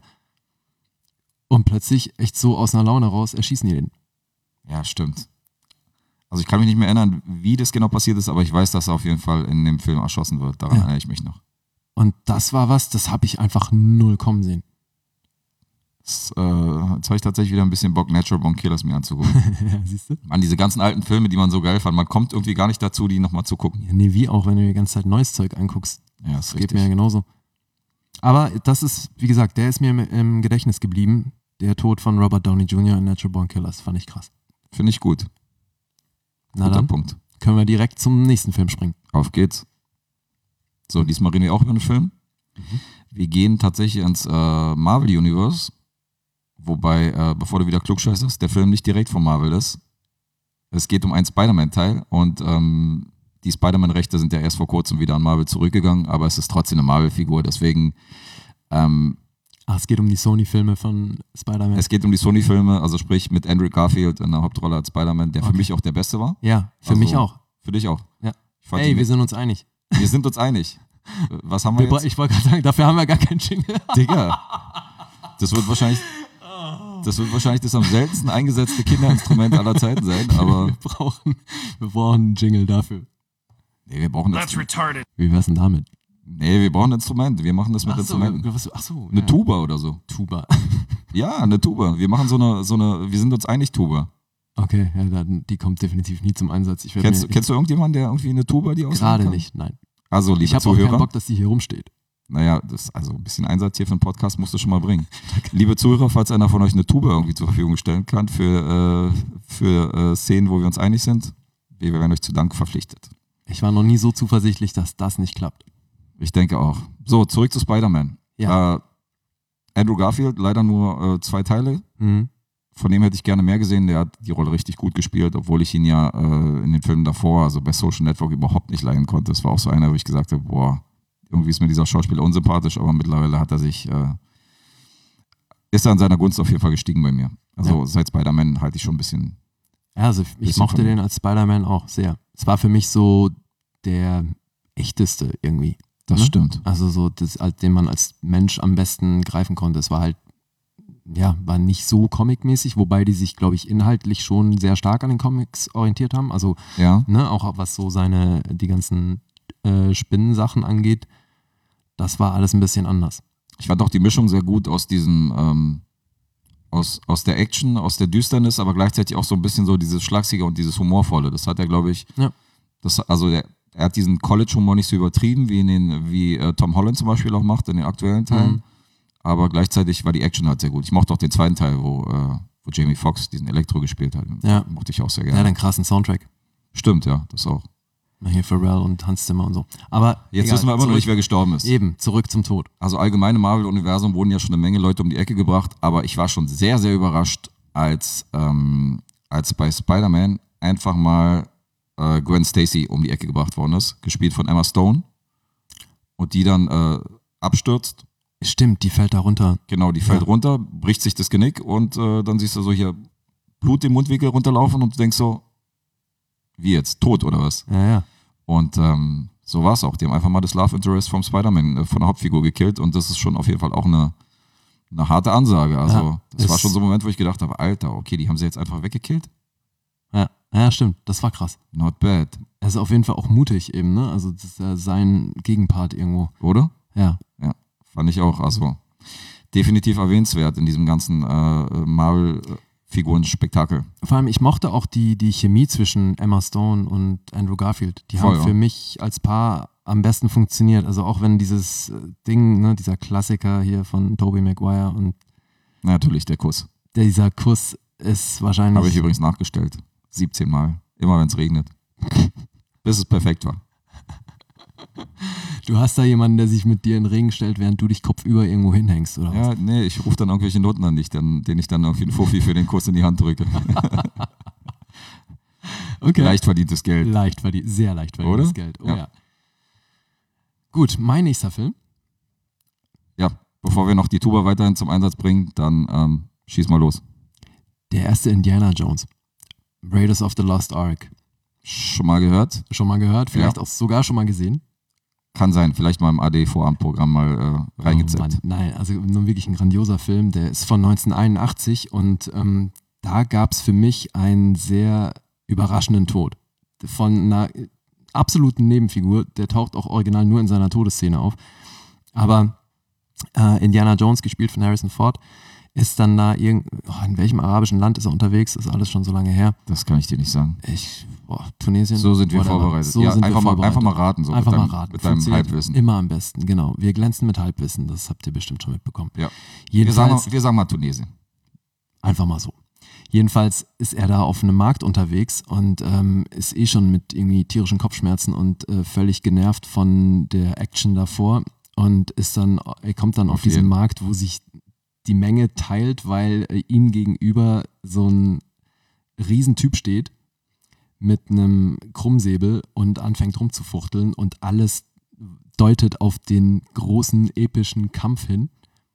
[SPEAKER 2] Und plötzlich, echt so aus einer Laune raus, erschießen die den.
[SPEAKER 3] Ja, stimmt. Also ich kann mich nicht mehr erinnern, wie das genau passiert ist, aber ich weiß, dass er auf jeden Fall in dem Film erschossen wird. Daran erinnere ich mich noch.
[SPEAKER 2] Und das war was, das habe ich einfach null kommen sehen.
[SPEAKER 3] Jetzt habe ich tatsächlich wieder ein bisschen Bock, Natural Born Killers mir anzugucken.
[SPEAKER 2] Ja, siehst du?
[SPEAKER 3] An diese ganzen alten Filme, die man so geil fand. Man kommt irgendwie gar nicht dazu, die nochmal zu gucken.
[SPEAKER 2] Ja, nee, wie auch, wenn du die ganze Zeit neues Zeug anguckst.
[SPEAKER 3] Ja, ist
[SPEAKER 2] Das geht
[SPEAKER 3] richtig.
[SPEAKER 2] mir ja genauso. Aber das ist, wie gesagt, der ist mir im Gedächtnis geblieben. Der Tod von Robert Downey Jr. in Natural Born Killers fand ich krass.
[SPEAKER 3] Finde ich gut.
[SPEAKER 2] Na
[SPEAKER 3] Guter
[SPEAKER 2] dann
[SPEAKER 3] Punkt.
[SPEAKER 2] können wir direkt zum nächsten Film springen.
[SPEAKER 3] Auf geht's. So, diesmal reden wir auch über einen Film. Wir gehen tatsächlich ins Marvel Universe. Wobei, bevor du wieder klugscheißest, der Film nicht direkt von Marvel ist. Es geht um einen Spider-Man-Teil und die Spider-Man-Rechte sind ja erst vor kurzem wieder an Marvel zurückgegangen, aber es ist trotzdem eine Marvel-Figur, deswegen
[SPEAKER 2] Es geht um die Sony-Filme von Spider-Man.
[SPEAKER 3] es geht um die Sony-Filme, also sprich mit Andrew Garfield in der Hauptrolle als Spider-Man, der für mich auch der Beste war.
[SPEAKER 2] Ja, für
[SPEAKER 3] Also,
[SPEAKER 2] mich auch.
[SPEAKER 3] Für dich auch.
[SPEAKER 2] Ja.
[SPEAKER 3] Ich fand
[SPEAKER 2] Ey,
[SPEAKER 3] die-
[SPEAKER 2] wir sind uns einig.
[SPEAKER 3] wir sind uns einig. Was haben wir jetzt?
[SPEAKER 2] Ich wollte gerade sagen, dafür haben wir gar keinen Jingle.
[SPEAKER 3] Digga, das wird wahrscheinlich das am seltensten eingesetzte Kinderinstrument aller Zeiten sein, aber
[SPEAKER 2] Wir brauchen einen Jingle dafür.
[SPEAKER 3] nee, wir brauchen
[SPEAKER 4] That's retarded.
[SPEAKER 2] Wie wär's denn damit?
[SPEAKER 3] wir brauchen ein Instrument. Wir machen das mit Instrumenten.
[SPEAKER 2] Achso,
[SPEAKER 3] Eine Tuba oder so.
[SPEAKER 2] Tuba.
[SPEAKER 3] Ja, eine Tuba. Wir machen so eine, wir sind uns einig, Tuba.
[SPEAKER 2] Okay, ja, die kommt definitiv nie zum Einsatz.
[SPEAKER 3] Kennst du irgendjemanden, der irgendwie eine Tuba, die ausleihen
[SPEAKER 2] gerade
[SPEAKER 3] kann?
[SPEAKER 2] nicht, nein.
[SPEAKER 3] Also, liebe
[SPEAKER 2] Ich habe auch keinen
[SPEAKER 3] Zuhörer,
[SPEAKER 2] Bock, dass die hier rumsteht.
[SPEAKER 3] naja, also ein bisschen Einsatz hier für einen Podcast musst du schon mal bringen. Liebe Zuhörer, falls einer von euch eine Tuba irgendwie zur Verfügung stellen kann für Szenen, wo wir uns einig sind, wir werden euch zu Dank verpflichtet.
[SPEAKER 2] Ich war noch nie so zuversichtlich, dass das nicht klappt.
[SPEAKER 3] Ich denke auch. So, zurück zu Spider-Man.
[SPEAKER 2] Ja.
[SPEAKER 3] Andrew Garfield, leider nur 2 Teile.
[SPEAKER 2] Mhm.
[SPEAKER 3] Von dem hätte ich gerne mehr gesehen. Der hat die Rolle richtig gut gespielt, obwohl ich ihn ja in den Filmen davor, also bei Social Network, überhaupt nicht leiden konnte. Das war auch so einer, wo ich gesagt habe, boah, irgendwie ist mir dieser Schauspieler unsympathisch, aber mittlerweile hat er sich, ist er an seiner Gunst auf jeden Fall gestiegen bei mir. Also seit Spider-Man halte ich schon ein bisschen.
[SPEAKER 2] Ja, also ich
[SPEAKER 3] Bisschen
[SPEAKER 2] mochte
[SPEAKER 3] von-
[SPEAKER 2] den als Spider-Man auch sehr. Es war für mich so der echteste irgendwie.
[SPEAKER 3] Das
[SPEAKER 2] Ne?
[SPEAKER 3] stimmt.
[SPEAKER 2] Also so, den man als Mensch am besten greifen konnte. Es war halt, ja, war nicht so comicmäßig, wobei die sich, glaube ich, inhaltlich schon sehr stark an den Comics orientiert haben. Also,
[SPEAKER 3] Ja.
[SPEAKER 2] ne, auch was so die ganzen Spinnensachen angeht, das war alles ein bisschen anders.
[SPEAKER 3] Ich fand auch die Mischung sehr gut aus diesem, aus der Action, aus der Düsternis, aber gleichzeitig auch so ein bisschen so dieses Schlagsiger und dieses Humorvolle. Das hat er, glaube ich,
[SPEAKER 2] Ja.
[SPEAKER 3] Er hat diesen College-Humor nicht so übertrieben, wie Tom Holland zum Beispiel auch macht in den aktuellen Teilen.
[SPEAKER 2] Mhm.
[SPEAKER 3] Aber gleichzeitig war die Action halt sehr gut. Ich mochte auch den zweiten Teil, wo Jamie Foxx diesen Elektro gespielt hat.
[SPEAKER 2] Ja.
[SPEAKER 3] Mochte ich auch sehr
[SPEAKER 2] Ja,
[SPEAKER 3] gerne.
[SPEAKER 2] den krassen Soundtrack.
[SPEAKER 3] Stimmt, ja, das auch.
[SPEAKER 2] Hier Pharrell und Hans Zimmer und so. Aber
[SPEAKER 3] Jetzt
[SPEAKER 2] egal,
[SPEAKER 3] wissen wir immer noch nicht, wer gestorben ist.
[SPEAKER 2] Eben, zurück zum Tod.
[SPEAKER 3] Also allgemeine Marvel-Universum wurden ja schon eine Menge Leute um die Ecke gebracht, aber ich war schon sehr, sehr überrascht, als bei Spider-Man einfach mal Gwen Stacy um die Ecke gebracht worden ist, gespielt von Emma Stone, und die dann abstürzt.
[SPEAKER 2] Stimmt, die fällt da runter.
[SPEAKER 3] Genau, die fällt runter, bricht sich das Genick und dann siehst du so hier Blut im Mundwinkel runterlaufen und du denkst so, wie jetzt, tot oder was?
[SPEAKER 2] Ja.
[SPEAKER 3] Und so war es auch. Die haben einfach mal das Love Interest vom Spider-Man, von der Hauptfigur gekillt, und das ist schon auf jeden Fall auch eine harte Ansage. Also
[SPEAKER 2] Ja,
[SPEAKER 3] das war schon so ein Moment, wo ich gedacht habe, Alter, okay, die haben sie jetzt einfach weggekillt?
[SPEAKER 2] Ja, stimmt, das war krass.
[SPEAKER 3] Not bad,
[SPEAKER 2] Er ist auf jeden Fall auch mutig eben, ne? Also das ist ja sein Gegenpart irgendwo.
[SPEAKER 3] oder?
[SPEAKER 2] Ja.
[SPEAKER 3] Ja, fand ich auch. Also definitiv erwähnenswert in diesem ganzen Marvel-Figuren-Spektakel.
[SPEAKER 2] Vor allem, ich mochte auch die Chemie zwischen Emma Stone und Andrew Garfield. Die
[SPEAKER 3] Voll,
[SPEAKER 2] haben für mich als Paar am besten funktioniert. Also auch wenn dieses Ding, ne, dieser Klassiker hier von Tobey Maguire und
[SPEAKER 3] Natürlich, der Kuss.
[SPEAKER 2] dieser Kuss ist wahrscheinlich...
[SPEAKER 3] Habe ich übrigens nachgestellt. 17 Mal. Immer wenn es regnet. Bis es perfekt war.
[SPEAKER 2] Du hast da jemanden, der sich mit dir in den Regen stellt, während du dich kopfüber irgendwo hinhängst, oder was?
[SPEAKER 3] Ja, nee, ich rufe dann irgendwelche Noten an dich, denen ich dann irgendwie einen Fuffi für den Kuss in die Hand drücke.
[SPEAKER 2] Okay.
[SPEAKER 3] Leicht verdientes Geld.
[SPEAKER 2] Leicht verdient, sehr leicht verdientes
[SPEAKER 3] Oder?
[SPEAKER 2] Geld. Oh
[SPEAKER 3] Ja.
[SPEAKER 2] ja. Gut, mein nächster Film.
[SPEAKER 3] Ja, bevor wir noch die Tuba weiterhin zum Einsatz bringen, dann schieß mal los.
[SPEAKER 2] Der erste Indiana Jones. Raiders of the Lost Ark.
[SPEAKER 3] Schon mal gehört?
[SPEAKER 2] Schon mal gehört, vielleicht
[SPEAKER 3] Ja.
[SPEAKER 2] auch sogar schon mal gesehen.
[SPEAKER 3] Kann sein, vielleicht mal im AD-Vorabendprogramm mal
[SPEAKER 2] Oh
[SPEAKER 3] reingezappt.
[SPEAKER 2] Mann, nein, also nun wirklich ein grandioser Film. Der ist von 1981 und da gab es für mich einen sehr überraschenden Tod. Von einer absoluten Nebenfigur, der taucht auch original nur in seiner Todesszene auf. Aber Indiana Jones, gespielt von Harrison Ford, ist dann da in welchem arabischen Land ist er unterwegs? Ist alles schon so lange her.
[SPEAKER 3] Das kann ich dir nicht sagen.
[SPEAKER 2] Tunesien.
[SPEAKER 3] So sind wir
[SPEAKER 2] whatever.
[SPEAKER 3] vorbereitet.
[SPEAKER 2] So
[SPEAKER 3] ja,
[SPEAKER 2] sind wir
[SPEAKER 3] einfach
[SPEAKER 2] vorbereitet.
[SPEAKER 3] mal raten. So
[SPEAKER 2] Einfach
[SPEAKER 3] mit
[SPEAKER 2] mal
[SPEAKER 3] deinem,
[SPEAKER 2] raten.
[SPEAKER 3] Mit deinem
[SPEAKER 2] Funktioniert
[SPEAKER 3] Halbwissen.
[SPEAKER 2] Immer am besten, genau. Wir glänzen mit Halbwissen, das habt ihr bestimmt schon mitbekommen.
[SPEAKER 3] Ja.
[SPEAKER 2] Jedenfalls,
[SPEAKER 3] Wir sagen mal Tunesien.
[SPEAKER 2] einfach mal so. Jedenfalls ist er da auf einem Markt unterwegs und ist schon mit irgendwie tierischen Kopfschmerzen und völlig genervt von der Action davor und er kommt dann auf
[SPEAKER 3] Okay.
[SPEAKER 2] diesen Markt, wo sich die Menge teilt, weil ihm gegenüber so ein Riesentyp steht mit einem Krummsäbel und anfängt rumzufuchteln und alles deutet auf den großen epischen Kampf hin.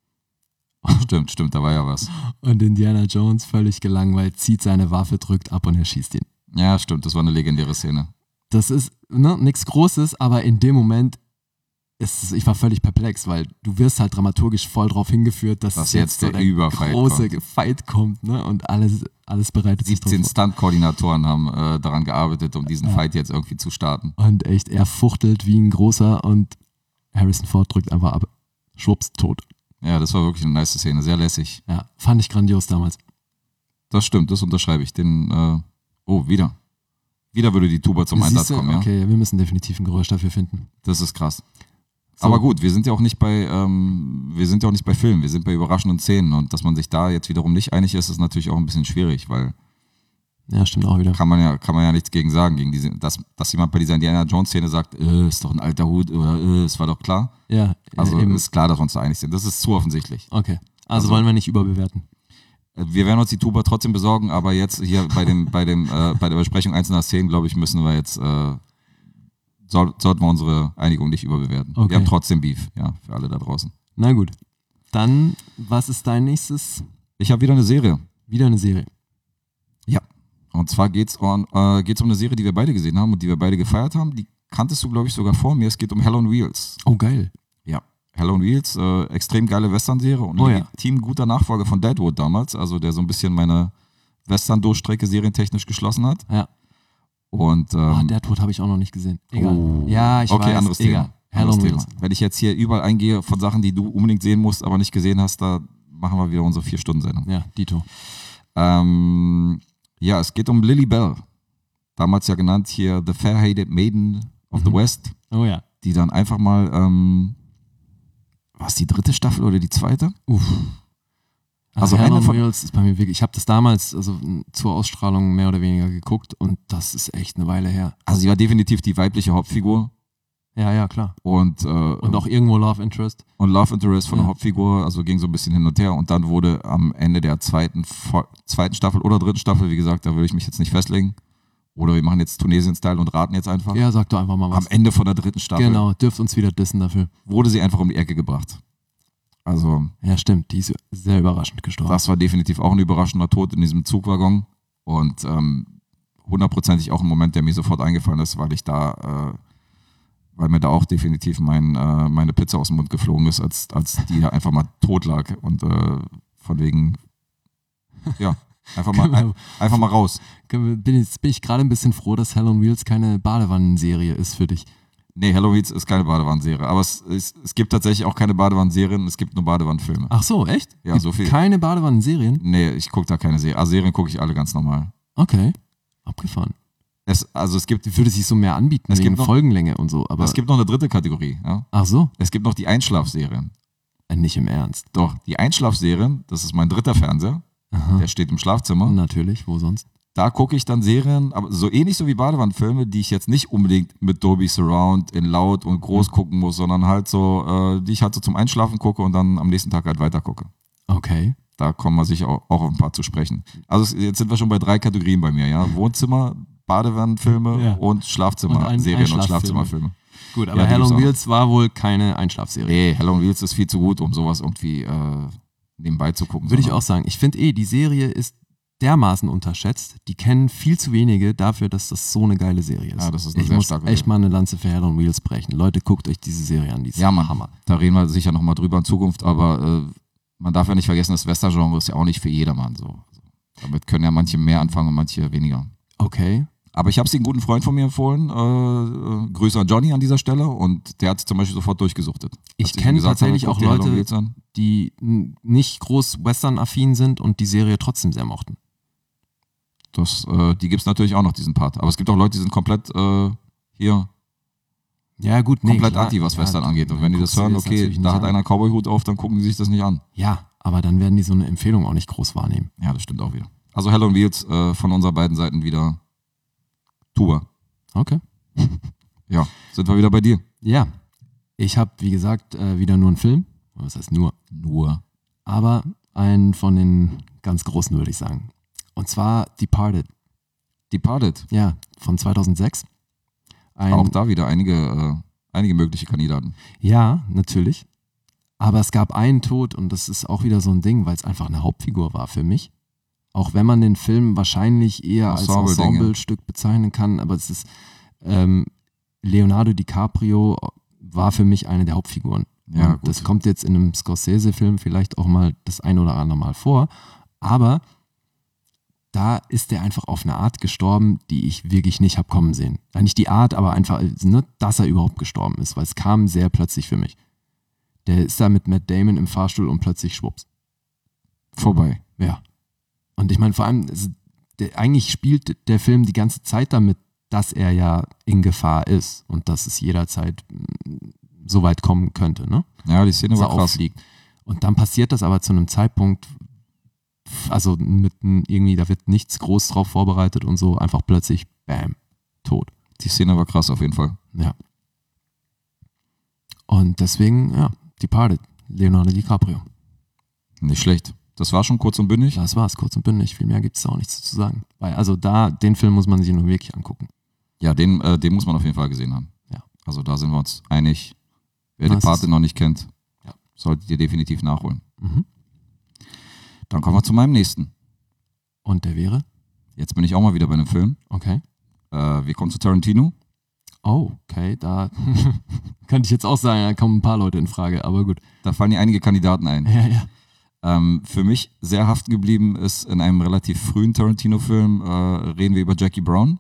[SPEAKER 3] Stimmt, da war ja was.
[SPEAKER 2] Und Indiana Jones, völlig gelangweilt, zieht seine Waffe, drückt ab und er schießt ihn.
[SPEAKER 3] Ja, stimmt, das war eine legendäre Szene.
[SPEAKER 2] Das ist nichts Großes, aber in dem Moment ich war völlig perplex, weil du wirst halt dramaturgisch voll drauf hingeführt, dass
[SPEAKER 3] Dass
[SPEAKER 2] jetzt
[SPEAKER 3] jetzt der
[SPEAKER 2] so
[SPEAKER 3] Überfight
[SPEAKER 2] große Fight kommt, ne? Und alles bereitet sich
[SPEAKER 3] 17
[SPEAKER 2] drauf
[SPEAKER 3] Stunt-Koordinatoren haben daran gearbeitet, um diesen Fight jetzt irgendwie zu starten.
[SPEAKER 2] vor. Und echt, er fuchtelt wie ein großer und Harrison Ford drückt einfach ab. Schwupps, tot.
[SPEAKER 3] Ja, das war wirklich eine nice Szene, sehr lässig.
[SPEAKER 2] Ja, fand ich grandios damals.
[SPEAKER 3] Das stimmt, das unterschreibe ich. Wieder. Wieder würde die Tuba zum Einsatz
[SPEAKER 2] Siehste?
[SPEAKER 3] kommen, ja.
[SPEAKER 2] Okay, wir müssen definitiv ein Geräusch dafür finden.
[SPEAKER 3] Das ist krass.
[SPEAKER 2] So.
[SPEAKER 3] Aber gut, wir sind ja auch nicht bei Filmen, wir sind bei überraschenden Szenen, und dass man sich da jetzt wiederum nicht einig ist natürlich auch ein bisschen schwierig, weil
[SPEAKER 2] Ja, stimmt auch wieder.
[SPEAKER 3] kann man ja nichts gegen sagen, dass jemand bei dieser Indiana Jones Szene sagt, ist doch ein alter Hut oder es war doch klar.
[SPEAKER 2] Ja,
[SPEAKER 3] Also
[SPEAKER 2] eben.
[SPEAKER 3] ist klar, dass wir uns da einig sind. Das ist zu offensichtlich.
[SPEAKER 2] Okay, also wollen wir nicht überbewerten.
[SPEAKER 3] Wir werden uns die Tuba trotzdem besorgen, aber jetzt hier bei der Besprechung einzelner Szenen, glaube ich, müssen wir jetzt sollten wir unsere Einigung nicht überbewerten.
[SPEAKER 2] Okay.
[SPEAKER 3] Wir haben trotzdem Beef, ja, für alle da draußen.
[SPEAKER 2] Na gut. Dann, was ist dein nächstes?
[SPEAKER 3] Ich habe wieder eine Serie.
[SPEAKER 2] Wieder eine Serie.
[SPEAKER 3] Ja. Und zwar geht's um eine Serie, die wir beide gesehen haben und die wir beide gefeiert haben. Die kanntest du, glaube ich, sogar vor mir. Es geht um Hell on Wheels.
[SPEAKER 2] Oh, geil.
[SPEAKER 3] Ja, Hell on Wheels, extrem geile Western-Serie und
[SPEAKER 2] Oh ja.
[SPEAKER 3] legitim guter Nachfolger von Deadwood damals, also der so ein bisschen meine Western-Durchstrecke serientechnisch geschlossen hat.
[SPEAKER 2] Ja.
[SPEAKER 3] Und
[SPEAKER 2] Deadwood habe ich auch noch nicht gesehen. Egal.
[SPEAKER 3] Oh.
[SPEAKER 2] Ja, ich weiß.
[SPEAKER 3] Okay, anderes
[SPEAKER 2] Egal.
[SPEAKER 3] Thema.
[SPEAKER 2] Hell
[SPEAKER 3] Anderes
[SPEAKER 2] on
[SPEAKER 3] Thema.
[SPEAKER 2] Wheels.
[SPEAKER 3] Wenn ich jetzt hier überall eingehe von Sachen, die du unbedingt sehen musst, aber nicht gesehen hast, da machen wir wieder unsere 4-Stunden-Sendung.
[SPEAKER 2] Ja, Dito.
[SPEAKER 3] Ja, es geht um Lily Bell. Damals ja genannt hier The Fair-Hated Maiden of the West,
[SPEAKER 2] Oh ja.
[SPEAKER 3] die dann einfach mal, war es die 3. Staffel oder die 2.? Also
[SPEAKER 2] Hell
[SPEAKER 3] eine
[SPEAKER 2] on
[SPEAKER 3] von-
[SPEAKER 2] Wheels ist bei mir wirklich, ich habe das damals zur Ausstrahlung mehr oder weniger geguckt und das ist echt eine Weile her.
[SPEAKER 3] Also sie war definitiv die weibliche Hauptfigur
[SPEAKER 2] Ja, ja, klar.
[SPEAKER 3] und
[SPEAKER 2] Und auch irgendwo Love Interest.
[SPEAKER 3] Love Interest von der
[SPEAKER 2] Ja.
[SPEAKER 3] Hauptfigur, also ging so ein bisschen hin und her und dann wurde am Ende der zweiten Staffel oder 3. Staffel, wie gesagt, da würde ich mich jetzt nicht festlegen, oder wir machen jetzt Tunesien-Style und raten jetzt einfach.
[SPEAKER 2] Ja, sag doch einfach mal
[SPEAKER 3] Am
[SPEAKER 2] was.
[SPEAKER 3] Ende von der 3. Staffel
[SPEAKER 2] Genau, dürft uns wieder dissen dafür.
[SPEAKER 3] wurde sie einfach um die Ecke gebracht. Also
[SPEAKER 2] Ja, stimmt, die ist sehr überraschend gestorben.
[SPEAKER 3] das war definitiv auch ein überraschender Tod in diesem Zugwaggon und hundertprozentig auch ein Moment, der mir sofort eingefallen ist, weil mir da auch definitiv meine Pizza aus dem Mund geflogen ist, als die da einfach mal tot lag und von wegen, ja, einfach mal raus.
[SPEAKER 2] Bin ich gerade ein bisschen froh, dass Hell on Wheels keine Badewannenserie ist für dich.
[SPEAKER 3] Nee, Halloween ist keine Badewannenserie, aber es gibt tatsächlich auch keine Badewannenserien, es gibt nur Badewannenfilme.
[SPEAKER 2] Ach so, echt?
[SPEAKER 3] Ja,
[SPEAKER 2] Gibt
[SPEAKER 3] so viel.
[SPEAKER 2] Keine Badewannenserien?
[SPEAKER 3] Nee, ich gucke da keine Serie. Also Serien gucke ich alle ganz normal.
[SPEAKER 2] Okay, abgefahren.
[SPEAKER 3] Es gibt,
[SPEAKER 2] Die würde sich so mehr anbieten
[SPEAKER 3] Es
[SPEAKER 2] wegen
[SPEAKER 3] gibt noch-
[SPEAKER 2] Folgenlänge und so, aber
[SPEAKER 3] es gibt noch eine 3. Kategorie. Ja?
[SPEAKER 2] ach so,
[SPEAKER 3] Es gibt noch die Einschlafserien.
[SPEAKER 2] nicht im Ernst.
[SPEAKER 3] Doch, die Einschlafserien, das ist mein 3. Fernseher, der steht im Schlafzimmer.
[SPEAKER 2] Natürlich, wo sonst?
[SPEAKER 3] Da gucke ich dann Serien, aber so ähnlich so wie Badewannenfilme, die ich jetzt nicht unbedingt mit Dolby Surround in laut und groß gucken muss, sondern halt so, die ich halt so zum Einschlafen gucke und dann am nächsten Tag halt weiter gucke.
[SPEAKER 2] Okay.
[SPEAKER 3] Da kommen wir sicher auch auf ein paar zu sprechen. Also jetzt sind wir schon bei 3 Kategorien bei mir, ja. Wohnzimmer, Badewannenfilme
[SPEAKER 2] Ja.
[SPEAKER 3] und Schlafzimmer,
[SPEAKER 2] Und
[SPEAKER 3] Serien und
[SPEAKER 2] Einschlaffilme.
[SPEAKER 3] Schlafzimmerfilme.
[SPEAKER 2] Gut, aber
[SPEAKER 3] Ja, die
[SPEAKER 2] Hell
[SPEAKER 3] gibt's
[SPEAKER 2] on
[SPEAKER 3] auch.
[SPEAKER 2] Wheels war wohl keine Einschlafserie.
[SPEAKER 3] Nee, Hell on Wheels ist viel zu gut, um sowas irgendwie nebenbei zu gucken.
[SPEAKER 2] Würde ich
[SPEAKER 3] sondern-
[SPEAKER 2] auch sagen. Ich finde die Serie ist dermaßen unterschätzt. Die kennen viel zu wenige dafür, dass das so eine geile Serie ist.
[SPEAKER 3] Ja, das ist eine
[SPEAKER 2] ich
[SPEAKER 3] sehr
[SPEAKER 2] muss
[SPEAKER 3] starke
[SPEAKER 2] echt
[SPEAKER 3] Serie.
[SPEAKER 2] mal eine Lanze für Hell on Wheels brechen. Leute, guckt euch diese Serie an. Die ist
[SPEAKER 3] Ja, Mann.
[SPEAKER 2] Hammer.
[SPEAKER 3] Da reden wir sicher nochmal drüber in Zukunft, aber man darf ja nicht vergessen, das Western-Genre ist ja auch nicht für jedermann so. Damit können ja manche mehr anfangen und manche weniger.
[SPEAKER 2] Okay.
[SPEAKER 3] Aber ich habe es einen guten Freund von mir empfohlen. Grüße an Johnny an dieser Stelle und der hat es zum Beispiel sofort durchgesuchtet.
[SPEAKER 2] Ich
[SPEAKER 3] Als ihm
[SPEAKER 2] kenne
[SPEAKER 3] gesagt
[SPEAKER 2] tatsächlich
[SPEAKER 3] habe,
[SPEAKER 2] auch
[SPEAKER 3] guck dir Hell on
[SPEAKER 2] Leute,
[SPEAKER 3] Wheels an.
[SPEAKER 2] die nicht groß Western-affin sind und die Serie trotzdem sehr mochten.
[SPEAKER 3] Die gibt es natürlich auch noch, diesen Part. Aber es gibt auch Leute, die sind komplett hier
[SPEAKER 2] Ja, gut, nee,
[SPEAKER 3] komplett
[SPEAKER 2] klar.
[SPEAKER 3] anti, was
[SPEAKER 2] Ja,
[SPEAKER 3] Western angeht. Und
[SPEAKER 2] dann
[SPEAKER 3] wenn die das
[SPEAKER 2] guckst du
[SPEAKER 3] hören,
[SPEAKER 2] dir das
[SPEAKER 3] okay,
[SPEAKER 2] natürlich
[SPEAKER 3] da
[SPEAKER 2] nicht
[SPEAKER 3] hat
[SPEAKER 2] an.
[SPEAKER 3] einer einen Cowboy-Hut auf, dann gucken die sich das nicht an.
[SPEAKER 2] Ja, aber dann werden die so eine Empfehlung auch nicht groß wahrnehmen.
[SPEAKER 3] Ja, das stimmt auch wieder. Also Hell on Wheels von unserer beiden Seiten wieder Tuba.
[SPEAKER 2] Okay.
[SPEAKER 3] Ja, sind wir wieder bei dir.
[SPEAKER 2] Ja. Ich habe, wie gesagt, wieder nur einen Film. Was heißt nur?
[SPEAKER 3] Nur.
[SPEAKER 2] Aber einen von den ganz großen, würde ich sagen. Und zwar Departed.
[SPEAKER 3] Departed.
[SPEAKER 2] Ja, von 2006.
[SPEAKER 3] Auch da wieder einige mögliche Kandidaten.
[SPEAKER 2] Ja, natürlich. Aber es gab einen Tod und das ist auch wieder so ein Ding, weil es einfach eine Hauptfigur war für mich. Auch wenn man den Film wahrscheinlich eher als
[SPEAKER 3] Ensemble-Ding,
[SPEAKER 2] Ensemble-Stück bezeichnen kann, aber es ist Leonardo DiCaprio war für mich eine der Hauptfiguren.
[SPEAKER 3] Ja,
[SPEAKER 2] Und das kommt jetzt in einem Scorsese-Film vielleicht auch mal das ein oder andere Mal vor, aber da ist er einfach auf eine Art gestorben, die ich wirklich nicht habe kommen sehen. Ja, nicht die Art, aber einfach, ne, dass er überhaupt gestorben ist, weil es kam sehr plötzlich für mich. Der ist da mit Matt Damon im Fahrstuhl und plötzlich schwupps.
[SPEAKER 3] Vorbei.
[SPEAKER 2] Ja. Und ich meine, vor allem, eigentlich spielt der Film die ganze Zeit damit, dass er ja in Gefahr ist und dass es jederzeit so weit kommen könnte, ne?
[SPEAKER 3] Ja, die Szene
[SPEAKER 2] Dass
[SPEAKER 3] war
[SPEAKER 2] er
[SPEAKER 3] krass.
[SPEAKER 2] auffliegt. Und dann passiert das aber zu einem Zeitpunkt, also irgendwie, da wird nichts groß drauf vorbereitet und so, einfach plötzlich, bam, tot.
[SPEAKER 3] Die Szene war krass auf jeden Fall.
[SPEAKER 2] Ja. Und deswegen, ja, Departed, Leonardo DiCaprio.
[SPEAKER 3] Nicht schlecht. Das war schon kurz und bündig.
[SPEAKER 2] Das war's, kurz und bündig. Viel mehr gibt es da auch nichts zu sagen. Weil, also den Film muss man sich nur wirklich angucken.
[SPEAKER 3] Ja, den muss man auf jeden Fall gesehen haben.
[SPEAKER 2] Ja.
[SPEAKER 3] Also da sind wir uns einig. Wer
[SPEAKER 2] Das
[SPEAKER 3] Departed
[SPEAKER 2] ist-
[SPEAKER 3] noch nicht kennt,
[SPEAKER 2] Ja.
[SPEAKER 3] solltet ihr definitiv nachholen.
[SPEAKER 2] Mhm.
[SPEAKER 3] Dann kommen wir zu meinem nächsten.
[SPEAKER 2] Und der wäre?
[SPEAKER 3] Jetzt bin ich auch mal wieder bei einem Film.
[SPEAKER 2] Okay.
[SPEAKER 3] Wir kommen zu Tarantino.
[SPEAKER 2] Oh, okay, da könnte ich jetzt auch sagen, da kommen ein paar Leute in Frage, aber gut.
[SPEAKER 3] Da fallen dir einige Kandidaten ein.
[SPEAKER 2] Ja, ja.
[SPEAKER 3] Für mich sehr haften geblieben ist in einem relativ frühen Tarantino-Film, reden wir über Jackie Brown.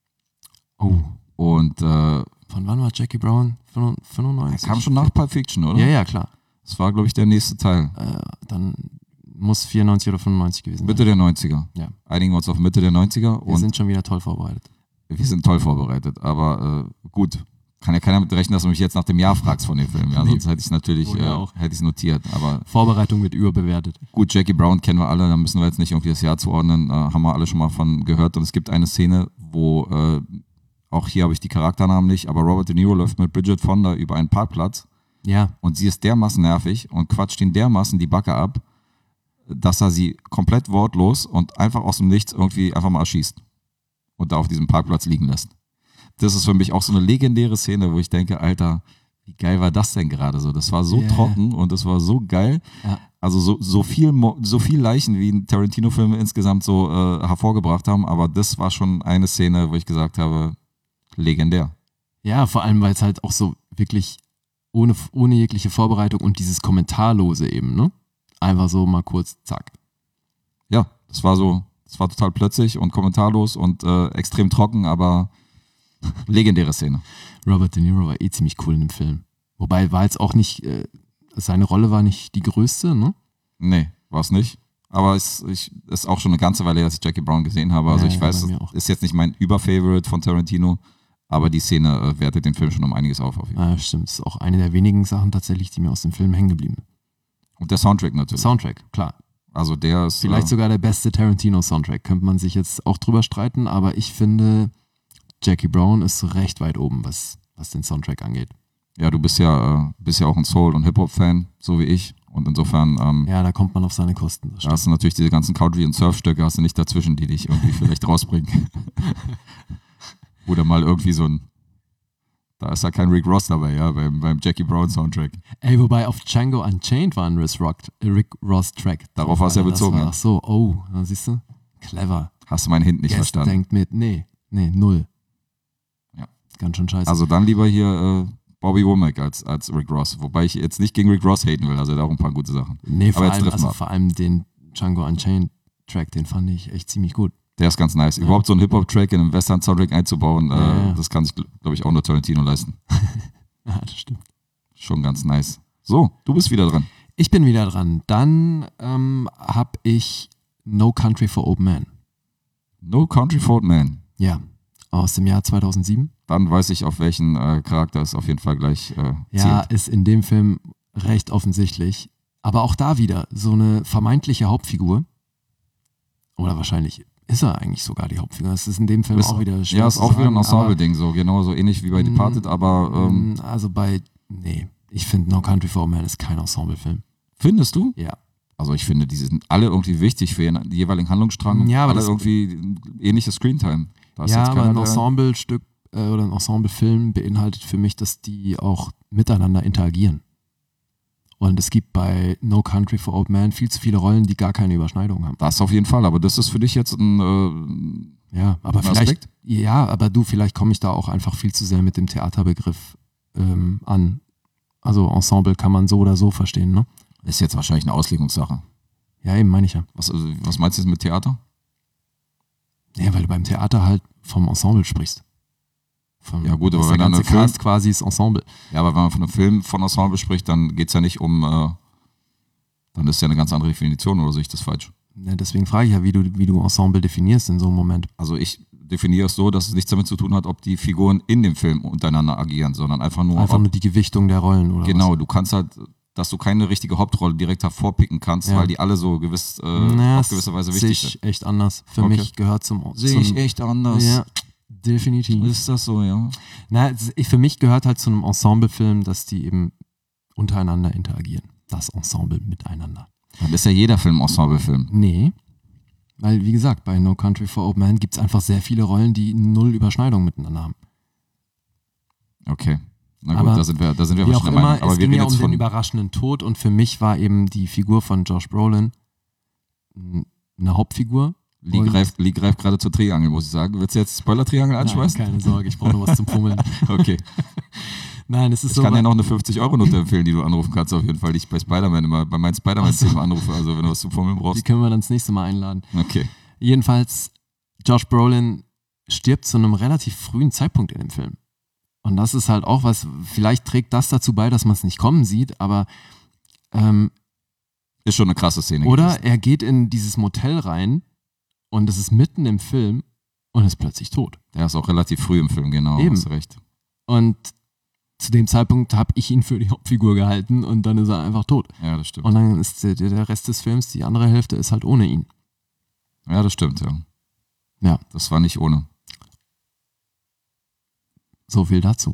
[SPEAKER 2] Oh,
[SPEAKER 3] Und
[SPEAKER 2] von wann war Jackie Brown? 95?
[SPEAKER 3] kam schon nach Pulp Fiction, oder?
[SPEAKER 2] Ja, ja, klar.
[SPEAKER 3] Das war, glaube ich, der nächste Teil.
[SPEAKER 2] Dann muss 94 oder 95 gewesen sein.
[SPEAKER 3] Mitte der 90er.
[SPEAKER 2] Ja.
[SPEAKER 3] Einigen wir uns auf Mitte der 90er.
[SPEAKER 2] Wir sind schon wieder toll vorbereitet.
[SPEAKER 3] Wir sind toll vorbereitet, aber gut, kann ja keiner mit rechnen, dass du mich jetzt nach dem Jahr fragst von dem Film. Ja,
[SPEAKER 2] Nee,
[SPEAKER 3] sonst hätte ich es natürlich
[SPEAKER 2] wohl ja auch.
[SPEAKER 3] hätte ich's notiert. Aber
[SPEAKER 2] Vorbereitung wird überbewertet.
[SPEAKER 3] gut, Jackie Brown kennen wir alle, da müssen wir jetzt nicht irgendwie das Jahr zuordnen, haben wir alle schon mal von gehört. Und es gibt eine Szene, wo, auch hier habe ich die Charakternamen nicht, aber Robert De Niro läuft mit Bridget Fonda über einen Parkplatz
[SPEAKER 2] Ja,
[SPEAKER 3] und sie ist dermaßen nervig und quatscht ihn dermaßen die Backe ab, dass er sie komplett wortlos und einfach aus dem Nichts irgendwie einfach mal erschießt und da auf diesem Parkplatz liegen lässt. Das ist für mich auch so eine legendäre Szene, wo ich denke, Alter, wie geil war das denn gerade so? Das war so
[SPEAKER 2] Ja.
[SPEAKER 3] trocken und das war so geil.
[SPEAKER 2] Ja.
[SPEAKER 3] Also so viel Leichen, wie Tarantino-Filme insgesamt so hervorgebracht haben, aber das war schon eine Szene, wo ich gesagt habe, legendär.
[SPEAKER 2] ja, vor allem, weil es halt auch so wirklich ohne jegliche Vorbereitung und dieses Kommentarlose eben, ne? Einfach so mal kurz, zack.
[SPEAKER 3] Ja, das war total plötzlich und kommentarlos und extrem trocken, aber legendäre Szene.
[SPEAKER 2] Robert De Niro war ziemlich cool in dem Film. Wobei war jetzt auch nicht, seine Rolle war nicht die größte, ne?
[SPEAKER 3] Nee, war es nicht. Aber es ist auch schon eine ganze Weile, dass ich Jackie Brown gesehen habe. Also
[SPEAKER 2] Ja,
[SPEAKER 3] ich
[SPEAKER 2] ja,
[SPEAKER 3] weiß,
[SPEAKER 2] bei mir auch.
[SPEAKER 3] ist jetzt nicht mein Überfavorite von Tarantino, aber die Szene wertet den Film schon um einiges auf jeden Fall.
[SPEAKER 2] Ja, stimmt. Das ist auch eine der wenigen Sachen tatsächlich, die mir aus dem Film hängen geblieben sind.
[SPEAKER 3] Und der Soundtrack natürlich.
[SPEAKER 2] Soundtrack, klar.
[SPEAKER 3] Also der ist
[SPEAKER 2] Vielleicht sogar der beste Tarantino-Soundtrack. Könnte man sich jetzt auch drüber streiten, aber ich finde, Jackie Brown ist recht weit oben, was den Soundtrack angeht.
[SPEAKER 3] ja, du bist ja auch ein Soul- und Hip-Hop-Fan, so wie ich. Und insofern
[SPEAKER 2] Ja, da kommt man auf seine Kosten. Das
[SPEAKER 3] da hast du natürlich diese ganzen Country- und Surfstöcke hast du nicht dazwischen, die dich irgendwie vielleicht rausbringen. Oder mal irgendwie da ist ja kein Rick Ross dabei, ja, beim Jackie Brown Soundtrack.
[SPEAKER 2] Ey, wobei auf Django Unchained war ein Rick Ross-Track.
[SPEAKER 3] Darauf war es ja
[SPEAKER 2] Das
[SPEAKER 3] bezogen,
[SPEAKER 2] war-
[SPEAKER 3] ja.
[SPEAKER 2] Ach so, oh, siehst du? Clever.
[SPEAKER 3] Hast du meinen Hint nicht
[SPEAKER 2] Guest
[SPEAKER 3] verstanden?
[SPEAKER 2] denkt mit, nee, null.
[SPEAKER 3] Ja.
[SPEAKER 2] Ganz schön scheiße.
[SPEAKER 3] Also dann lieber hier Bobby Womack als Rick Ross. Wobei ich jetzt nicht gegen Rick Ross haten will, also er hat auch ein paar gute Sachen.
[SPEAKER 2] nee,
[SPEAKER 3] aber jetzt treffen wir ab.
[SPEAKER 2] vor allem den Django Unchained-Track, den fand ich echt ziemlich gut.
[SPEAKER 3] Der ist ganz nice.
[SPEAKER 2] Ja.
[SPEAKER 3] Überhaupt so einen Hip-Hop-Track in einem Western-Soundtrack einzubauen,
[SPEAKER 2] Ja.
[SPEAKER 3] das kann sich, glaube ich, auch nur Tarantino leisten.
[SPEAKER 2] Ja, das stimmt.
[SPEAKER 3] Schon ganz nice. So, du bist wieder dran.
[SPEAKER 2] Ich bin wieder dran. Dann habe ich No Country for Old Men.
[SPEAKER 3] No Country for Old Men.
[SPEAKER 2] Ja, aus dem Jahr 2007.
[SPEAKER 3] Dann weiß ich, auf welchen Charakter es auf jeden Fall gleich
[SPEAKER 2] Ja,
[SPEAKER 3] zielt.
[SPEAKER 2] ist in dem Film recht offensichtlich. Aber auch da wieder so eine vermeintliche Hauptfigur. Oder wahrscheinlich ist er eigentlich sogar die Hauptfigur. Das ist in dem Film auch wieder schwer
[SPEAKER 3] Ja, ist
[SPEAKER 2] zu
[SPEAKER 3] auch wieder ein
[SPEAKER 2] sagen, aber,
[SPEAKER 3] Ensemble-Ding, so genau so ähnlich wie bei Departed, aber
[SPEAKER 2] Also nee, ich finde No Country for Old Men ist kein Ensemblefilm.
[SPEAKER 3] findest du?
[SPEAKER 2] Ja.
[SPEAKER 3] Also ich finde, die sind alle irgendwie wichtig für ihren jeweiligen Handlungsstrang.
[SPEAKER 2] Ja, aber
[SPEAKER 3] alle
[SPEAKER 2] das-
[SPEAKER 3] irgendwie ähnliche Screentime. Da ist
[SPEAKER 2] Ja,
[SPEAKER 3] jetzt
[SPEAKER 2] aber
[SPEAKER 3] keiner,
[SPEAKER 2] ein
[SPEAKER 3] der-
[SPEAKER 2] Ensemblestück oder ein Ensemblefilm beinhaltet für mich, dass die auch miteinander interagieren. Und es gibt bei No Country for Old Men viel zu viele Rollen, die gar keine Überschneidung haben.
[SPEAKER 3] Das auf jeden Fall, aber das ist für dich jetzt ein
[SPEAKER 2] Ja, aber
[SPEAKER 3] Ein
[SPEAKER 2] vielleicht,
[SPEAKER 3] Aspekt?
[SPEAKER 2] ja, aber vielleicht komme ich da auch einfach viel zu sehr mit dem Theaterbegriff an. Also Ensemble kann man so oder so verstehen, ne?
[SPEAKER 3] ist jetzt wahrscheinlich eine Auslegungssache.
[SPEAKER 2] Ja, eben meine ich ja.
[SPEAKER 3] Was meinst du jetzt mit Theater?
[SPEAKER 2] Ja, weil du beim Theater halt vom Ensemble sprichst.
[SPEAKER 3] Ja gut, aber
[SPEAKER 2] das ist
[SPEAKER 3] wenn
[SPEAKER 2] der
[SPEAKER 3] dann
[SPEAKER 2] ganze
[SPEAKER 3] ein Film-
[SPEAKER 2] Cast quasi ist Ensemble.
[SPEAKER 3] Ja, aber wenn man von einem Film von Ensemble spricht, dann geht es ja nicht um, dann ist ja eine ganz andere Definition, oder sehe ich das falsch?
[SPEAKER 2] Ja, deswegen frage ich ja, wie du Ensemble definierst in so einem Moment.
[SPEAKER 3] Also ich definiere es so, dass es nichts damit zu tun hat, ob die Figuren in dem Film untereinander agieren, sondern einfach nur,
[SPEAKER 2] Einfach
[SPEAKER 3] ob,
[SPEAKER 2] nur die Gewichtung der Rollen oder
[SPEAKER 3] genau, du kannst halt, dass du keine richtige Hauptrolle direkt hervorpicken kannst,
[SPEAKER 2] Ja.
[SPEAKER 3] weil die alle so gewiss,
[SPEAKER 2] was. Naja,
[SPEAKER 3] auf gewisse Weise
[SPEAKER 2] sehe
[SPEAKER 3] wichtig
[SPEAKER 2] ich
[SPEAKER 3] sind.
[SPEAKER 2] echt anders. Für
[SPEAKER 3] Okay.
[SPEAKER 2] mich gehört zum
[SPEAKER 3] echt anders.
[SPEAKER 2] Ja, definitiv.
[SPEAKER 3] Ist das so, ja?
[SPEAKER 2] Na, für mich gehört halt zu einem Ensemblefilm, dass die eben untereinander interagieren. Das Ensemble miteinander.
[SPEAKER 3] Dann ist ja jeder Film Ensemblefilm.
[SPEAKER 2] Nee, weil wie gesagt, bei No Country for Old Men gibt es einfach sehr viele Rollen, die null Überschneidung miteinander haben.
[SPEAKER 3] Okay. Na gut,
[SPEAKER 2] Aber
[SPEAKER 3] da sind wir
[SPEAKER 2] Wie auch
[SPEAKER 3] verschiedener
[SPEAKER 2] immer,
[SPEAKER 3] Meinung. Aber
[SPEAKER 2] es
[SPEAKER 3] wir
[SPEAKER 2] ging
[SPEAKER 3] reden
[SPEAKER 2] ja um
[SPEAKER 3] jetzt
[SPEAKER 2] den
[SPEAKER 3] von,
[SPEAKER 2] überraschenden Tod und für mich war eben die Figur von Josh Brolin eine Hauptfigur
[SPEAKER 3] Lee greift gerade zur Triangel, muss ich sagen. Willst du jetzt Spoiler-Triangel
[SPEAKER 2] Nein,
[SPEAKER 3] anschmeißen?
[SPEAKER 2] keine Sorge, ich brauche noch was zum Fummeln.
[SPEAKER 3] Okay.
[SPEAKER 2] Nein, es ist
[SPEAKER 3] Ich
[SPEAKER 2] so.
[SPEAKER 3] kann dir noch eine 50-Euro-Note empfehlen, die du anrufen kannst, auf jeden Fall, die ich bei Spider-Man immer, bei meinen Spider-Man-Themen anrufe, also wenn du was zum Fummeln
[SPEAKER 2] Die
[SPEAKER 3] brauchst.
[SPEAKER 2] können wir dann das nächste Mal einladen.
[SPEAKER 3] Okay.
[SPEAKER 2] Jedenfalls, Josh Brolin stirbt zu einem relativ frühen Zeitpunkt in dem Film. Und das ist halt auch was, vielleicht trägt das dazu bei, dass man es nicht kommen sieht, aber
[SPEAKER 3] Ist schon eine krasse Szene.
[SPEAKER 2] oder er geht in dieses Motel rein und es ist mitten im Film und ist plötzlich tot.
[SPEAKER 3] Der ist auch relativ früh im Film, genau,
[SPEAKER 2] Eben.
[SPEAKER 3] hast du recht.
[SPEAKER 2] Und zu dem Zeitpunkt habe ich ihn für die Hauptfigur gehalten und dann ist er einfach tot.
[SPEAKER 3] Ja, das stimmt.
[SPEAKER 2] Und dann ist der Rest des Films, die andere Hälfte ist halt ohne ihn.
[SPEAKER 3] Ja, das stimmt, ja.
[SPEAKER 2] Ja,
[SPEAKER 3] Das war nicht ohne.
[SPEAKER 2] so viel dazu.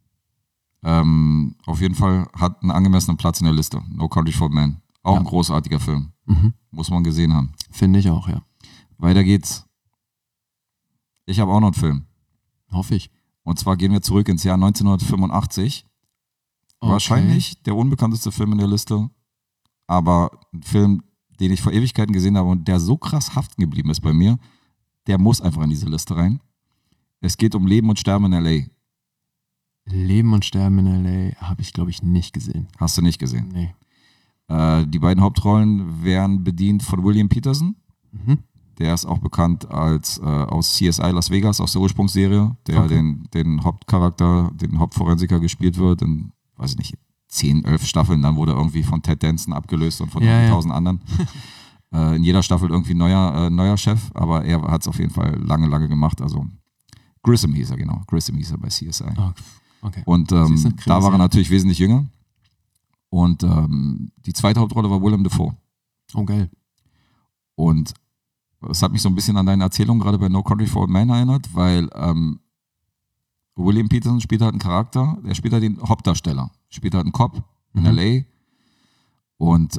[SPEAKER 3] Auf jeden Fall hat einen angemessenen Platz in der Liste. No Country for Old Men. Auch
[SPEAKER 2] Ja.
[SPEAKER 3] ein großartiger Film.
[SPEAKER 2] Mhm.
[SPEAKER 3] Muss man gesehen haben.
[SPEAKER 2] Finde ich auch, ja.
[SPEAKER 3] Weiter geht's. Ich habe auch noch einen Film.
[SPEAKER 2] Hoffe ich.
[SPEAKER 3] Und zwar gehen wir zurück ins Jahr 1985.
[SPEAKER 2] Okay.
[SPEAKER 3] Wahrscheinlich der unbekannteste Film in der Liste. Aber ein Film, den ich vor Ewigkeiten gesehen habe und der so krass haften geblieben ist bei mir, der muss einfach in diese Liste rein. Es geht um Leben und Sterben in L.A.
[SPEAKER 2] Leben und Sterben in L.A. habe ich, glaube ich, nicht gesehen.
[SPEAKER 3] Hast du nicht gesehen.
[SPEAKER 2] Nee.
[SPEAKER 3] Die beiden Hauptrollen werden bedient von William Peterson.
[SPEAKER 2] Mhm.
[SPEAKER 3] Der ist auch bekannt als aus CSI Las Vegas, aus der Ursprungsserie, der
[SPEAKER 2] Okay.
[SPEAKER 3] den Hauptcharakter, den Hauptforensiker gespielt wird in, weiß ich nicht, 10, 11 Staffeln. Dann wurde er irgendwie von Ted Danson abgelöst und von
[SPEAKER 2] Ja, ja.
[SPEAKER 3] 1000 anderen. In jeder Staffel irgendwie neuer Chef, aber er hat es auf jeden Fall lange gemacht. Also Grissom hieß er, genau. Grissom hieß er bei CSI.
[SPEAKER 2] Oh, okay.
[SPEAKER 3] Und
[SPEAKER 2] Siehst du,
[SPEAKER 3] da war er
[SPEAKER 2] Krimiserie.
[SPEAKER 3] natürlich wesentlich jünger. Und die zweite Hauptrolle war Willem Dafoe.
[SPEAKER 2] Oh, geil.
[SPEAKER 3] Und es hat mich so ein bisschen an deine Erzählung gerade bei No Country for Old Men erinnert, weil William Peterson spielt halt einen Charakter, der spielt halt den Hauptdarsteller, spielt halt einen Cop in
[SPEAKER 2] Mhm.
[SPEAKER 3] L.A. Und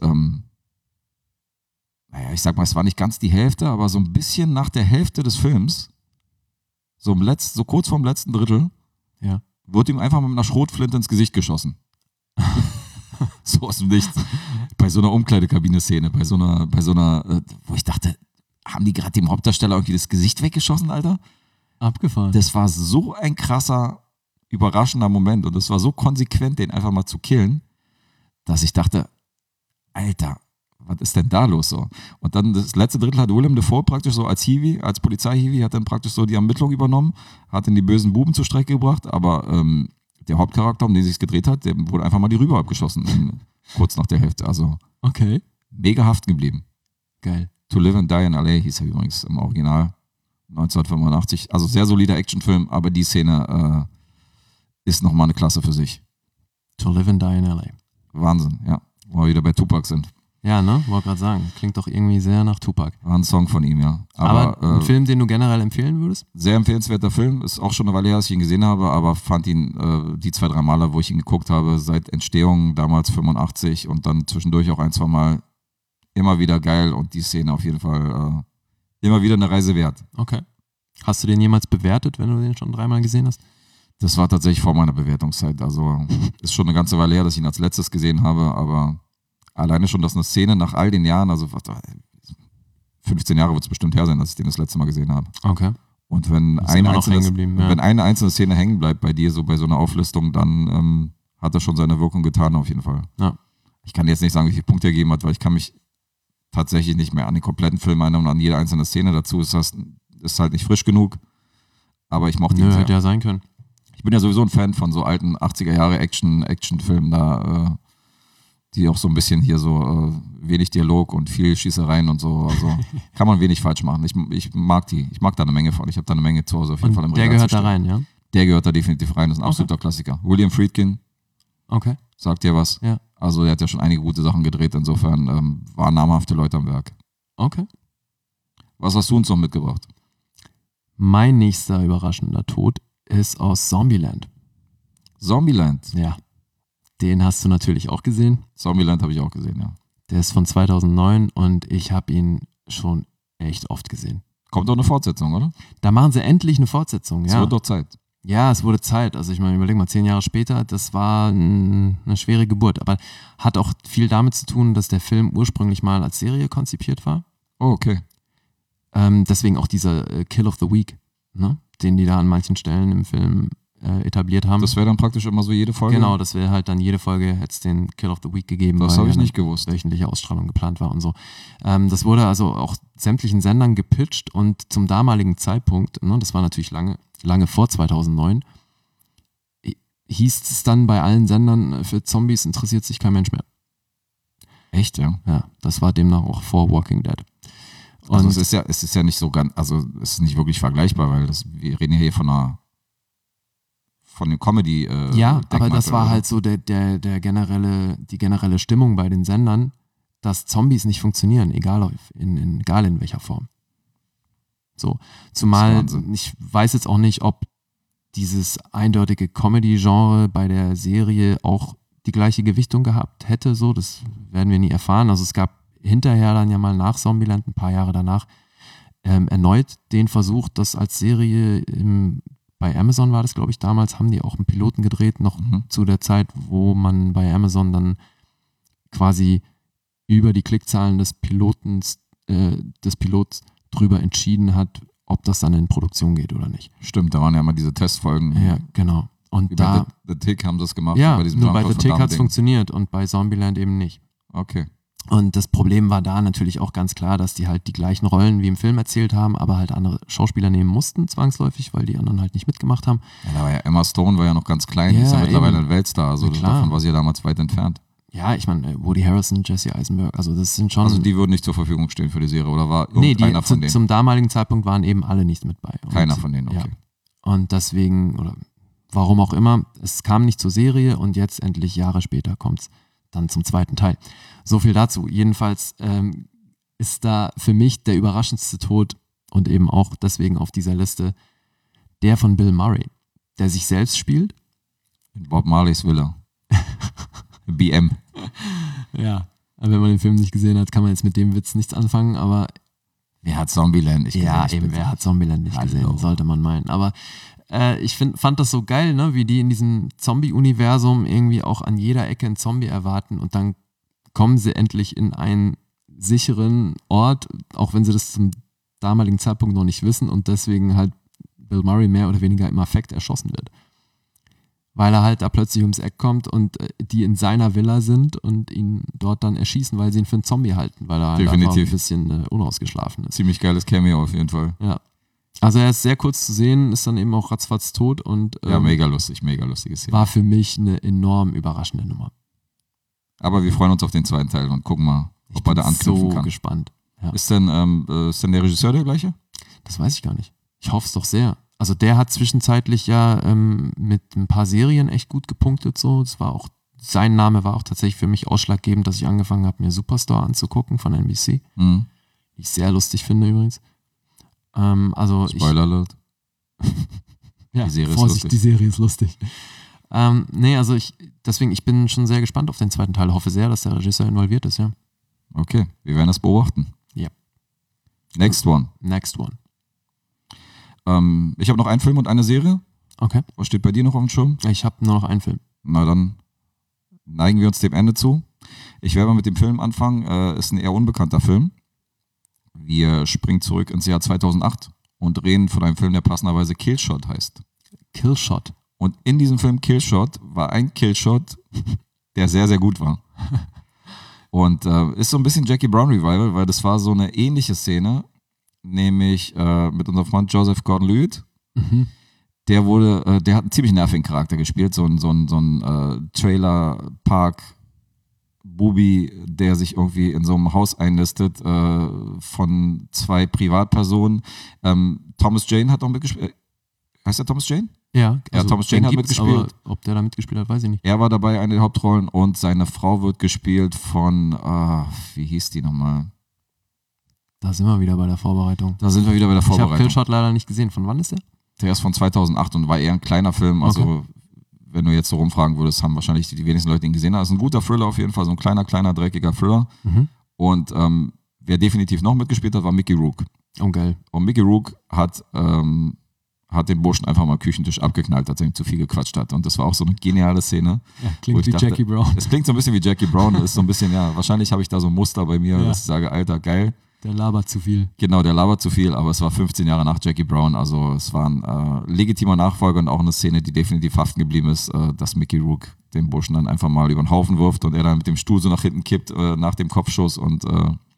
[SPEAKER 3] naja, ich sag mal, es war nicht ganz die Hälfte, aber so ein bisschen nach der Hälfte des Films, so kurz vorm letzten Drittel,
[SPEAKER 2] Ja.
[SPEAKER 3] wird ihm einfach mit einer Schrotflinte ins Gesicht geschossen. So aus dem Nichts. Bei so einer Umkleidekabine-Szene, bei so einer, wo ich dachte, haben die gerade dem Hauptdarsteller irgendwie das Gesicht weggeschossen, Alter?
[SPEAKER 2] Abgefahren.
[SPEAKER 3] Das war so ein krasser, überraschender Moment und es war so konsequent, den einfach mal zu killen, dass ich dachte, Alter, was ist denn da los so? Und dann das letzte Drittel hat Willem Dafoe praktisch so als Hiwi, als Polizei-Hiwi, hat dann praktisch so die Ermittlung übernommen, hat dann die bösen Buben zur Strecke gebracht, aber der Hauptcharakter, um den sich gedreht hat, dem wurde einfach mal die Rübe abgeschossen, kurz nach der Hälfte. Also
[SPEAKER 2] Okay.
[SPEAKER 3] mega haften geblieben.
[SPEAKER 2] Geil.
[SPEAKER 3] To Live and Die in L.A. hieß er übrigens im Original. 1985. Also sehr solider Actionfilm, aber die Szene ist nochmal eine Klasse für sich.
[SPEAKER 2] To Live and Die in L.A.
[SPEAKER 3] Wahnsinn, ja. Wo wir wieder bei Tupac sind.
[SPEAKER 2] Ja, ne? Wollte gerade sagen. Klingt doch irgendwie sehr nach Tupac.
[SPEAKER 3] War ein Song von ihm, ja.
[SPEAKER 2] Aber
[SPEAKER 3] Aber
[SPEAKER 2] ein Film, den du generell empfehlen würdest?
[SPEAKER 3] sehr empfehlenswerter Film. Ist auch schon eine Weile her, dass ich ihn gesehen habe, aber fand ihn die 2-3 Male, wo ich ihn geguckt habe, seit Entstehung, damals 85 und dann zwischendurch auch 1-2 Mal immer wieder geil und die Szene auf jeden Fall immer wieder eine Reise wert.
[SPEAKER 2] Okay. Hast du den jemals bewertet, wenn du den schon 3-mal gesehen hast?
[SPEAKER 3] Das war tatsächlich vor meiner Bewertungszeit. Also ist schon eine ganze Weile her, dass ich ihn als letztes gesehen habe, aber alleine schon, dass eine Szene nach all den Jahren, also 15 Jahre wird es bestimmt her sein, dass ich den das letzte Mal gesehen habe.
[SPEAKER 2] Okay.
[SPEAKER 3] Und wenn
[SPEAKER 2] Ist immer noch hängen geblieben, ja.
[SPEAKER 3] wenn eine einzelne Szene hängen bleibt bei dir, so bei so einer Auflistung, dann hat er schon seine Wirkung getan, auf jeden Fall.
[SPEAKER 2] Ja.
[SPEAKER 3] Ich kann dir jetzt nicht sagen, wie viele Punkte er gegeben hat, weil ich kann mich tatsächlich nicht mehr an den kompletten Film erinnern und an jede einzelne Szene dazu. Ist halt nicht frisch genug, aber ich mochte ihn
[SPEAKER 2] Nö,
[SPEAKER 3] sehr.
[SPEAKER 2] hätte ja sein können.
[SPEAKER 3] Ich bin ja sowieso ein Fan von so alten 80er Jahre Actionfilmen da, die auch so ein bisschen hier so wenig Dialog und viel Schießereien und so. Also kann man wenig falsch machen. Ich mag die. Ich mag da eine Menge von. Ich habe da eine Menge zu Hause auf jeden Fall im
[SPEAKER 2] Und der
[SPEAKER 3] Regal
[SPEAKER 2] gehört
[SPEAKER 3] zu
[SPEAKER 2] da
[SPEAKER 3] stehen.
[SPEAKER 2] rein, ja?
[SPEAKER 3] Der gehört da definitiv rein. Das ist ein absoluter Klassiker. William Friedkin,
[SPEAKER 2] Okay.
[SPEAKER 3] sagt dir was?
[SPEAKER 2] Ja.
[SPEAKER 3] Also der hat ja schon einige gute Sachen gedreht. Insofern waren namhafte Leute am Werk.
[SPEAKER 2] Okay.
[SPEAKER 3] Was hast du uns noch mitgebracht?
[SPEAKER 2] Mein nächster überraschender Tod ist aus Zombieland.
[SPEAKER 3] Zombieland.
[SPEAKER 2] Ja. Den hast du natürlich auch gesehen.
[SPEAKER 3] Zombieland habe ich auch gesehen, ja.
[SPEAKER 2] Der ist von 2009 und ich habe ihn schon echt oft gesehen.
[SPEAKER 3] Kommt doch eine Fortsetzung, oder?
[SPEAKER 2] Da machen sie endlich eine Fortsetzung,
[SPEAKER 3] Es
[SPEAKER 2] ja.
[SPEAKER 3] wird doch Zeit.
[SPEAKER 2] Ja, es wurde Zeit. Also ich meine, überleg mal, 10 Jahre später, das war eine schwere Geburt. Aber hat auch viel damit zu tun, dass der Film ursprünglich mal als Serie konzipiert war.
[SPEAKER 3] Oh, okay.
[SPEAKER 2] Deswegen auch dieser Kill of the Week, ne? Den die da an manchen Stellen im Film etabliert haben.
[SPEAKER 3] Das wäre dann praktisch immer so jede Folge?
[SPEAKER 2] Genau, das wäre halt dann jede Folge, hätte es den Kill of the Week gegeben.
[SPEAKER 3] Das
[SPEAKER 2] weil
[SPEAKER 3] habe ich
[SPEAKER 2] ja
[SPEAKER 3] nicht gewusst.
[SPEAKER 2] wöchentliche Ausstrahlung geplant war und so. Das wurde also auch sämtlichen Sendern gepitcht und zum damaligen Zeitpunkt, ne, das war natürlich lange vor 2009, hieß es dann bei allen Sendern, für Zombies interessiert sich kein Mensch mehr.
[SPEAKER 3] Echt, ja?
[SPEAKER 2] Ja, das war demnach auch vor Walking Dead. Und
[SPEAKER 3] Also es ist ja nicht so ganz, also es ist nicht wirklich vergleichbar, weil wir reden ja hier von dem Comedy.
[SPEAKER 2] ja, aber
[SPEAKER 3] Deckmantel,
[SPEAKER 2] das war
[SPEAKER 3] oder?
[SPEAKER 2] halt so die generelle Stimmung bei den Sendern, dass Zombies nicht funktionieren, egal in welcher Form. So, zumal
[SPEAKER 3] Das ist Wahnsinn.
[SPEAKER 2] ich weiß jetzt auch nicht, ob dieses eindeutige Comedy-Genre bei der Serie auch die gleiche Gewichtung gehabt hätte, so, das werden wir nie erfahren. Also es gab hinterher dann ja mal nach Zombieland, ein paar Jahre danach, erneut den Versuch, das als Serie bei Amazon war das, glaube ich, damals, haben die auch einen Piloten gedreht, noch zu der Zeit, wo man bei Amazon dann quasi über die Klickzahlen des Pilots drüber entschieden hat, ob das dann in Produktion geht oder nicht.
[SPEAKER 3] Stimmt, da waren ja mal diese Testfolgen.
[SPEAKER 2] Ja, genau. Und
[SPEAKER 3] Wie
[SPEAKER 2] da,
[SPEAKER 3] bei The Tick haben sie das gemacht.
[SPEAKER 2] ja,
[SPEAKER 3] bei diesem
[SPEAKER 2] nur bei The
[SPEAKER 3] Jean-Claude
[SPEAKER 2] Tick
[SPEAKER 3] Van
[SPEAKER 2] hat es
[SPEAKER 3] Damme-Ding.
[SPEAKER 2] funktioniert und bei Zombieland eben nicht.
[SPEAKER 3] Okay.
[SPEAKER 2] Und das Problem war da natürlich auch ganz klar, dass die halt die gleichen Rollen wie im Film erzählt haben, aber halt andere Schauspieler nehmen mussten, zwangsläufig, weil die anderen halt nicht mitgemacht haben.
[SPEAKER 3] Ja, da war ja Emma Stone war ja noch ganz klein, die ist ja
[SPEAKER 2] Ja,
[SPEAKER 3] mittlerweile
[SPEAKER 2] eben.
[SPEAKER 3] ein Weltstar, also
[SPEAKER 2] Na klar.
[SPEAKER 3] davon war sie ja damals weit entfernt.
[SPEAKER 2] Ja, ich meine, Woody Harrelson, Jesse Eisenberg, also das sind schon...
[SPEAKER 3] Also die würden nicht zur Verfügung stehen für die Serie, oder war
[SPEAKER 2] nee,
[SPEAKER 3] irgendeiner von denen?
[SPEAKER 2] zum damaligen Zeitpunkt waren eben alle nicht mit bei. Und,
[SPEAKER 3] Keiner von denen, okay.
[SPEAKER 2] Ja. Und deswegen, oder warum auch immer, es kam nicht zur Serie und jetzt endlich Jahre später kommt es dann zum zweiten Teil. So viel dazu. Jedenfalls ist da für mich der überraschendste Tod und eben auch deswegen auf dieser Liste der von Bill Murray, der sich selbst spielt.
[SPEAKER 3] In Bob Marleys Villa. BM.
[SPEAKER 2] Ja. Wenn man den Film nicht gesehen hat, kann man jetzt mit dem Witz nichts anfangen, aber
[SPEAKER 3] Wer hat Zombieland nicht
[SPEAKER 2] ja,
[SPEAKER 3] gesehen?
[SPEAKER 2] eben, wer hat Zombieland nicht
[SPEAKER 3] Hallo.
[SPEAKER 2] gesehen, sollte man meinen. Aber ich fand das so geil, ne, wie die in diesem Zombie-Universum irgendwie auch an jeder Ecke einen Zombie erwarten und dann kommen sie endlich in einen sicheren Ort, auch wenn sie das zum damaligen Zeitpunkt noch nicht wissen und deswegen halt Bill Murray mehr oder weniger im Affekt erschossen wird. Weil er halt da plötzlich ums Eck kommt und die in seiner Villa sind und ihn dort dann erschießen, weil sie ihn für einen Zombie halten, weil er halt einfach
[SPEAKER 3] Definitiv.
[SPEAKER 2] ein bisschen unausgeschlafen ist.
[SPEAKER 3] Ziemlich geiles Cameo auf jeden Fall.
[SPEAKER 2] Ja. Also er ist sehr kurz zu sehen, ist dann eben auch ratzfatz tot und
[SPEAKER 3] Ja, mega lustige Szene.
[SPEAKER 2] war für mich eine enorm überraschende Nummer.
[SPEAKER 3] Aber wir freuen uns auf den zweiten Teil und gucken mal,
[SPEAKER 2] Ich
[SPEAKER 3] ob er
[SPEAKER 2] bin
[SPEAKER 3] da anknüpfen
[SPEAKER 2] so
[SPEAKER 3] kann.
[SPEAKER 2] gespannt. Ja.
[SPEAKER 3] Ist denn der Regisseur der gleiche?
[SPEAKER 2] Das weiß ich gar nicht. Ich hoffe es doch sehr. Also der hat zwischenzeitlich ja mit ein paar Serien echt gut gepunktet. So. Das war auch, sein Name war auch tatsächlich für mich ausschlaggebend, dass ich angefangen habe, mir Superstore anzugucken von NBC.
[SPEAKER 3] Mhm.
[SPEAKER 2] Die ich sehr lustig finde übrigens. Also
[SPEAKER 3] Spoiler Alert.
[SPEAKER 2] Ja,
[SPEAKER 3] Die Serie ist
[SPEAKER 2] Vorsicht,
[SPEAKER 3] lustig.
[SPEAKER 2] die Serie ist lustig. Nee, also ich bin schon sehr gespannt auf den zweiten Teil. Hoffe sehr, dass der Regisseur involviert ist, ja.
[SPEAKER 3] Okay, wir werden das beobachten.
[SPEAKER 2] Ja.
[SPEAKER 3] Next one.
[SPEAKER 2] Next one.
[SPEAKER 3] Ich habe noch einen Film und eine Serie.
[SPEAKER 2] Okay.
[SPEAKER 3] Was steht bei dir noch auf dem Schirm?
[SPEAKER 2] Ich habe nur noch einen Film.
[SPEAKER 3] Na dann neigen wir uns dem Ende zu. Ich werde mal mit dem Film anfangen. Ist ein eher unbekannter Film. Wir springen zurück ins Jahr 2008 und reden von einem Film, der passenderweise Killshot heißt.
[SPEAKER 2] Killshot.
[SPEAKER 3] Und in diesem Film Killshot war ein Killshot, der sehr, sehr gut war. Und ist so ein bisschen Jackie Brown Revival, weil das war so eine ähnliche Szene, nämlich mit unserem Freund Joseph Gordon-Levitt.
[SPEAKER 2] Mhm.
[SPEAKER 3] Der hat einen ziemlich nervigen Charakter gespielt, so ein Trailer-Park-Bubi, der sich irgendwie in so einem Haus einlistet von zwei Privatpersonen. Thomas Jane hat auch mitgespielt. Heißt der Thomas Jane?
[SPEAKER 2] Ja,
[SPEAKER 3] Thomas Jane
[SPEAKER 2] den
[SPEAKER 3] hat
[SPEAKER 2] gibt's,
[SPEAKER 3] mitgespielt.
[SPEAKER 2] Aber ob der da mitgespielt hat, weiß ich nicht.
[SPEAKER 3] Er war dabei, eine der Hauptrollen, und seine Frau wird gespielt von, wie hieß die nochmal?
[SPEAKER 2] Da sind wir wieder bei der Vorbereitung.
[SPEAKER 3] Da sind wir wieder bei der
[SPEAKER 2] Ich habe
[SPEAKER 3] Vorbereitung.
[SPEAKER 2] Killshot leider nicht gesehen. Von wann ist der?
[SPEAKER 3] Der ist von 2008 und war eher ein kleiner Film. Also,
[SPEAKER 2] Okay.
[SPEAKER 3] wenn du jetzt so rumfragen würdest, haben wahrscheinlich die wenigsten Leute ihn gesehen. Das ist ein guter Thriller auf jeden Fall, so ein kleiner, dreckiger Thriller.
[SPEAKER 2] Mhm.
[SPEAKER 3] Und wer definitiv noch mitgespielt hat, war Mickey Rourke.
[SPEAKER 2] Oh, geil.
[SPEAKER 3] Und Mickey Rourke hat den Burschen einfach mal am Küchentisch abgeknallt, als er ihm zu viel gequatscht hat. Und das war auch so eine geniale Szene.
[SPEAKER 2] Ja,
[SPEAKER 3] Wo
[SPEAKER 2] klingt
[SPEAKER 3] ich
[SPEAKER 2] wie
[SPEAKER 3] dachte,
[SPEAKER 2] Jackie Brown.
[SPEAKER 3] Es klingt so ein bisschen wie Jackie Brown. Das ist so ein bisschen, ja, wahrscheinlich habe ich da so ein Muster bei mir,
[SPEAKER 2] Ja.
[SPEAKER 3] dass ich sage, Alter, geil.
[SPEAKER 2] Der labert zu viel.
[SPEAKER 3] Genau, der labert zu viel, aber es war 15 Jahre nach Jackie Brown, also es war ein legitimer Nachfolger und auch eine Szene, die definitiv haften geblieben ist, dass Mickey Rourke den Burschen dann einfach mal über den Haufen wirft und er dann mit dem Stuhl so nach hinten kippt nach dem Kopfschuss und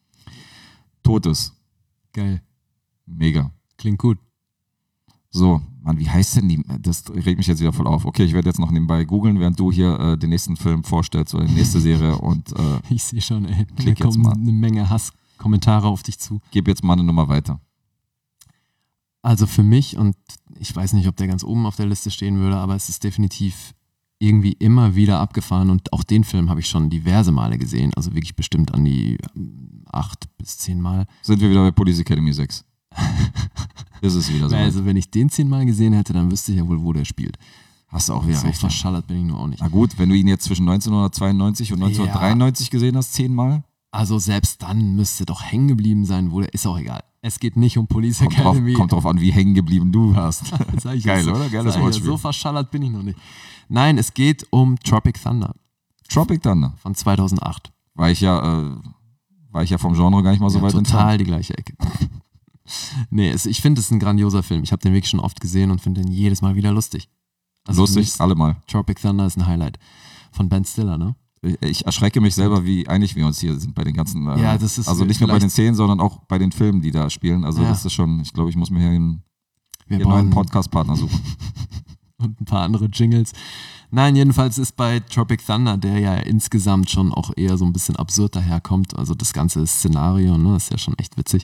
[SPEAKER 3] tot ist.
[SPEAKER 2] Geil.
[SPEAKER 3] Mega.
[SPEAKER 2] Klingt gut.
[SPEAKER 3] So, Mann, wie heißt denn die? Das regt mich jetzt wieder voll auf. Okay, ich werde jetzt noch nebenbei googeln, während du hier den nächsten Film vorstellst oder die nächste Serie und
[SPEAKER 2] Ich sehe schon, ey.
[SPEAKER 3] Klick
[SPEAKER 2] Da
[SPEAKER 3] jetzt
[SPEAKER 2] kommen
[SPEAKER 3] mal.
[SPEAKER 2] eine Menge Hasskommentare auf dich zu.
[SPEAKER 3] gebe jetzt mal eine Nummer weiter.
[SPEAKER 2] Also für mich, und ich weiß nicht, ob der ganz oben auf der Liste stehen würde, aber es ist definitiv irgendwie immer wieder abgefahren und auch den Film habe ich schon diverse Male gesehen, also wirklich bestimmt an die 8 bis 10 Mal.
[SPEAKER 3] Sind wir wieder bei Police Academy 6. Ist es wieder so.
[SPEAKER 2] Also wenn ich den 10 Mal gesehen hätte, dann wüsste ich ja wohl, wo der spielt.
[SPEAKER 3] Hast du auch wieder
[SPEAKER 2] So
[SPEAKER 3] recht.
[SPEAKER 2] verschallert bin ich nur auch nicht.
[SPEAKER 3] Na gut, wenn du ihn jetzt zwischen 1992 und 1993 gesehen hast, 10 Mal,
[SPEAKER 2] Also selbst dann müsste doch hängen geblieben sein, wo der ist auch egal. Es geht nicht um Police
[SPEAKER 3] kommt drauf,
[SPEAKER 2] Academy.
[SPEAKER 3] kommt drauf an, wie hängen geblieben du warst.
[SPEAKER 2] Sag ich
[SPEAKER 3] Geil,
[SPEAKER 2] ja so,
[SPEAKER 3] oder? Geiles
[SPEAKER 2] sag ich ja,
[SPEAKER 3] Wortspiel.
[SPEAKER 2] so verschallert bin ich noch nicht. Nein, es geht um Tropic Thunder
[SPEAKER 3] Tropic Thunder.
[SPEAKER 2] von 2008.
[SPEAKER 3] War ich ja vom Genre gar nicht mal so
[SPEAKER 2] Ja,
[SPEAKER 3] weit
[SPEAKER 2] total
[SPEAKER 3] entfernt.
[SPEAKER 2] die gleiche Ecke. Nee, ich finde es ein grandioser Film. Ich habe den wirklich schon oft gesehen und finde den jedes Mal wieder lustig. Also für mich
[SPEAKER 3] Lustig,
[SPEAKER 2] ist
[SPEAKER 3] alle mal.
[SPEAKER 2] Tropic Thunder ist ein Highlight. Von Ben Stiller, ne?
[SPEAKER 3] Ich erschrecke mich selber, wie einig wir uns hier sind bei den ganzen,
[SPEAKER 2] Ja, das ist
[SPEAKER 3] also nicht nur bei
[SPEAKER 2] vielleicht-
[SPEAKER 3] den Szenen, sondern auch bei den Filmen, die da spielen. Also
[SPEAKER 2] Ja.
[SPEAKER 3] das ist schon, ich glaube, ich muss mir hier einen
[SPEAKER 2] Wir
[SPEAKER 3] neuen
[SPEAKER 2] brauchen
[SPEAKER 3] Podcast-Partner suchen.
[SPEAKER 2] und ein paar andere Jingles. Nein, jedenfalls ist bei Tropic Thunder, der ja insgesamt schon auch eher so ein bisschen absurd daherkommt, also das ganze Szenario, ne, ist ja schon echt witzig.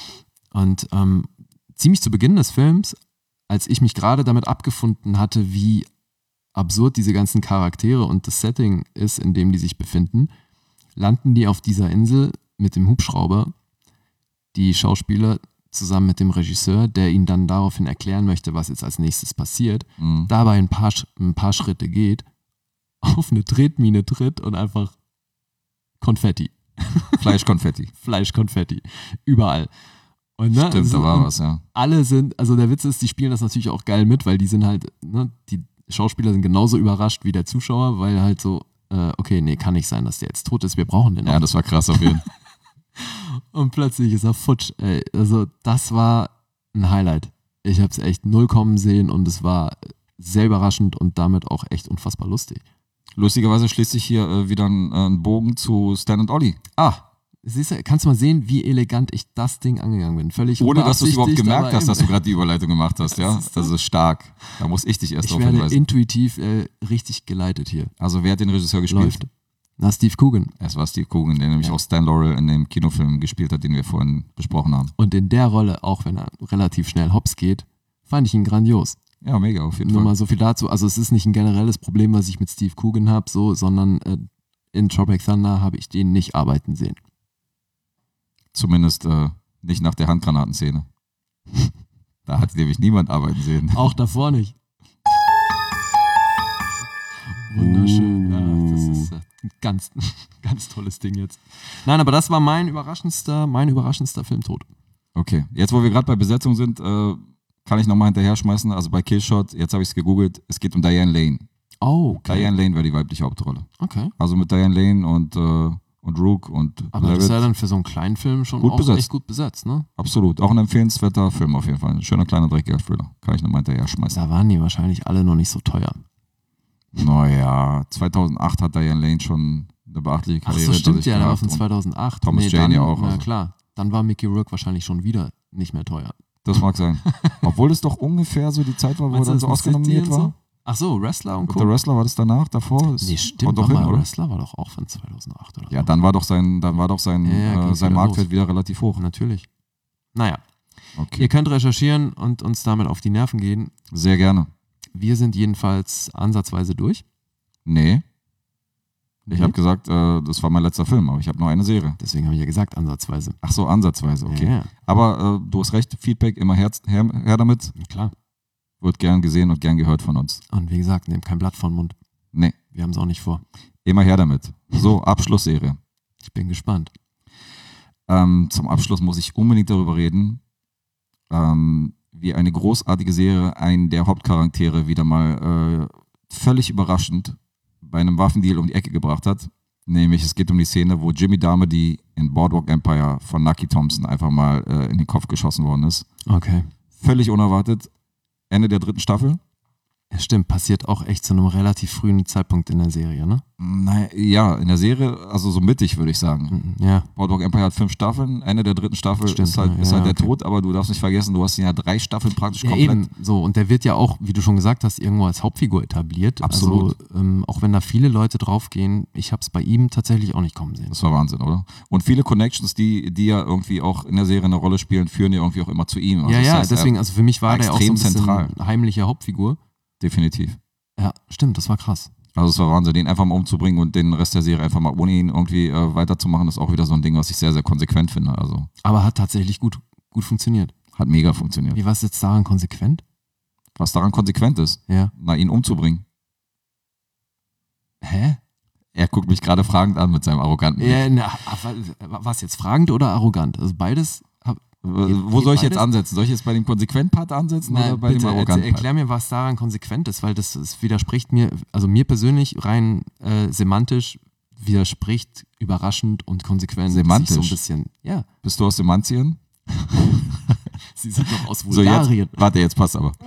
[SPEAKER 2] Und ziemlich zu Beginn des Films, als ich mich gerade damit abgefunden hatte, wie absurd diese ganzen Charaktere und das Setting ist, in dem die sich befinden, landen die auf dieser Insel mit dem Hubschrauber, die Schauspieler zusammen mit dem Regisseur, der ihnen dann daraufhin erklären möchte, was jetzt als nächstes passiert,
[SPEAKER 3] Mhm.
[SPEAKER 2] dabei ein paar Schritte geht, auf eine Tretmine tritt und einfach Konfetti,
[SPEAKER 3] Fleischkonfetti.
[SPEAKER 2] Fleischkonfetti, überall. Und, ne,
[SPEAKER 3] Stimmt, da war
[SPEAKER 2] und
[SPEAKER 3] was, ja.
[SPEAKER 2] alle sind, also der Witz ist, die spielen das natürlich auch geil mit, weil die sind halt, ne, die Schauspieler sind genauso überrascht wie der Zuschauer, weil halt so, okay, nee, kann nicht sein, dass der jetzt tot ist, wir brauchen den
[SPEAKER 3] Ja,
[SPEAKER 2] noch.
[SPEAKER 3] das war krass auf jeden Fall.
[SPEAKER 2] Und plötzlich ist er futsch, ey. Also das war ein Highlight. Ich habe es echt null kommen sehen und es war sehr überraschend und damit auch echt unfassbar lustig.
[SPEAKER 3] Lustigerweise schließt sich hier wieder ein Bogen zu Stan und Ollie.
[SPEAKER 2] Siehst du, kannst du mal sehen, wie elegant ich das Ding angegangen bin. Völlig
[SPEAKER 3] Ohne dass du es überhaupt
[SPEAKER 2] unbeabsichtigt,
[SPEAKER 3] gemerkt
[SPEAKER 2] aber
[SPEAKER 3] hast, dass du
[SPEAKER 2] eben.
[SPEAKER 3] gerade die Überleitung gemacht hast, ja? Das ist stark. Da muss ich dich erst
[SPEAKER 2] Ich
[SPEAKER 3] drauf
[SPEAKER 2] werde
[SPEAKER 3] hinweisen.
[SPEAKER 2] intuitiv richtig geleitet hier.
[SPEAKER 3] Also wer hat den Regisseur gespielt?
[SPEAKER 2] Läuft. Na, Steve Coogan.
[SPEAKER 3] Es war Steve Coogan, der nämlich auch Stan Laurel in dem Kinofilm gespielt hat, den wir vorhin besprochen haben.
[SPEAKER 2] Und in der Rolle, auch wenn er relativ schnell hops geht, fand ich ihn grandios.
[SPEAKER 3] Ja, mega, auf jeden
[SPEAKER 2] Nur
[SPEAKER 3] Fall.
[SPEAKER 2] mal so viel dazu. Also es ist nicht ein generelles Problem, was ich mit Steve Coogan habe, so, sondern in Tropic Thunder habe ich den nicht arbeiten sehen.
[SPEAKER 3] Zumindest nicht nach der Handgranatenszene. Da hat nämlich niemand arbeiten sehen.
[SPEAKER 2] Auch davor nicht. Wunderschön. Ja, das ist ein ganz, ganz tolles Ding jetzt. Nein, aber das war mein überraschendster Filmtod.
[SPEAKER 3] Okay, jetzt wo wir gerade bei Besetzung sind, kann ich nochmal hinterher schmeißen. Also bei Killshot, jetzt habe ich es gegoogelt, es geht um Diane Lane.
[SPEAKER 2] Oh, okay.
[SPEAKER 3] Diane Lane wäre die weibliche Hauptrolle.
[SPEAKER 2] Okay.
[SPEAKER 3] Also mit Diane Lane und Rook und
[SPEAKER 2] Aber das ist
[SPEAKER 3] Levitt.
[SPEAKER 2] ja dann für so einen kleinen Film schon
[SPEAKER 3] Gut
[SPEAKER 2] auch
[SPEAKER 3] besetzt.
[SPEAKER 2] echt gut besetzt, ne?
[SPEAKER 3] Absolut. Auch ein empfehlenswerter Film auf jeden Fall. Ein schöner kleiner dreckiger Thriller. Kann ich nochmal hinterher schmeißen.
[SPEAKER 2] Da waren die wahrscheinlich alle noch nicht so teuer.
[SPEAKER 3] Naja, 2008 hat Diane Lane schon eine beachtliche
[SPEAKER 2] Ach
[SPEAKER 3] Karriere
[SPEAKER 2] so,
[SPEAKER 3] hinter
[SPEAKER 2] stimmt
[SPEAKER 3] sich
[SPEAKER 2] ja, der war
[SPEAKER 3] gehabt
[SPEAKER 2] von
[SPEAKER 3] und
[SPEAKER 2] 2008.
[SPEAKER 3] Thomas Jane
[SPEAKER 2] dann,
[SPEAKER 3] ja auch,
[SPEAKER 2] Na
[SPEAKER 3] also.
[SPEAKER 2] klar, dann war Mickey Rourke wahrscheinlich schon wieder nicht mehr teuer.
[SPEAKER 3] Das mag sein. Obwohl es doch ungefähr so die Zeit war, wo er
[SPEAKER 2] Meinst du,
[SPEAKER 3] dann
[SPEAKER 2] das
[SPEAKER 3] so
[SPEAKER 2] mit
[SPEAKER 3] Oscar
[SPEAKER 2] City
[SPEAKER 3] nominiert
[SPEAKER 2] und
[SPEAKER 3] war.
[SPEAKER 2] so? Ach so, Wrestler und
[SPEAKER 3] Und
[SPEAKER 2] Co.
[SPEAKER 3] der Wrestler war das danach, davor? Das
[SPEAKER 2] Nee,
[SPEAKER 3] kommt
[SPEAKER 2] stimmt,
[SPEAKER 3] doch
[SPEAKER 2] doch
[SPEAKER 3] hin, oder?
[SPEAKER 2] Wrestler war doch auch von 2008 oder so.
[SPEAKER 3] Ja, dann war doch sein
[SPEAKER 2] Ja, ging's
[SPEAKER 3] sein
[SPEAKER 2] wieder
[SPEAKER 3] Marktwert
[SPEAKER 2] los.
[SPEAKER 3] wieder relativ hoch.
[SPEAKER 2] Natürlich. Naja,
[SPEAKER 3] Okay.
[SPEAKER 2] ihr könnt recherchieren und uns damit auf die Nerven gehen.
[SPEAKER 3] Sehr gerne.
[SPEAKER 2] Wir sind jedenfalls ansatzweise durch.
[SPEAKER 3] Nee. Ich
[SPEAKER 2] Mhm.
[SPEAKER 3] habe gesagt, das war mein letzter Film, aber ich habe noch eine Serie.
[SPEAKER 2] Deswegen habe ich ja gesagt, ansatzweise.
[SPEAKER 3] Ach so, ansatzweise, okay.
[SPEAKER 2] Ja,
[SPEAKER 3] Aber du hast recht, Feedback immer her damit.
[SPEAKER 2] klar.
[SPEAKER 3] Wird gern gesehen und gern gehört von uns.
[SPEAKER 2] Und wie gesagt, nehmt kein Blatt vor den Mund.
[SPEAKER 3] Nee,
[SPEAKER 2] Wir haben es auch nicht vor.
[SPEAKER 3] immer her damit. So, Abschlussserie.
[SPEAKER 2] Ich bin gespannt.
[SPEAKER 3] Zum Abschluss muss ich unbedingt darüber reden, wie eine großartige Serie einen der Hauptcharaktere wieder mal völlig überraschend bei einem Waffendeal um die Ecke gebracht hat. Nämlich, es geht um die Szene, wo Jimmy Darmody in Boardwalk Empire von Nucky Thompson einfach mal in den Kopf geschossen worden ist.
[SPEAKER 2] Okay.
[SPEAKER 3] Völlig unerwartet. Ende der 3. Staffel.
[SPEAKER 2] Ja, stimmt, passiert auch echt zu einem relativ frühen Zeitpunkt in der Serie, ne?
[SPEAKER 3] Naja, ja, in der Serie, also so mittig, würde ich sagen.
[SPEAKER 2] Ja.
[SPEAKER 3] Boardwalk Empire hat 5 Staffeln, Ende der 3. Staffel
[SPEAKER 2] Stimmt,
[SPEAKER 3] ist halt
[SPEAKER 2] ja,
[SPEAKER 3] der
[SPEAKER 2] okay.
[SPEAKER 3] Tod, aber du darfst nicht vergessen, du hast ihn ja 3 Staffeln praktisch
[SPEAKER 2] Ja,
[SPEAKER 3] komplett.
[SPEAKER 2] eben, so. Und der wird ja auch, wie du schon gesagt hast, irgendwo als Hauptfigur etabliert.
[SPEAKER 3] Absolut.
[SPEAKER 2] Also, auch wenn da viele Leute draufgehen, ich habe es bei ihm tatsächlich auch nicht kommen sehen.
[SPEAKER 3] Das war Wahnsinn, oder? Und viele Connections, die ja irgendwie auch in der Serie eine Rolle spielen, führen ja irgendwie auch immer zu ihm. Also
[SPEAKER 2] Ja,
[SPEAKER 3] das
[SPEAKER 2] ja,
[SPEAKER 3] heißt,
[SPEAKER 2] deswegen, also für mich war der auch so ein
[SPEAKER 3] extrem
[SPEAKER 2] bisschen
[SPEAKER 3] zentral.
[SPEAKER 2] heimliche Hauptfigur.
[SPEAKER 3] Definitiv.
[SPEAKER 2] Ja, stimmt, das war krass.
[SPEAKER 3] Also es war Wahnsinn, den einfach mal umzubringen und den Rest der Serie einfach mal ohne ihn irgendwie weiterzumachen, ist auch wieder so ein Ding, was ich sehr, sehr konsequent finde. Also
[SPEAKER 2] Aber hat tatsächlich gut funktioniert.
[SPEAKER 3] hat mega funktioniert.
[SPEAKER 2] Wie war es jetzt daran konsequent?
[SPEAKER 3] Was daran konsequent ist,
[SPEAKER 2] Ja.
[SPEAKER 3] ihn umzubringen.
[SPEAKER 2] Hä?
[SPEAKER 3] Er guckt mich gerade fragend an mit seinem arroganten Blick.
[SPEAKER 2] Ja, war es jetzt fragend oder arrogant? Also beides.
[SPEAKER 3] Wo soll ich jetzt ansetzen? Soll ich jetzt bei dem Konsequent-Part ansetzen oder bei dem arroganten
[SPEAKER 2] erklär mir, was daran konsequent ist, weil das widerspricht mir, also mir persönlich rein semantisch widerspricht überraschend und konsequent.
[SPEAKER 3] Semantisch?
[SPEAKER 2] Sich so ein bisschen, ja.
[SPEAKER 3] Bist du aus Semantien?
[SPEAKER 2] Sie sind doch aus
[SPEAKER 3] So, jetzt,
[SPEAKER 2] Bulgarien.
[SPEAKER 3] warte, jetzt passt aber.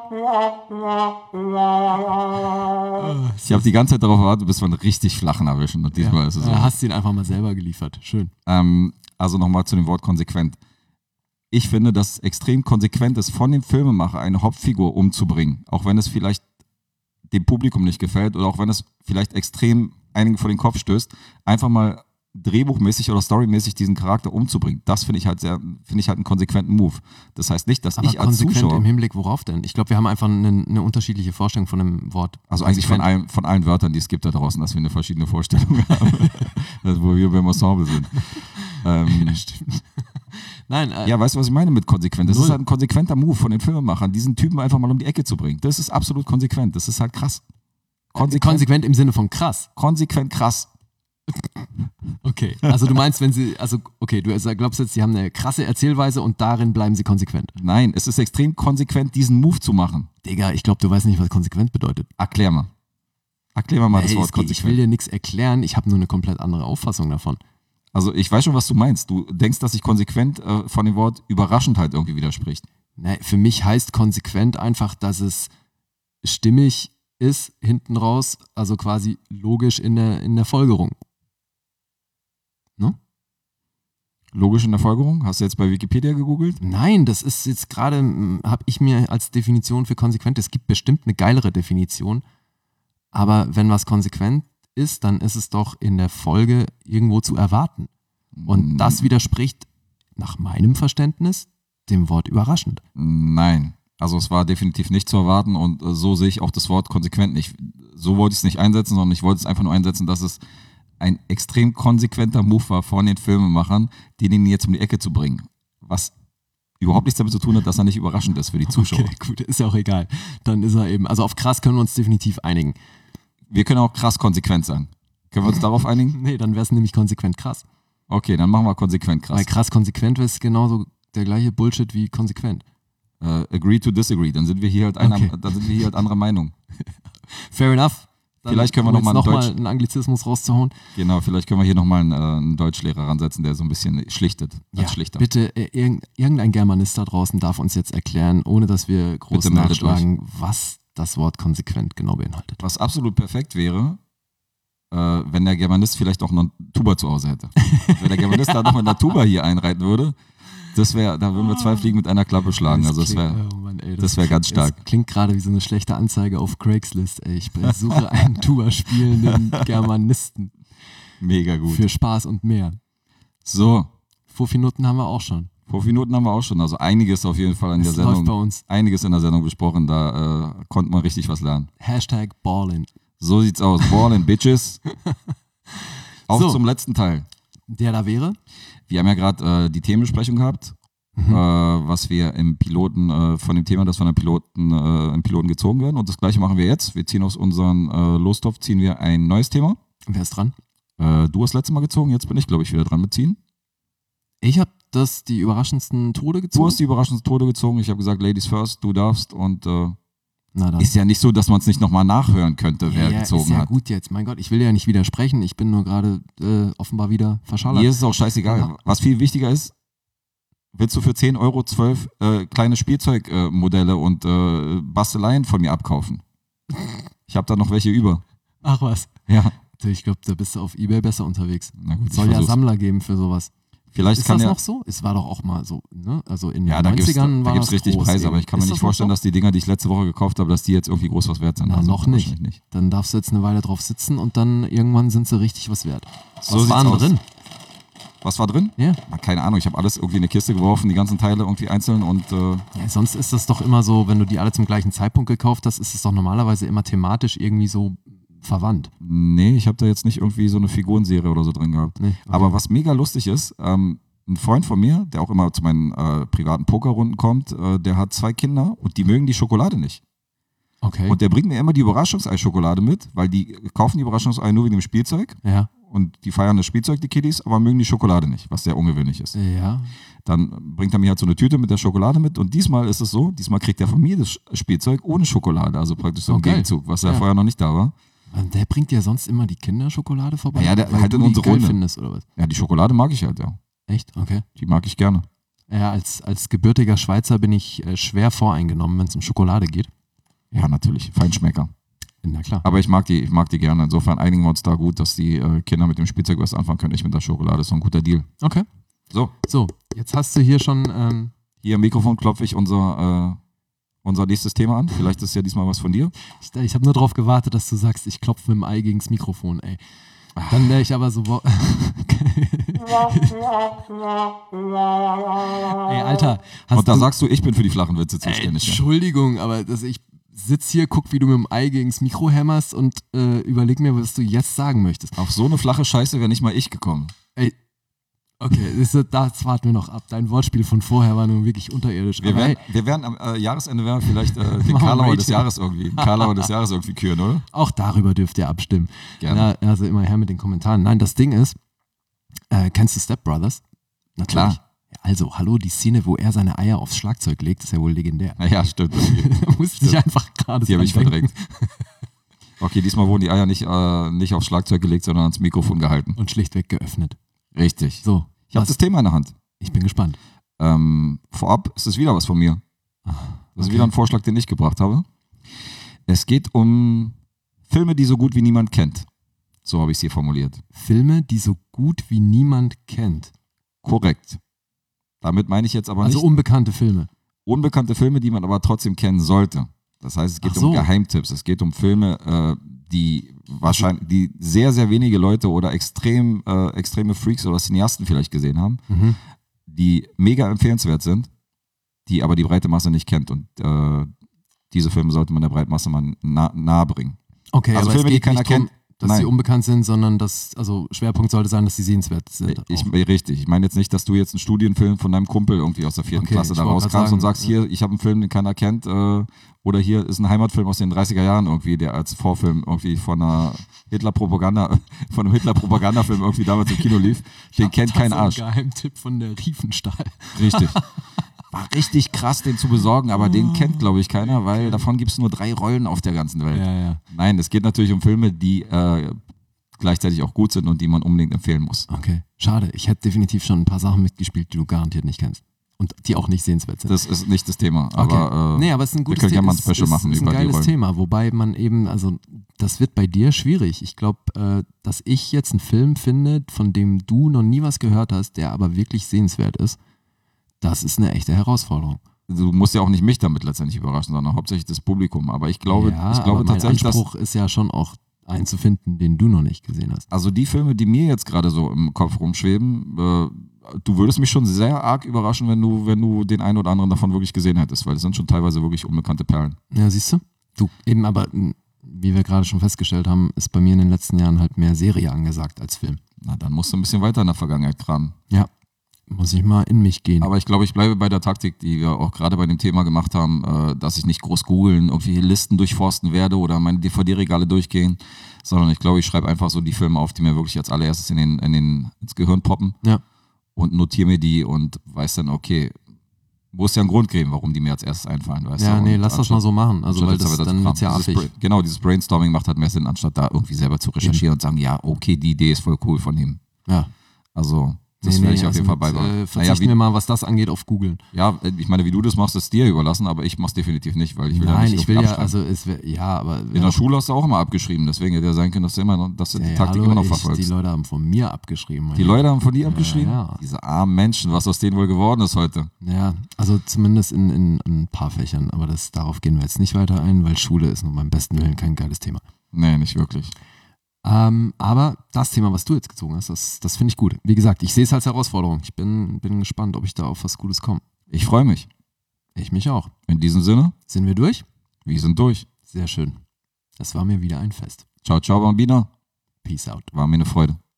[SPEAKER 3] Ich habe die ganze Zeit darauf gewartet, bis wir einen richtig flachen erwischen. Und diesmal ist es so.
[SPEAKER 2] Hast du ihn einfach mal selber geliefert. Schön.
[SPEAKER 3] Also nochmal zu dem Wort konsequent. Ich finde, dass es extrem konsequent ist, von dem Filmemacher eine Hauptfigur umzubringen. Auch wenn es vielleicht dem Publikum nicht gefällt oder auch wenn es vielleicht extrem einigen vor den Kopf stößt, einfach mal drehbuchmäßig oder storymäßig diesen Charakter umzubringen. Das finde ich halt einen konsequenten Move. Das heißt nicht, dass
[SPEAKER 2] Aber
[SPEAKER 3] ich als
[SPEAKER 2] konsequent
[SPEAKER 3] Zuschauer,
[SPEAKER 2] im Hinblick worauf denn? Ich glaube, wir haben einfach eine unterschiedliche Vorstellung von dem Wort.
[SPEAKER 3] also eigentlich von allen Wörtern, die es gibt da draußen, dass wir eine verschiedene Vorstellung haben, wo wir beim Ensemble sind.
[SPEAKER 2] Stimmt. Nein,
[SPEAKER 3] Ja, weißt du, was ich meine mit konsequent? Das
[SPEAKER 2] Null.
[SPEAKER 3] ist halt ein konsequenter Move von den Filmemachern, diesen Typen einfach mal um die Ecke zu bringen. Das ist absolut konsequent. Das ist halt krass.
[SPEAKER 2] konsequent im Sinne von krass.
[SPEAKER 3] Konsequent krass.
[SPEAKER 2] Okay, also du meinst, du glaubst jetzt, sie haben eine krasse Erzählweise und darin bleiben sie konsequent.
[SPEAKER 3] Nein, es ist extrem konsequent, diesen Move zu machen.
[SPEAKER 2] Digga, ich glaube, du weißt nicht, was konsequent bedeutet.
[SPEAKER 3] Erklär mal. Erklär mal das Wort
[SPEAKER 2] Ich will
[SPEAKER 3] konsequent.
[SPEAKER 2] dir nichts erklären, ich habe nur eine komplett andere Auffassung davon.
[SPEAKER 3] Also ich weiß schon, was du meinst. Du denkst, dass sich konsequent von dem Wort überraschend halt irgendwie widerspricht.
[SPEAKER 2] Nee, für mich heißt konsequent einfach, dass es stimmig ist, hinten raus, also quasi logisch in der Folgerung. Ne?
[SPEAKER 3] Logisch in der Folgerung? Hast du jetzt bei Wikipedia gegoogelt?
[SPEAKER 2] Nein, das ist jetzt gerade, habe ich mir als Definition für konsequent, es gibt bestimmt eine geilere Definition, aber wenn was konsequent ist, dann ist es doch in der Folge irgendwo zu erwarten. Und das widerspricht nach meinem Verständnis dem Wort überraschend.
[SPEAKER 3] Nein. Also es war definitiv nicht zu erwarten und so sehe ich auch das Wort konsequent nicht. So wollte ich es nicht einsetzen, sondern ich wollte es einfach nur einsetzen, dass es ein extrem konsequenter Move war von den Filmemachern, den jetzt um die Ecke zu bringen. Was überhaupt nichts damit zu tun hat, dass er nicht überraschend ist für die Zuschauer.
[SPEAKER 2] Okay, gut, ist ja auch egal. Dann ist er eben, also auf krass können wir uns definitiv einigen.
[SPEAKER 3] Wir können auch krass konsequent sagen. Können wir uns darauf einigen?
[SPEAKER 2] Nee, dann wäre es nämlich konsequent krass.
[SPEAKER 3] Okay, dann machen wir konsequent krass.
[SPEAKER 2] Weil krass konsequent ist genauso der gleiche Bullshit wie konsequent.
[SPEAKER 3] Agree to disagree. Dann sind wir hier halt anderer Meinung.
[SPEAKER 2] Fair enough. Dann
[SPEAKER 3] Vielleicht können wir
[SPEAKER 2] um jetzt
[SPEAKER 3] noch mal
[SPEAKER 2] einen Anglizismus rauszuhauen.
[SPEAKER 3] Genau, vielleicht können wir hier nochmal einen Deutschlehrer ransetzen, der so ein bisschen schlichtet. Als Schlichter.
[SPEAKER 2] Bitte, irgendein Germanist da draußen darf uns jetzt erklären, ohne dass wir groß
[SPEAKER 3] Bitte meldet
[SPEAKER 2] nachschlagen, was das Wort konsequent genau beinhaltet.
[SPEAKER 3] Was absolut perfekt wäre, wenn der Germanist vielleicht auch noch eine Tuba zu Hause hätte. Wenn der Germanist da noch mit einer Tuba hier einreiten würde, da würden wir 2 Fliegen mit einer Klappe schlagen. Also das wäre ganz stark.
[SPEAKER 2] Das klingt gerade wie so eine schlechte Anzeige auf Craigslist. Ey, ich suche einen Tuba spielenden Germanisten.
[SPEAKER 3] Mega gut.
[SPEAKER 2] Für Spaß und mehr.
[SPEAKER 3] So.
[SPEAKER 2] 5 Minuten haben wir auch schon.
[SPEAKER 3] 5 Minuten haben wir auch schon. Also einiges auf jeden Fall in der Sendung.
[SPEAKER 2] Läuft bei uns.
[SPEAKER 3] Einiges in der Sendung besprochen. Da konnte man richtig was lernen.
[SPEAKER 2] #Ballin.
[SPEAKER 3] So sieht's aus. Ballin, Bitches. Zum letzten Teil.
[SPEAKER 2] Der da wäre?
[SPEAKER 3] Wir haben ja gerade die Themenbesprechung gehabt, was wir im Piloten, von dem Thema, das von der im Piloten gezogen werden. Und das gleiche machen wir jetzt. Wir ziehen aus unserem Lostopf ein neues Thema.
[SPEAKER 2] Wer ist dran?
[SPEAKER 3] Du hast letztes Mal gezogen, jetzt bin ich, glaube ich, wieder dran mit ziehen.
[SPEAKER 2] Ich habe die überraschendsten Tode gezogen.
[SPEAKER 3] Du hast die überraschendsten Tode gezogen. Ich habe gesagt, Ladies first, du darfst und
[SPEAKER 2] Na dann.
[SPEAKER 3] Ist ja nicht so, dass man es nicht nochmal nachhören könnte, wer gezogen
[SPEAKER 2] ist ja
[SPEAKER 3] hat.
[SPEAKER 2] gut jetzt. Mein Gott, ich will ja nicht widersprechen. Ich bin nur gerade offenbar wieder verschallert.
[SPEAKER 3] Hier ist es auch scheißegal.
[SPEAKER 2] Ja.
[SPEAKER 3] Was viel wichtiger ist, willst du für 10 Euro 12 kleine Spielzeugmodelle und Basteleien von mir abkaufen? Ich habe da noch welche über.
[SPEAKER 2] Ach was.
[SPEAKER 3] Ja.
[SPEAKER 2] Ich glaube, da bist du auf eBay besser unterwegs.
[SPEAKER 3] Na gut,
[SPEAKER 2] Es soll ja Sammler geben für sowas.
[SPEAKER 3] Vielleicht
[SPEAKER 2] Ist
[SPEAKER 3] kann
[SPEAKER 2] das
[SPEAKER 3] ja,
[SPEAKER 2] noch so? Es war doch auch mal so, ne? Also in den
[SPEAKER 3] ja, da
[SPEAKER 2] 90ern war
[SPEAKER 3] gibt's
[SPEAKER 2] das
[SPEAKER 3] richtig
[SPEAKER 2] groß
[SPEAKER 3] Preise,
[SPEAKER 2] eben.
[SPEAKER 3] aber ich kann mir
[SPEAKER 2] Ist
[SPEAKER 3] nicht
[SPEAKER 2] das noch
[SPEAKER 3] vorstellen,
[SPEAKER 2] so?
[SPEAKER 3] dass die Dinger, die ich letzte Woche gekauft habe, dass die jetzt irgendwie groß was wert sind.
[SPEAKER 2] Na,
[SPEAKER 3] Also
[SPEAKER 2] noch
[SPEAKER 3] wahrscheinlich
[SPEAKER 2] nicht. Dann darfst du jetzt eine Weile drauf sitzen und dann irgendwann sind sie richtig was wert.
[SPEAKER 3] So
[SPEAKER 2] Was
[SPEAKER 3] sieht's
[SPEAKER 2] waren
[SPEAKER 3] aus.
[SPEAKER 2] drin?
[SPEAKER 3] Was war drin?
[SPEAKER 2] Ja.
[SPEAKER 3] Na, keine Ahnung, ich habe alles irgendwie in eine Kiste geworfen, die ganzen Teile irgendwie einzeln und
[SPEAKER 2] Ja, sonst ist das doch immer so, wenn du die alle zum gleichen Zeitpunkt gekauft hast, ist es doch normalerweise immer thematisch irgendwie so verwandt.
[SPEAKER 3] nee, ich habe da jetzt nicht irgendwie so eine Figurenserie oder so drin gehabt.
[SPEAKER 2] Nee, okay.
[SPEAKER 3] Aber was mega lustig ist, ein Freund von mir, der auch immer zu meinen privaten Pokerrunden kommt, der hat 2 Kinder und die mögen die Schokolade nicht.
[SPEAKER 2] Okay.
[SPEAKER 3] Und der bringt mir immer die Überraschungsei-Schokolade mit, weil die kaufen die Überraschungsei nur wegen dem Spielzeug
[SPEAKER 2] ja.
[SPEAKER 3] und die feiern das Spielzeug, die Kiddies, aber mögen die Schokolade nicht, was sehr ungewöhnlich ist.
[SPEAKER 2] Ja.
[SPEAKER 3] Dann bringt er mir halt so eine Tüte mit der Schokolade mit und diesmal ist es so, diesmal kriegt er von mir das Spielzeug ohne Schokolade, also praktisch so ein
[SPEAKER 2] Okay.
[SPEAKER 3] Gegenzug, was ja
[SPEAKER 2] Ja.
[SPEAKER 3] vorher noch nicht da war.
[SPEAKER 2] Der bringt dir sonst immer die Kinderschokolade vorbei?
[SPEAKER 3] Ja, der
[SPEAKER 2] weil
[SPEAKER 3] halt
[SPEAKER 2] du
[SPEAKER 3] in
[SPEAKER 2] die
[SPEAKER 3] unsere
[SPEAKER 2] geil
[SPEAKER 3] Runde.
[SPEAKER 2] findest, oder was?
[SPEAKER 3] Ja, die Schokolade mag ich halt, ja.
[SPEAKER 2] Echt? Okay.
[SPEAKER 3] Die mag ich gerne.
[SPEAKER 2] Ja, als gebürtiger Schweizer bin ich schwer voreingenommen, wenn es um Schokolade geht.
[SPEAKER 3] Ja, natürlich, Feinschmecker.
[SPEAKER 2] Na klar.
[SPEAKER 3] Aber ich mag die gerne. Insofern einigen wir uns da gut, dass die Kinder mit dem Spielzeug was anfangen können. Ich mit der Schokolade, ist so ein guter Deal.
[SPEAKER 2] Okay.
[SPEAKER 3] So,
[SPEAKER 2] So, jetzt hast du hier schon,
[SPEAKER 3] hier im Mikrofon klopfe ich unser nächstes Thema an. Vielleicht ist ja diesmal was von dir.
[SPEAKER 2] ich habe nur darauf gewartet, dass du sagst, ich klopfe mit dem Ei gegens Mikrofon, ey. Dann wäre ich aber so. Ey, Alter.
[SPEAKER 3] Und da sagst du, ich bin für die flachen Witze
[SPEAKER 2] ey,
[SPEAKER 3] zuständig. Ja.
[SPEAKER 2] Entschuldigung, aber ich sitze hier, guck, wie du mit dem Ei gegens Mikro hämmerst und überleg mir, was du jetzt sagen möchtest.
[SPEAKER 3] Auf so eine flache Scheiße wäre nicht mal ich gekommen.
[SPEAKER 2] Ey, okay, das warten wir noch ab. Dein Wortspiel von vorher war nun wirklich unterirdisch.
[SPEAKER 3] Wir
[SPEAKER 2] Aber
[SPEAKER 3] werden am Jahresende werden wir vielleicht den
[SPEAKER 2] Machen wir
[SPEAKER 3] Karlauer des
[SPEAKER 2] Rating.
[SPEAKER 3] Jahres irgendwie küren, oder?
[SPEAKER 2] auch darüber dürft ihr abstimmen.
[SPEAKER 3] Gerne.
[SPEAKER 2] Ja, also immer her mit den Kommentaren. Nein, das Ding ist, kennst du Step Brothers? Natürlich.
[SPEAKER 3] Klar.
[SPEAKER 2] Ja, also, hallo, die Szene, wo er seine Eier aufs Schlagzeug legt, ist ja wohl legendär.
[SPEAKER 3] Naja, stimmt.
[SPEAKER 2] Da musste ich einfach gerade
[SPEAKER 3] Die habe ich
[SPEAKER 2] dran denken.
[SPEAKER 3] verdrängt. Okay, diesmal wurden die Eier nicht aufs Schlagzeug gelegt, sondern ans Mikrofon gehalten.
[SPEAKER 2] Und schlichtweg geöffnet.
[SPEAKER 3] Richtig.
[SPEAKER 2] So,
[SPEAKER 3] Ich habe das Thema in der Hand.
[SPEAKER 2] ich bin gespannt.
[SPEAKER 3] Vorab ist es wieder was von mir. Das ist
[SPEAKER 2] okay.
[SPEAKER 3] wieder ein Vorschlag, den ich gebracht habe. Es geht um Filme, die so gut wie niemand kennt. So habe ich es hier formuliert.
[SPEAKER 2] Filme, die so gut wie niemand kennt.
[SPEAKER 3] Korrekt. Damit meine ich jetzt aber
[SPEAKER 2] Also
[SPEAKER 3] nicht
[SPEAKER 2] unbekannte Filme.
[SPEAKER 3] unbekannte Filme, die man aber trotzdem kennen sollte. Das heißt, es geht
[SPEAKER 2] Ach so.
[SPEAKER 3] um Geheimtipps. Es geht um Filme, die sehr, sehr wenige Leute oder extreme Freaks oder Cineasten vielleicht gesehen haben,
[SPEAKER 2] Mhm.
[SPEAKER 3] die mega empfehlenswert sind, die aber die breite Masse nicht kennt. Und diese Filme sollte man der breiten Masse mal nahe bringen.
[SPEAKER 2] Okay,
[SPEAKER 3] Also
[SPEAKER 2] aber
[SPEAKER 3] Filme,
[SPEAKER 2] es
[SPEAKER 3] die
[SPEAKER 2] geht
[SPEAKER 3] keiner
[SPEAKER 2] nicht drum,
[SPEAKER 3] kennt.
[SPEAKER 2] dass
[SPEAKER 3] Nein.
[SPEAKER 2] sie unbekannt sind, sondern also Schwerpunkt sollte sein, dass sie sehenswert sind.
[SPEAKER 3] Richtig. Ich meine jetzt nicht, dass du jetzt einen Studienfilm von deinem Kumpel irgendwie aus der 4.
[SPEAKER 2] Okay,
[SPEAKER 3] Klasse
[SPEAKER 2] ich
[SPEAKER 3] da
[SPEAKER 2] wollte
[SPEAKER 3] rauskramst
[SPEAKER 2] grad
[SPEAKER 3] und
[SPEAKER 2] sagen,
[SPEAKER 3] sagst, hier, ich habe einen Film, den keiner kennt, oder hier ist ein Heimatfilm aus den 30er Jahren irgendwie, der als Vorfilm irgendwie von einem Hitler-Propagandafilm irgendwie damals im Kino lief. Den kennt kein Arsch.
[SPEAKER 2] Geheimtipp von der Riefenstahl.
[SPEAKER 3] Richtig. War richtig krass, den zu besorgen, aber den kennt, glaube ich, keiner, weil davon gibt es nur 3 Rollen auf der ganzen Welt.
[SPEAKER 2] Ja.
[SPEAKER 3] Nein, es geht natürlich um Filme, die gleichzeitig auch gut sind und die man unbedingt empfehlen muss.
[SPEAKER 2] Okay, schade. Ich hätte definitiv schon ein paar Sachen mitgespielt, die du garantiert nicht kennst. Und die auch nicht sehenswert sind.
[SPEAKER 3] Das ist nicht das Thema, aber,
[SPEAKER 2] nee, aber es ist ein gutes
[SPEAKER 3] wir können ja mal ein
[SPEAKER 2] Thema.
[SPEAKER 3] Special machen
[SPEAKER 2] ist ein
[SPEAKER 3] über die
[SPEAKER 2] geiles
[SPEAKER 3] Rollen.
[SPEAKER 2] Thema, wobei man eben, also das wird bei dir schwierig. Ich glaube, dass ich jetzt einen Film finde, von dem du noch nie was gehört hast, der aber wirklich sehenswert ist, das ist eine echte Herausforderung.
[SPEAKER 3] Du musst ja auch nicht mich damit letztendlich überraschen, sondern hauptsächlich das Publikum. Aber ich glaube
[SPEAKER 2] aber mein
[SPEAKER 3] tatsächlich, dass
[SPEAKER 2] Anspruch ist ja schon auch einen zu finden, den du noch nicht gesehen hast.
[SPEAKER 3] also die Filme, die mir jetzt gerade so im Kopf rumschweben, du würdest mich schon sehr arg überraschen, wenn du den einen oder anderen davon wirklich gesehen hättest, weil das sind schon teilweise wirklich unbekannte Perlen.
[SPEAKER 2] Ja, siehst du? Du eben aber, wie wir gerade schon festgestellt haben, ist bei mir in den letzten Jahren halt mehr Serie angesagt als Film.
[SPEAKER 3] Na, dann musst du ein bisschen weiter in der Vergangenheit kramen.
[SPEAKER 2] Ja, muss ich mal in mich gehen.
[SPEAKER 3] Aber ich glaube, ich bleibe bei der Taktik, die wir auch gerade bei dem Thema gemacht haben, dass ich nicht groß googeln, irgendwie Listen durchforsten werde oder meine DVD-Regale durchgehen, sondern ich glaube, ich schreibe einfach so die Filme auf, die mir wirklich als allererstes ins Gehirn poppen
[SPEAKER 2] Ja.
[SPEAKER 3] und notiere mir die und weiß dann, okay, Muss ja einen Grund geben, warum die mir als erstes einfallen, weißt du?
[SPEAKER 2] Ja, nee,
[SPEAKER 3] Und
[SPEAKER 2] lass das mal so machen. Also, weil
[SPEAKER 3] anstatt
[SPEAKER 2] das
[SPEAKER 3] jetzt
[SPEAKER 2] dann wird's ja
[SPEAKER 3] dieses
[SPEAKER 2] affig.
[SPEAKER 3] Genau, dieses Brainstorming macht halt mehr Sinn, anstatt da irgendwie selber zu recherchieren und sagen, ja, okay, die Idee ist voll cool von ihm.
[SPEAKER 2] Ja.
[SPEAKER 3] Also, das werde ich auf jeden Fall beibehalten.
[SPEAKER 2] Verzichten wir mal, was das angeht, auf Googeln.
[SPEAKER 3] Ja, ich meine, wie du das machst, ist dir überlassen, aber ich mach's definitiv nicht, weil ich will ja
[SPEAKER 2] Nein,
[SPEAKER 3] nicht
[SPEAKER 2] ich will ja,
[SPEAKER 3] abschreiben.
[SPEAKER 2] also es wär, ja, aber
[SPEAKER 3] In der Schule hast du auch immer abgeschrieben, deswegen hätte ja sein können, dass du immer noch, dass du die Taktik immer noch
[SPEAKER 2] die
[SPEAKER 3] verfolgst.
[SPEAKER 2] Leute haben von mir abgeschrieben.
[SPEAKER 3] Die Leute haben von dir abgeschrieben?
[SPEAKER 2] ja.
[SPEAKER 3] Diese armen Menschen, was aus denen wohl geworden ist heute.
[SPEAKER 2] Ja, also zumindest in ein paar Fächern, aber darauf gehen wir jetzt nicht weiter ein, weil Schule ist nun beim besten Willen kein geiles Thema.
[SPEAKER 3] Nee, nicht wirklich.
[SPEAKER 2] Aber das Thema, was du jetzt gezogen hast, das finde ich gut. Wie gesagt, ich sehe es als Herausforderung. Ich bin gespannt, ob ich da auf was Gutes komme.
[SPEAKER 3] Ich freue mich.
[SPEAKER 2] Ich mich auch.
[SPEAKER 3] In diesem Sinne,
[SPEAKER 2] Sind wir durch?
[SPEAKER 3] wir sind durch.
[SPEAKER 2] Sehr schön. Das war mir wieder ein Fest.
[SPEAKER 3] Ciao, ciao, Bambina.
[SPEAKER 2] Peace out.
[SPEAKER 3] War mir eine Freude.